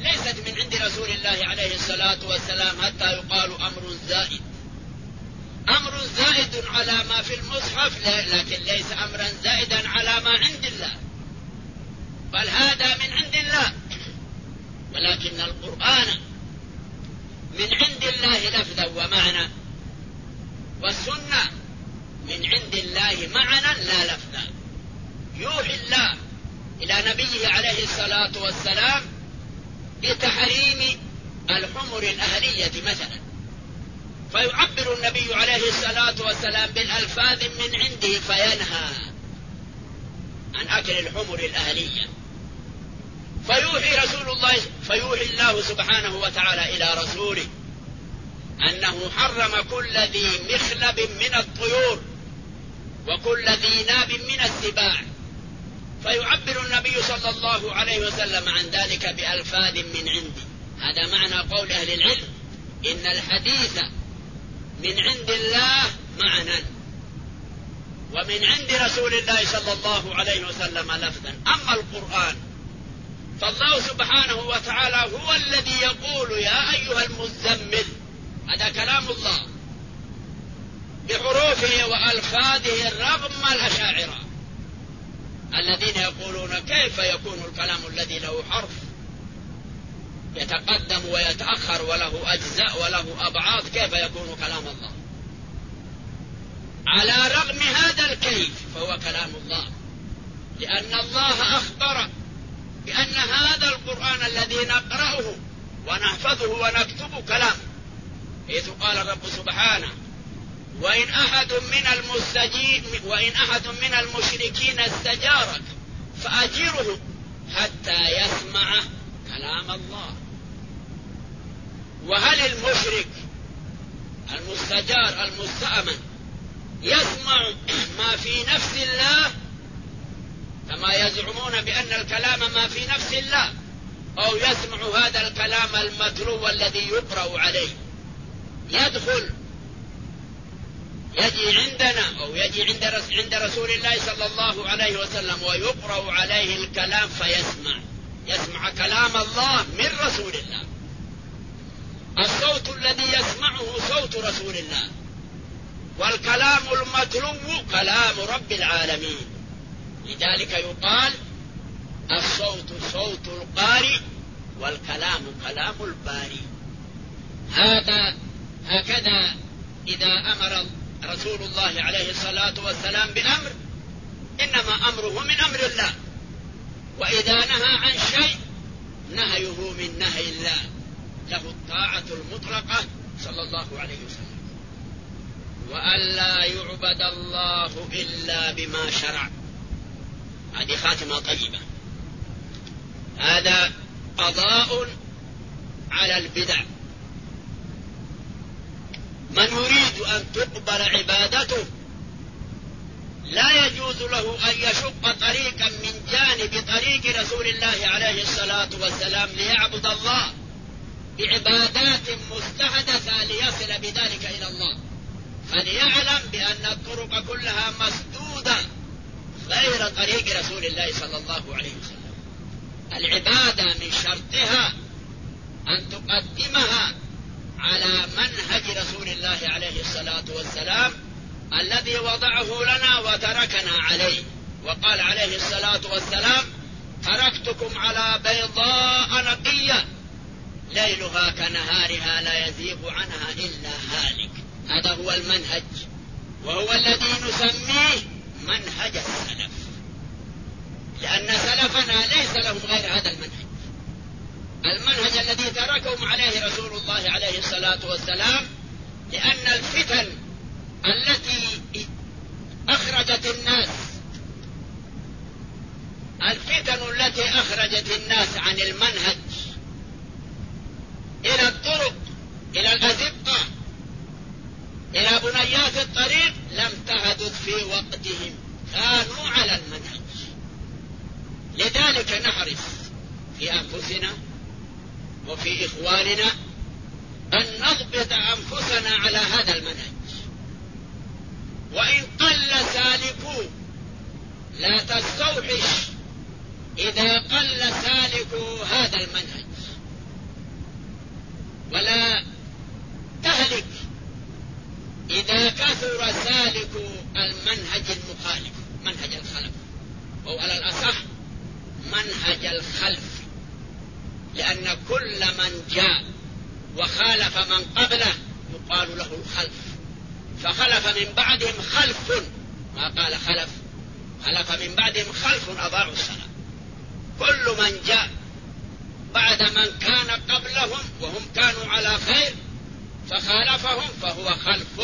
ليست من عند رسول الله عليه الصلاة والسلام حتى يقال أمر زائد. أمر زائد على ما في المصحف لكن ليس أمرا زائدا على ما عند الله، بل هذا من عند الله، ولكن القرآن من عند الله لفظا ومعنى، والسنة من عند الله معنى لا لفظا. يوحي الله إلى نبيه عليه الصلاة والسلام بتحريم الحمر الأهلية مثلا، فيعبر النبي عليه الصلاة والسلام بالألفاظ من عنده فينهى عن أكل الحمر الأهلية، فيوحي رسول الله فيوحي الله سبحانه وتعالى إلى رسوله أنه حرم كل ذي مخلب من الطيور وكل ذي ناب من السباع، فيعبر النبي صلى الله عليه وسلم عن ذلك بألفاظ من عنده. هذا معنى قول أهل العلم إن الحديث من عند الله معنى، ومن عند رسول الله صلى الله عليه وسلم لفظا. أما القرآن فالله سبحانه وتعالى هو الذي يقول يا أيها المزمل، هذا كلام الله بحروفه وألفاظه رغم الأشاعرة الذين يقولون كيف يكون الكلام الذي له حرف يتقدم ويتأخر وله أجزاء وله أبعاد، كيف يكون كلام الله؟ على رغم هذا الكيف فهو كلام الله، لأن الله أخبر بأن هذا القرآن الذي نقرأه ونحفظه ونكتبه كلام، حيث قال الرب سبحانه وإن أحد من المستجيب وإن أحد من المشركين استجارك فأجره حتى يسمع كلام الله. وهل المشرك المستجار المستأمن يسمع ما في نفس الله كما يزعمون بأن الكلام ما في نفس الله، أو يسمع هذا الكلام المتلو الذي يقرأ عليه؟ يدخل يجي عندنا أو يجي عند عند رسول الله صلى الله عليه وسلم ويقرأ عليه الكلام فيسمع يسمع كلام الله من رسول الله. الصوت الذي يسمعه صوت رسول الله، والكلام المتلو كلام رب العالمين. لذلك يقال الصوت صوت القارئ والكلام كلام الباري. هذا هكذا إذا أمر رسول الله عليه الصلاة والسلام بأمر إنما أمره من أمر الله، وإذا نهى عن شيء نهيه من نهي الله، له الطاعة المطلقة صلى الله عليه وسلم. وأن لا يعبد الله إلا بما شرع، هذه خاتمة طيبة. هذا قضاء على البدع. من يريد أن تقبل عبادته لا يجوز له أن يشق طريقا من جانب طريق رسول الله عليه الصلاة والسلام ليعبد الله بعبادات مستحدثة ليصل بذلك إلى الله، فليعلم بأن الطرق كلها مسدودة غير طريق رسول الله صلى الله عليه وسلم. العبادة من شرطها أن تقدمها على منهج رسول الله عليه الصلاة والسلام الذي وضعه لنا وتركنا عليه، وقال عليه الصلاة والسلام تركتكم على بيضاء نقية ليلها كنهارها لا يزيغ عنها إلا هالك. هذا هو المنهج، وهو الذي نسميه منهج السلف، لأن سلفنا ليس لهم غير هذا المنهج، المنهج الذي تركهم عليه رسول الله عليه الصلاة والسلام. لأن الفتن التي أخرجت الناس الفتن التي أخرجت الناس عن المنهج إلى الطرق إلى الأزقة إلى بنيات الطريق لم تحدث في وقتهم، كانوا على المنهج. لذلك نحرص في أنفسنا وفي إخواننا أن نضبط أنفسنا على هذا المنهج، وإن قل سالكوا لا تستوحش إذا قل سالكوا هذا المنهج، ولا تهلك إذا كثر سالك المنهج المخالف، منهج الخلف، أو على الأصح منهج الخلف، لأن كل من جاء وخالف من قبله يقال له الخلف، فخلف من بعدهم خلف، ما قال خلف، خلف من بعدهم خلف أضاعوا الصلاة. كل من جاء بعد من كان قبلهم وهم كانوا على خير فخالفهم فهو خلف.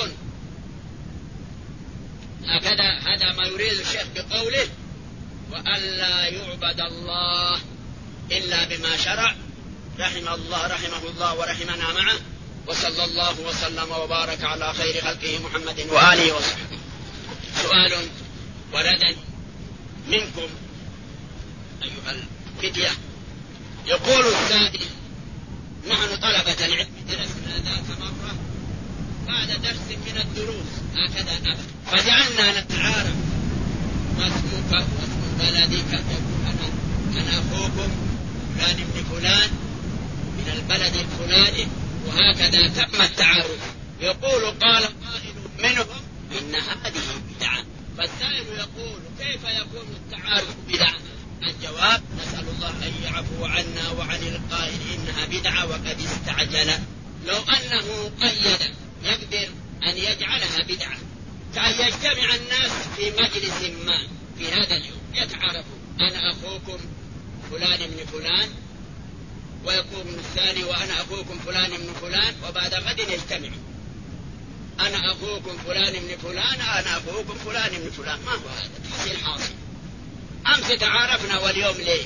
هكذا هذا ما يريد الشيخ بقوله وألا يعبد الله إلا بما شرع، رحم الله رحمه الله ورحمنا معه، وصلى الله وسلم وبارك على خير خلقه محمد وآله وصحبه. سؤال ورد منكم أيها الفتية، يقول السائل: نحن طلبة العلم درسنا ذات مرة بعد درس من الدروس هكذا أبدا، فجعلنا نتعارف ما اسمك واسم بلدك، أنا أنا أخوكم فلان ابن فلان من البلد الفلاني، وهكذا تم التعارف. يقول قال قائل منهم إن هذه بدعة، فالسائل يقول كيف يكون التعارف بدعة؟ الجواب: نسأل الله أن يعفو عنا وعن القائل إنها بدعة وقد استعجل. لو أنه قيد يقدر أن يجعلها بدعة، كأن يجتمع الناس في مجلس ما في هذا اليوم يتعارفوا: أنا أخوكم فلان من فلان، ويقوم الثاني وأنا أخوكم فلان من فلان، وبعد غد يجتمعوا: أنا أخوكم فلان من فلان، أنا أخوكم فلان من فلان. ما هو هذا تحصيل حاصل؟ أمس تعارفنا واليوم ليه؟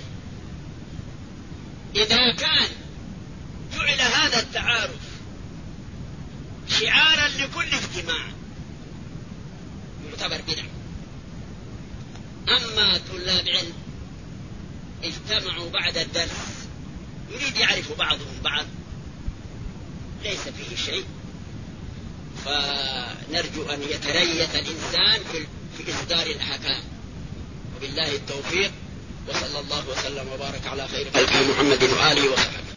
إذا كان جعل هذا التعارف شعارا لكل اجتماع يعتبر بدعة. أما طلاب علم اجتمعوا بعد الدرس يريد يعرف بعضهم بعض، ليس فيه شيء، فنرجو أن يتريث الإنسان في إصدار الأحكام. وبالله التوفيق، وصلى الله وسلم وبارك على خير خلقه محمد وآله وصحبه.